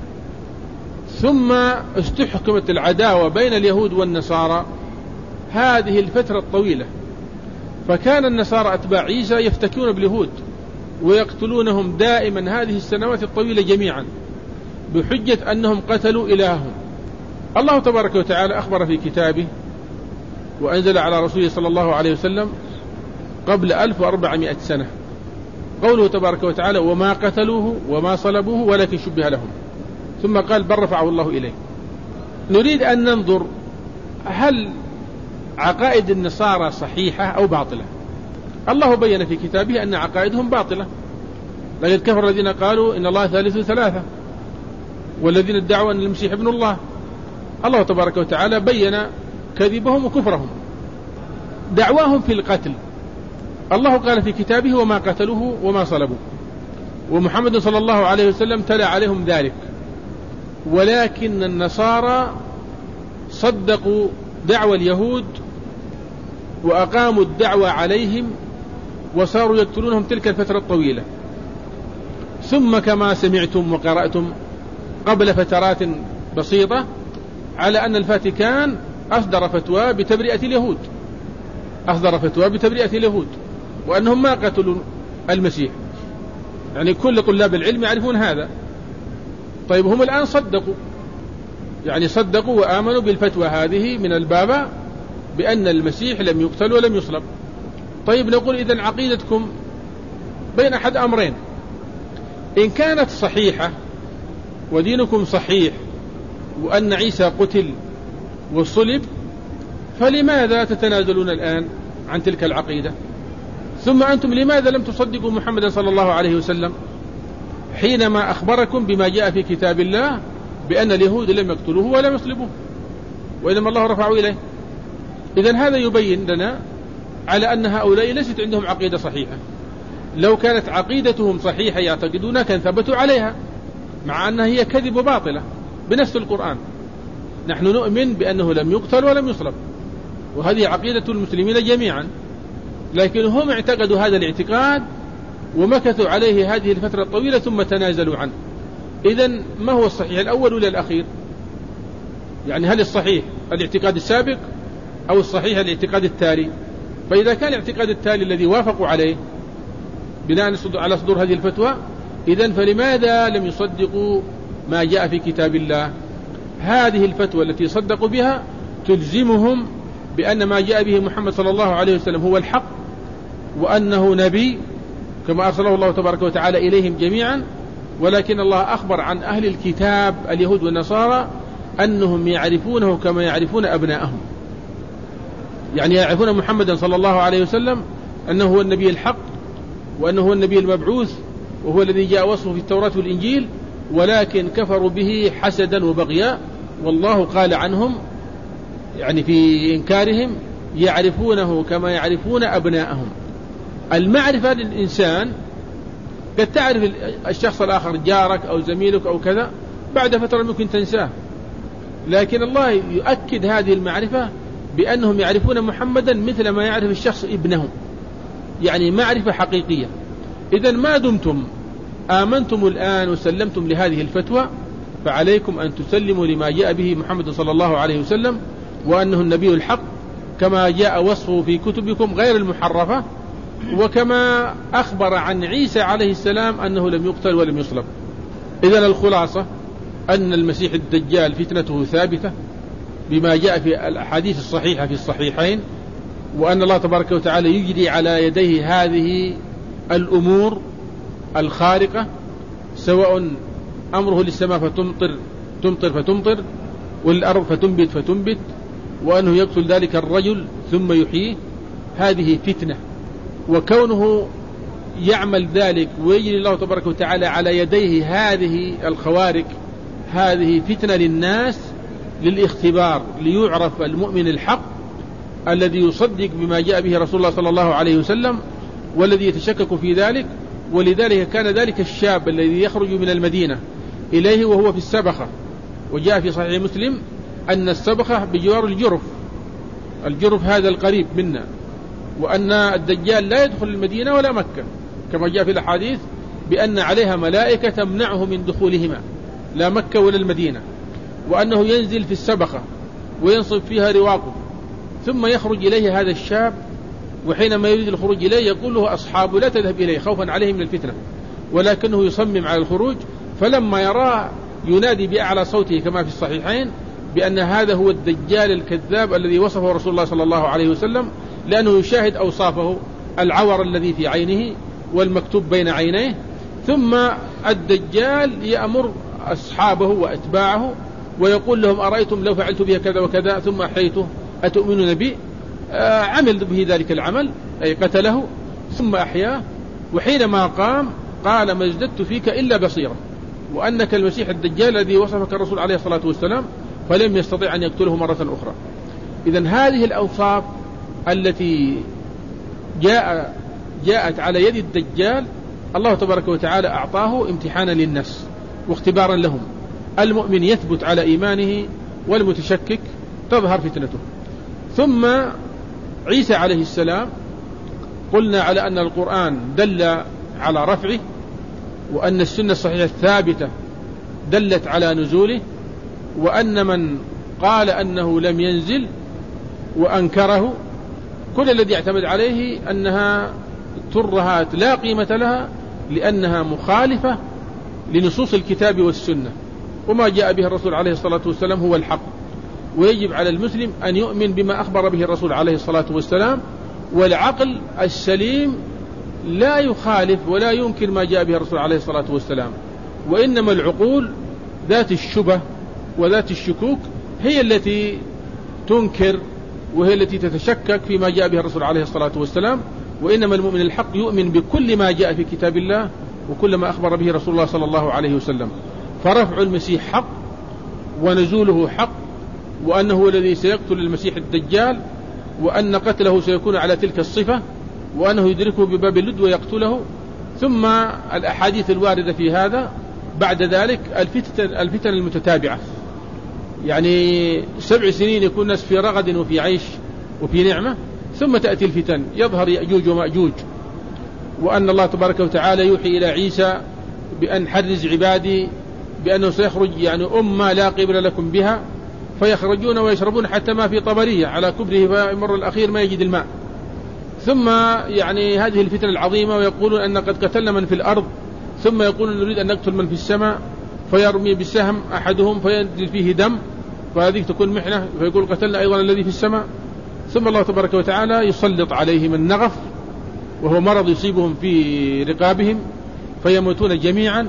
ثم استحكمت العداوة بين اليهود والنصارى هذه الفترة الطويلة، فكان النصارى أتباع عيسى يفتكون باليهود ويقتلونهم دائما هذه السنوات الطويلة جميعا بحجة أنهم قتلوا إلههم. الله تبارك وتعالى أخبر في كتابه وأنزل على رسوله صلى الله عليه وسلم قبل 1400 سنة قوله تبارك وتعالى وما قتلوه وما صلبوه ولكن شبه لهم، ثم قال بل رفعه الله إليه. نريد أن ننظر هل عقائد النصارى صحيحة أو باطلة. الله بين في كتابه أن عقائدهم باطلة، لقد كفر الذين قالوا إن الله ثالث ثلاثة والذين ادعوا أن المسيح ابن الله. الله تبارك وتعالى بين كذبهم وكفرهم. دعواهم في القتل الله قال في كتابه وما قتلوه وما صلبوه، ومحمد صلى الله عليه وسلم تلا عليهم ذلك، ولكن النصارى صدقوا دعوى اليهود وأقاموا الدعوة عليهم وصاروا يقتلونهم تلك الفترة الطويلة. ثم كما سمعتم وقرأتم قبل فترات بسيطة على أن الفاتيكان أصدر فتوى بتبرئة اليهود وأنهم ما قتلوا المسيح، يعني كل طلاب العلم يعرفون هذا. طيب هم الآن صدقوا وآمنوا بالفتوى هذه من البابا بأن المسيح لم يقتل ولم يصلب. طيب نقول إذن عقيدتكم بين أحد أمرين، إن كانت صحيحة ودينكم صحيح وأن عيسى قتل وصلب، فلماذا تتنازلون الآن عن تلك العقيدة؟ ثم أنتم لماذا لم تصدقوا محمد صلى الله عليه وسلم حينما أخبركم بما جاء في كتاب الله بأن اليهود لم يقتلوه ولم يصلبوه وإنما الله رفعوا إليه؟ إذن هذا يبين لنا على أن هؤلاء ليست عندهم عقيدة صحيحة. لو كانت عقيدتهم صحيحة يعتقدونها كان ثبتوا عليها، مع أنها هي كذب وباطلة بنفس القرآن. نحن نؤمن بأنه لم يقتل ولم يصلب، وهذه عقيدة المسلمين جميعا، لكن هم اعتقدوا هذا الاعتقاد ومكثوا عليه هذه الفترة الطويلة ثم تنازلوا عنه. إذن ما هو الصحيح، الأول ولا الأخير؟ يعني هل الصحيح الاعتقاد السابق أو الصحيح الاعتقاد التالي؟ فإذا كان الاعتقاد التالي الذي وافقوا عليه بناء على صدور هذه الفتوى، إذن فلماذا لم يصدقوا ما جاء في كتاب الله؟ هذه الفتوى التي صدقوا بها تلزمهم بأن ما جاء به محمد صلى الله عليه وسلم هو الحق، وأنه نبي كما أرسله الله تبارك وتعالى إليهم جميعا، ولكن الله أخبر عن أهل الكتاب اليهود والنصارى أنهم يعرفونه كما يعرفون أبناءهم، يعني يعرفون محمدا صلى الله عليه وسلم أنه هو النبي الحق، وأنه هو النبي المبعوث، وهو الذي جاء وصفه في التوراة والإنجيل، ولكن كفروا به حسدا وبغيا، والله قال عنهم يعني في إنكارهم يعرفونه كما يعرفون أبناءهم. المعرفة للإنسان قد تعرف الشخص الآخر جارك أو زميلك أو كذا، بعد فترة ممكن تنساه، لكن الله يؤكد هذه المعرفة بأنهم يعرفون محمدا مثل ما يعرف الشخص ابنه، يعني معرفة حقيقية. إذن ما دمتم آمنتم الآن وسلمتم لهذه الفتوى، فعليكم أن تسلموا لما جاء به محمد صلى الله عليه وسلم، وأنه النبي الحق كما جاء وصفه في كتبكم غير المحرفة، وكما أخبر عن عيسى عليه السلام أنه لم يقتل ولم يصلب. إذن الخلاصة أن المسيح الدجال فتنته ثابتة بما جاء في الأحاديث الصحيحة في الصحيحين، وأن الله تبارك وتعالى يجري على يديه هذه الأمور الخارقة، سواء أمره للسماء فتمطر فتمطر، والأرض فتنبت فتنبت، وأنه يقتل ذلك الرجل ثم يحييه. هذه فتنة، وكونه يعمل ذلك ويجري الله تبارك وتعالى على يديه هذه الخوارق، هذه فتنة للناس للاختبار، ليعرف المؤمن الحق الذي يصدق بما جاء به رسول الله صلى الله عليه وسلم، والذي يتشكك في ذلك. ولذلك كان ذلك الشاب الذي يخرج من المدينة إليه وهو في السبخة، وجاء في صحيح مسلم أن السبخة بجوار الجرف هذا القريب منا، وأن الدجال لا يدخل المدينة ولا مكة، كما جاء في الأحاديث بأن عليها ملائكة تمنعه من دخولهما، لا مكة ولا المدينة، وأنه ينزل في السبخة وينصب فيها رواقه، ثم يخرج إليه هذا الشاب، وحينما يريد الخروج إليه يقول له أصحابه لا تذهب إليه خوفا عليه من الفتنة، ولكنه يصمم على الخروج. فلما يراه ينادي بأعلى صوته كما في الصحيحين بأن هذا هو الدجال الكذاب الذي وصفه رسول الله صلى الله عليه وسلم، لأنه يشاهد أوصافه، العور الذي في عينه والمكتوب بين عينيه. ثم الدجال يأمر أصحابه وأتباعه ويقول لهم أرأيتم لو فعلت به كذا وكذا ثم أحييته أتؤمنون بي؟ عمل به ذلك العمل، أي قتله ثم أحياه، وحينما قام قال ما ازددت فيك إلا بصيرة، وأنك المسيح الدجال الذي وصفك الرسول عليه الصلاة والسلام، فلم يستطيع أن يقتله مرة أخرى. إذن هذه الأوصاف التي جاءت على يد الدجال الله تبارك وتعالى أعطاه امتحانا للناس واختبارا لهم. المؤمن يثبت على إيمانه، والمتشكك تظهر فتنته. ثم عيسى عليه السلام قلنا على أن القرآن دل على رفعه، وأن السنة الصحيحة الثابتة دلت على نزوله، وأن من قال أنه لم ينزل وأنكره كل الذي يعتمد عليه أنها ترهات لا قيمة لها، لأنها مخالفة لنصوص الكتاب والسنة، وما جاء به الرسول عليه الصلاة والسلام هو الحق. ويجب على المسلم أن يؤمن بما أخبر به الرسول عليه الصلاة والسلام، والعقل السليم لا يخالف ولا ينكر ما جاء به الرسول عليه الصلاة والسلام، وإنما العقول ذات الشبه وذات الشكوك هي التي تنكر وهي التي تتشكك فيما جاء به الرسول عليه الصلاة والسلام. وإنما المؤمن الحق يؤمن بكل ما جاء في كتاب الله وكل ما أخبر به رسول الله صلى الله عليه وسلم. فرفع المسيح حق، ونزوله حق، وأنه هو الذي سيقتل المسيح الدجال، وأن قتله سيكون على تلك الصفة، وأنه يدركه بباب اللد ويقتله. ثم الأحاديث الواردة في هذا. بعد ذلك الفتن المتتابعة، يعني 7 سنين يكون الناس في رغد وفي عيش وفي نعمة، ثم تأتي الفتن يظهر يأجوج ومأجوج، وأن الله تبارك وتعالى يوحي إلى عيسى بأن حرز عبادي بأنه سيخرج يعني أمة لا قبل لكم بها، فيخرجون ويشربون حتى ما في طبرية على كبره، فيمر الأخير ما يجد الماء. ثم يعني هذه الفتنة العظيمة، ويقولون أن قد قتلنا من في الأرض، ثم يقولون نريد أن نقتل من في السماء، فيرمي بالسهم أحدهم فينزل فيه دم، فهذه تكون محنة، فيقول قتلنا أيضا الذي في السماء. ثم الله تبارك وتعالى يسلط عليهم النغف، وهو مرض يصيبهم في رقابهم فيموتون جميعا.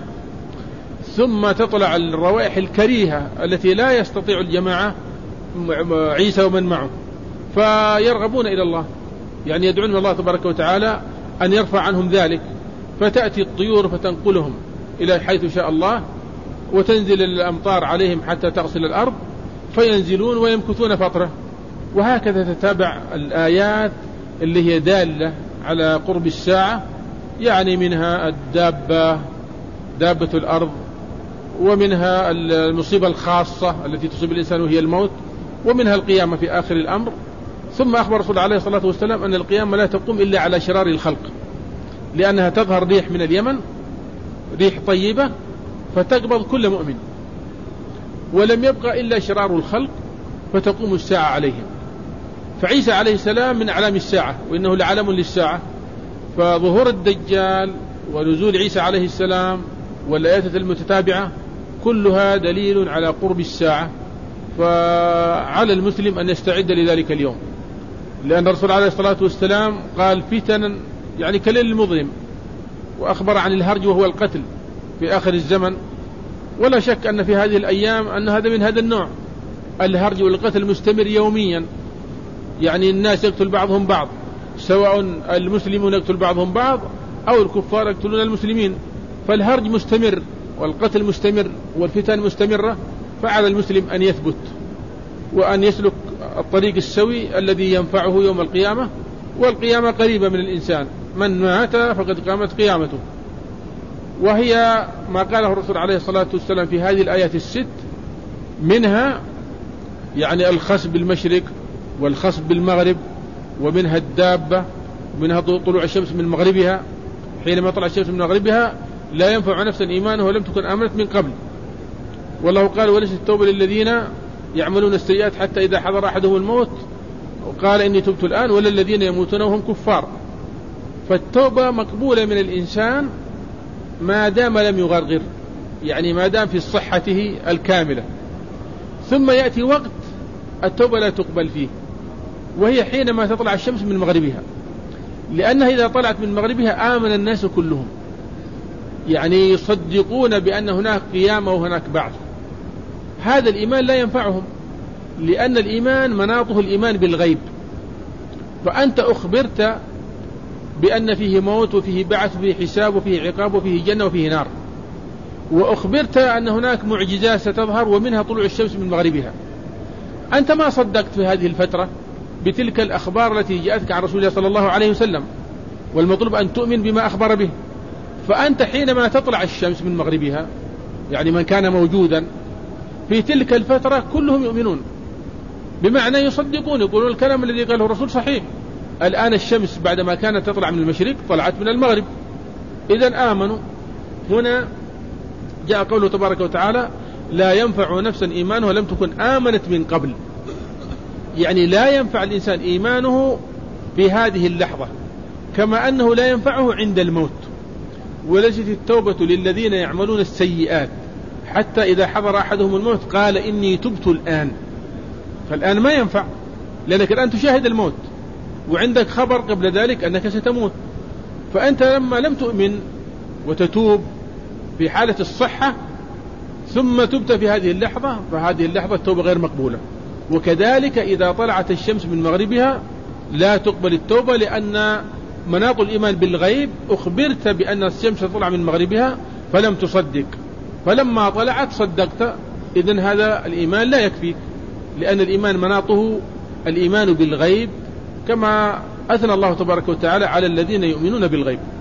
ثم تطلع الروائح الكريهة التي لا يستطيع الجماعة عيسى ومن معه، فيرغبون إلى الله، يعني يدعون الله تبارك وتعالى أن يرفع عنهم ذلك، فتأتي الطيور فتنقلهم إلى حيث شاء الله، وتنزل الأمطار عليهم حتى تغسل الأرض، فينزلون ويمكثون فترة. وهكذا تتابع الآيات اللي هي دالة على قرب الساعة، يعني منها دابة الأرض، ومنها المصيبة الخاصة التي تصيب الإنسان وهي الموت، ومنها القيامة في آخر الأمر. ثم أخبر رسول عليه الصلاة والسلام أن القيامة لا تقوم إلا على شرار الخلق، لأنها تظهر ريح من اليمن، ريح طيبة، فتقبض كل مؤمن، ولم يبقى إلا شرار الخلق، فتقوم الساعة عليهم. فعيسى عليه السلام من أعلام الساعة، وإنه لعلم للساعة. فظهور الدجال ونزول عيسى عليه السلام والآيات المتتابعة كلها دليل على قرب الساعة، فعلى المسلم أن يستعد لذلك اليوم، لأن الرسول عليه الصلاة والسلام قال فتنا يعني كليل المظلم، وأخبر عن الهرج وهو القتل في آخر الزمن. ولا شك أن في هذه الأيام أن هذا من هذا النوع، الهرج والقتل مستمر يوميا، يعني الناس يقتل بعضهم بعض، سواء المسلمون يقتل بعضهم بعض أو الكفار يقتلون المسلمين، فالهرج مستمر والقتل مستمر والفتن مستمرة. فعلى المسلم أن يثبت وأن يسلك الطريق السوي الذي ينفعه يوم القيامة، والقيامة قريبة من الإنسان، من مات فقد قامت قيامته. وهي ما قاله الرسول عليه الصلاة والسلام في هذه الآيات الست، منها يعني الخسف بالمشرق والخسف بالمغرب، ومنها الدابة، ومنها طلوع الشمس من مغربها، حينما طلع الشمس من مغربها لا ينفع نفسا إيمانها ولم تكن آمنت من قبل. والله قال وليست التوبة للذين يعملون السيئات حتى إذا حضر أحدهم الموت وقال إني تبت الآن، ولا الذين يموتون وهم كفار. فالتوبة مقبولة من الإنسان ما دام لم يغرغر، يعني ما دام في صحته الكاملة. ثم يأتي وقت التوبة لا تقبل فيه، وهي حينما تطلع الشمس من مغربها، لأنها إذا طلعت من مغربها آمن الناس كلهم، يعني يصدقون بأن هناك قيامة وهناك بعث. هذا الإيمان لا ينفعهم، لأن الإيمان مناطه الإيمان بالغيب، فأنت أخبرت بأن فيه موت وفيه بعث وفيه حساب وفيه عقاب وفيه جنة وفيه نار، وأخبرت أن هناك معجزات ستظهر ومنها طلوع الشمس من مغربها. أنت ما صدقت في هذه الفترة بتلك الأخبار التي جاءتك عن رسول الله صلى الله عليه وسلم، والمطلوب أن تؤمن بما أخبر به. فأنت حينما تطلع الشمس من مغربها، يعني من كان موجودا في تلك الفترة كلهم يؤمنون، بمعنى يصدقون، يقولون الكلام الذي قاله الرسول صحيح. الآن الشمس بعدما كانت تطلع من المشرق طلعت من المغرب، إذن آمنوا. هنا جاء قوله تبارك وتعالى لا ينفع نفسا إيمانها لم تكن آمنت من قبل، يعني لا ينفع الإنسان إيمانه بهذه اللحظة، كما أنه لا ينفعه عند الموت. وليست التوبة للذين يعملون السيئات حتى إذا حضر أحدهم الموت قال إني تبت الآن، فالآن ما ينفع، لأنك الآن تشاهد الموت وعندك خبر قبل ذلك أنك ستموت. فأنت لما لم تؤمن وتتوب في حالة الصحة ثم تبت في هذه اللحظة، فهذه اللحظة التوبة غير مقبولة. وكذلك إذا طلعت الشمس من مغربها لا تقبل التوبة، لأن مناط الإيمان بالغيب أخبرت بأن الشمس تطلع من مغربها فلم تصدق، فلما طلعت صدقت، إذن هذا الإيمان لا يكفيك، لأن الإيمان مناطه الإيمان بالغيب، كما أثنى الله تبارك وتعالى على الذين يؤمنون بالغيب.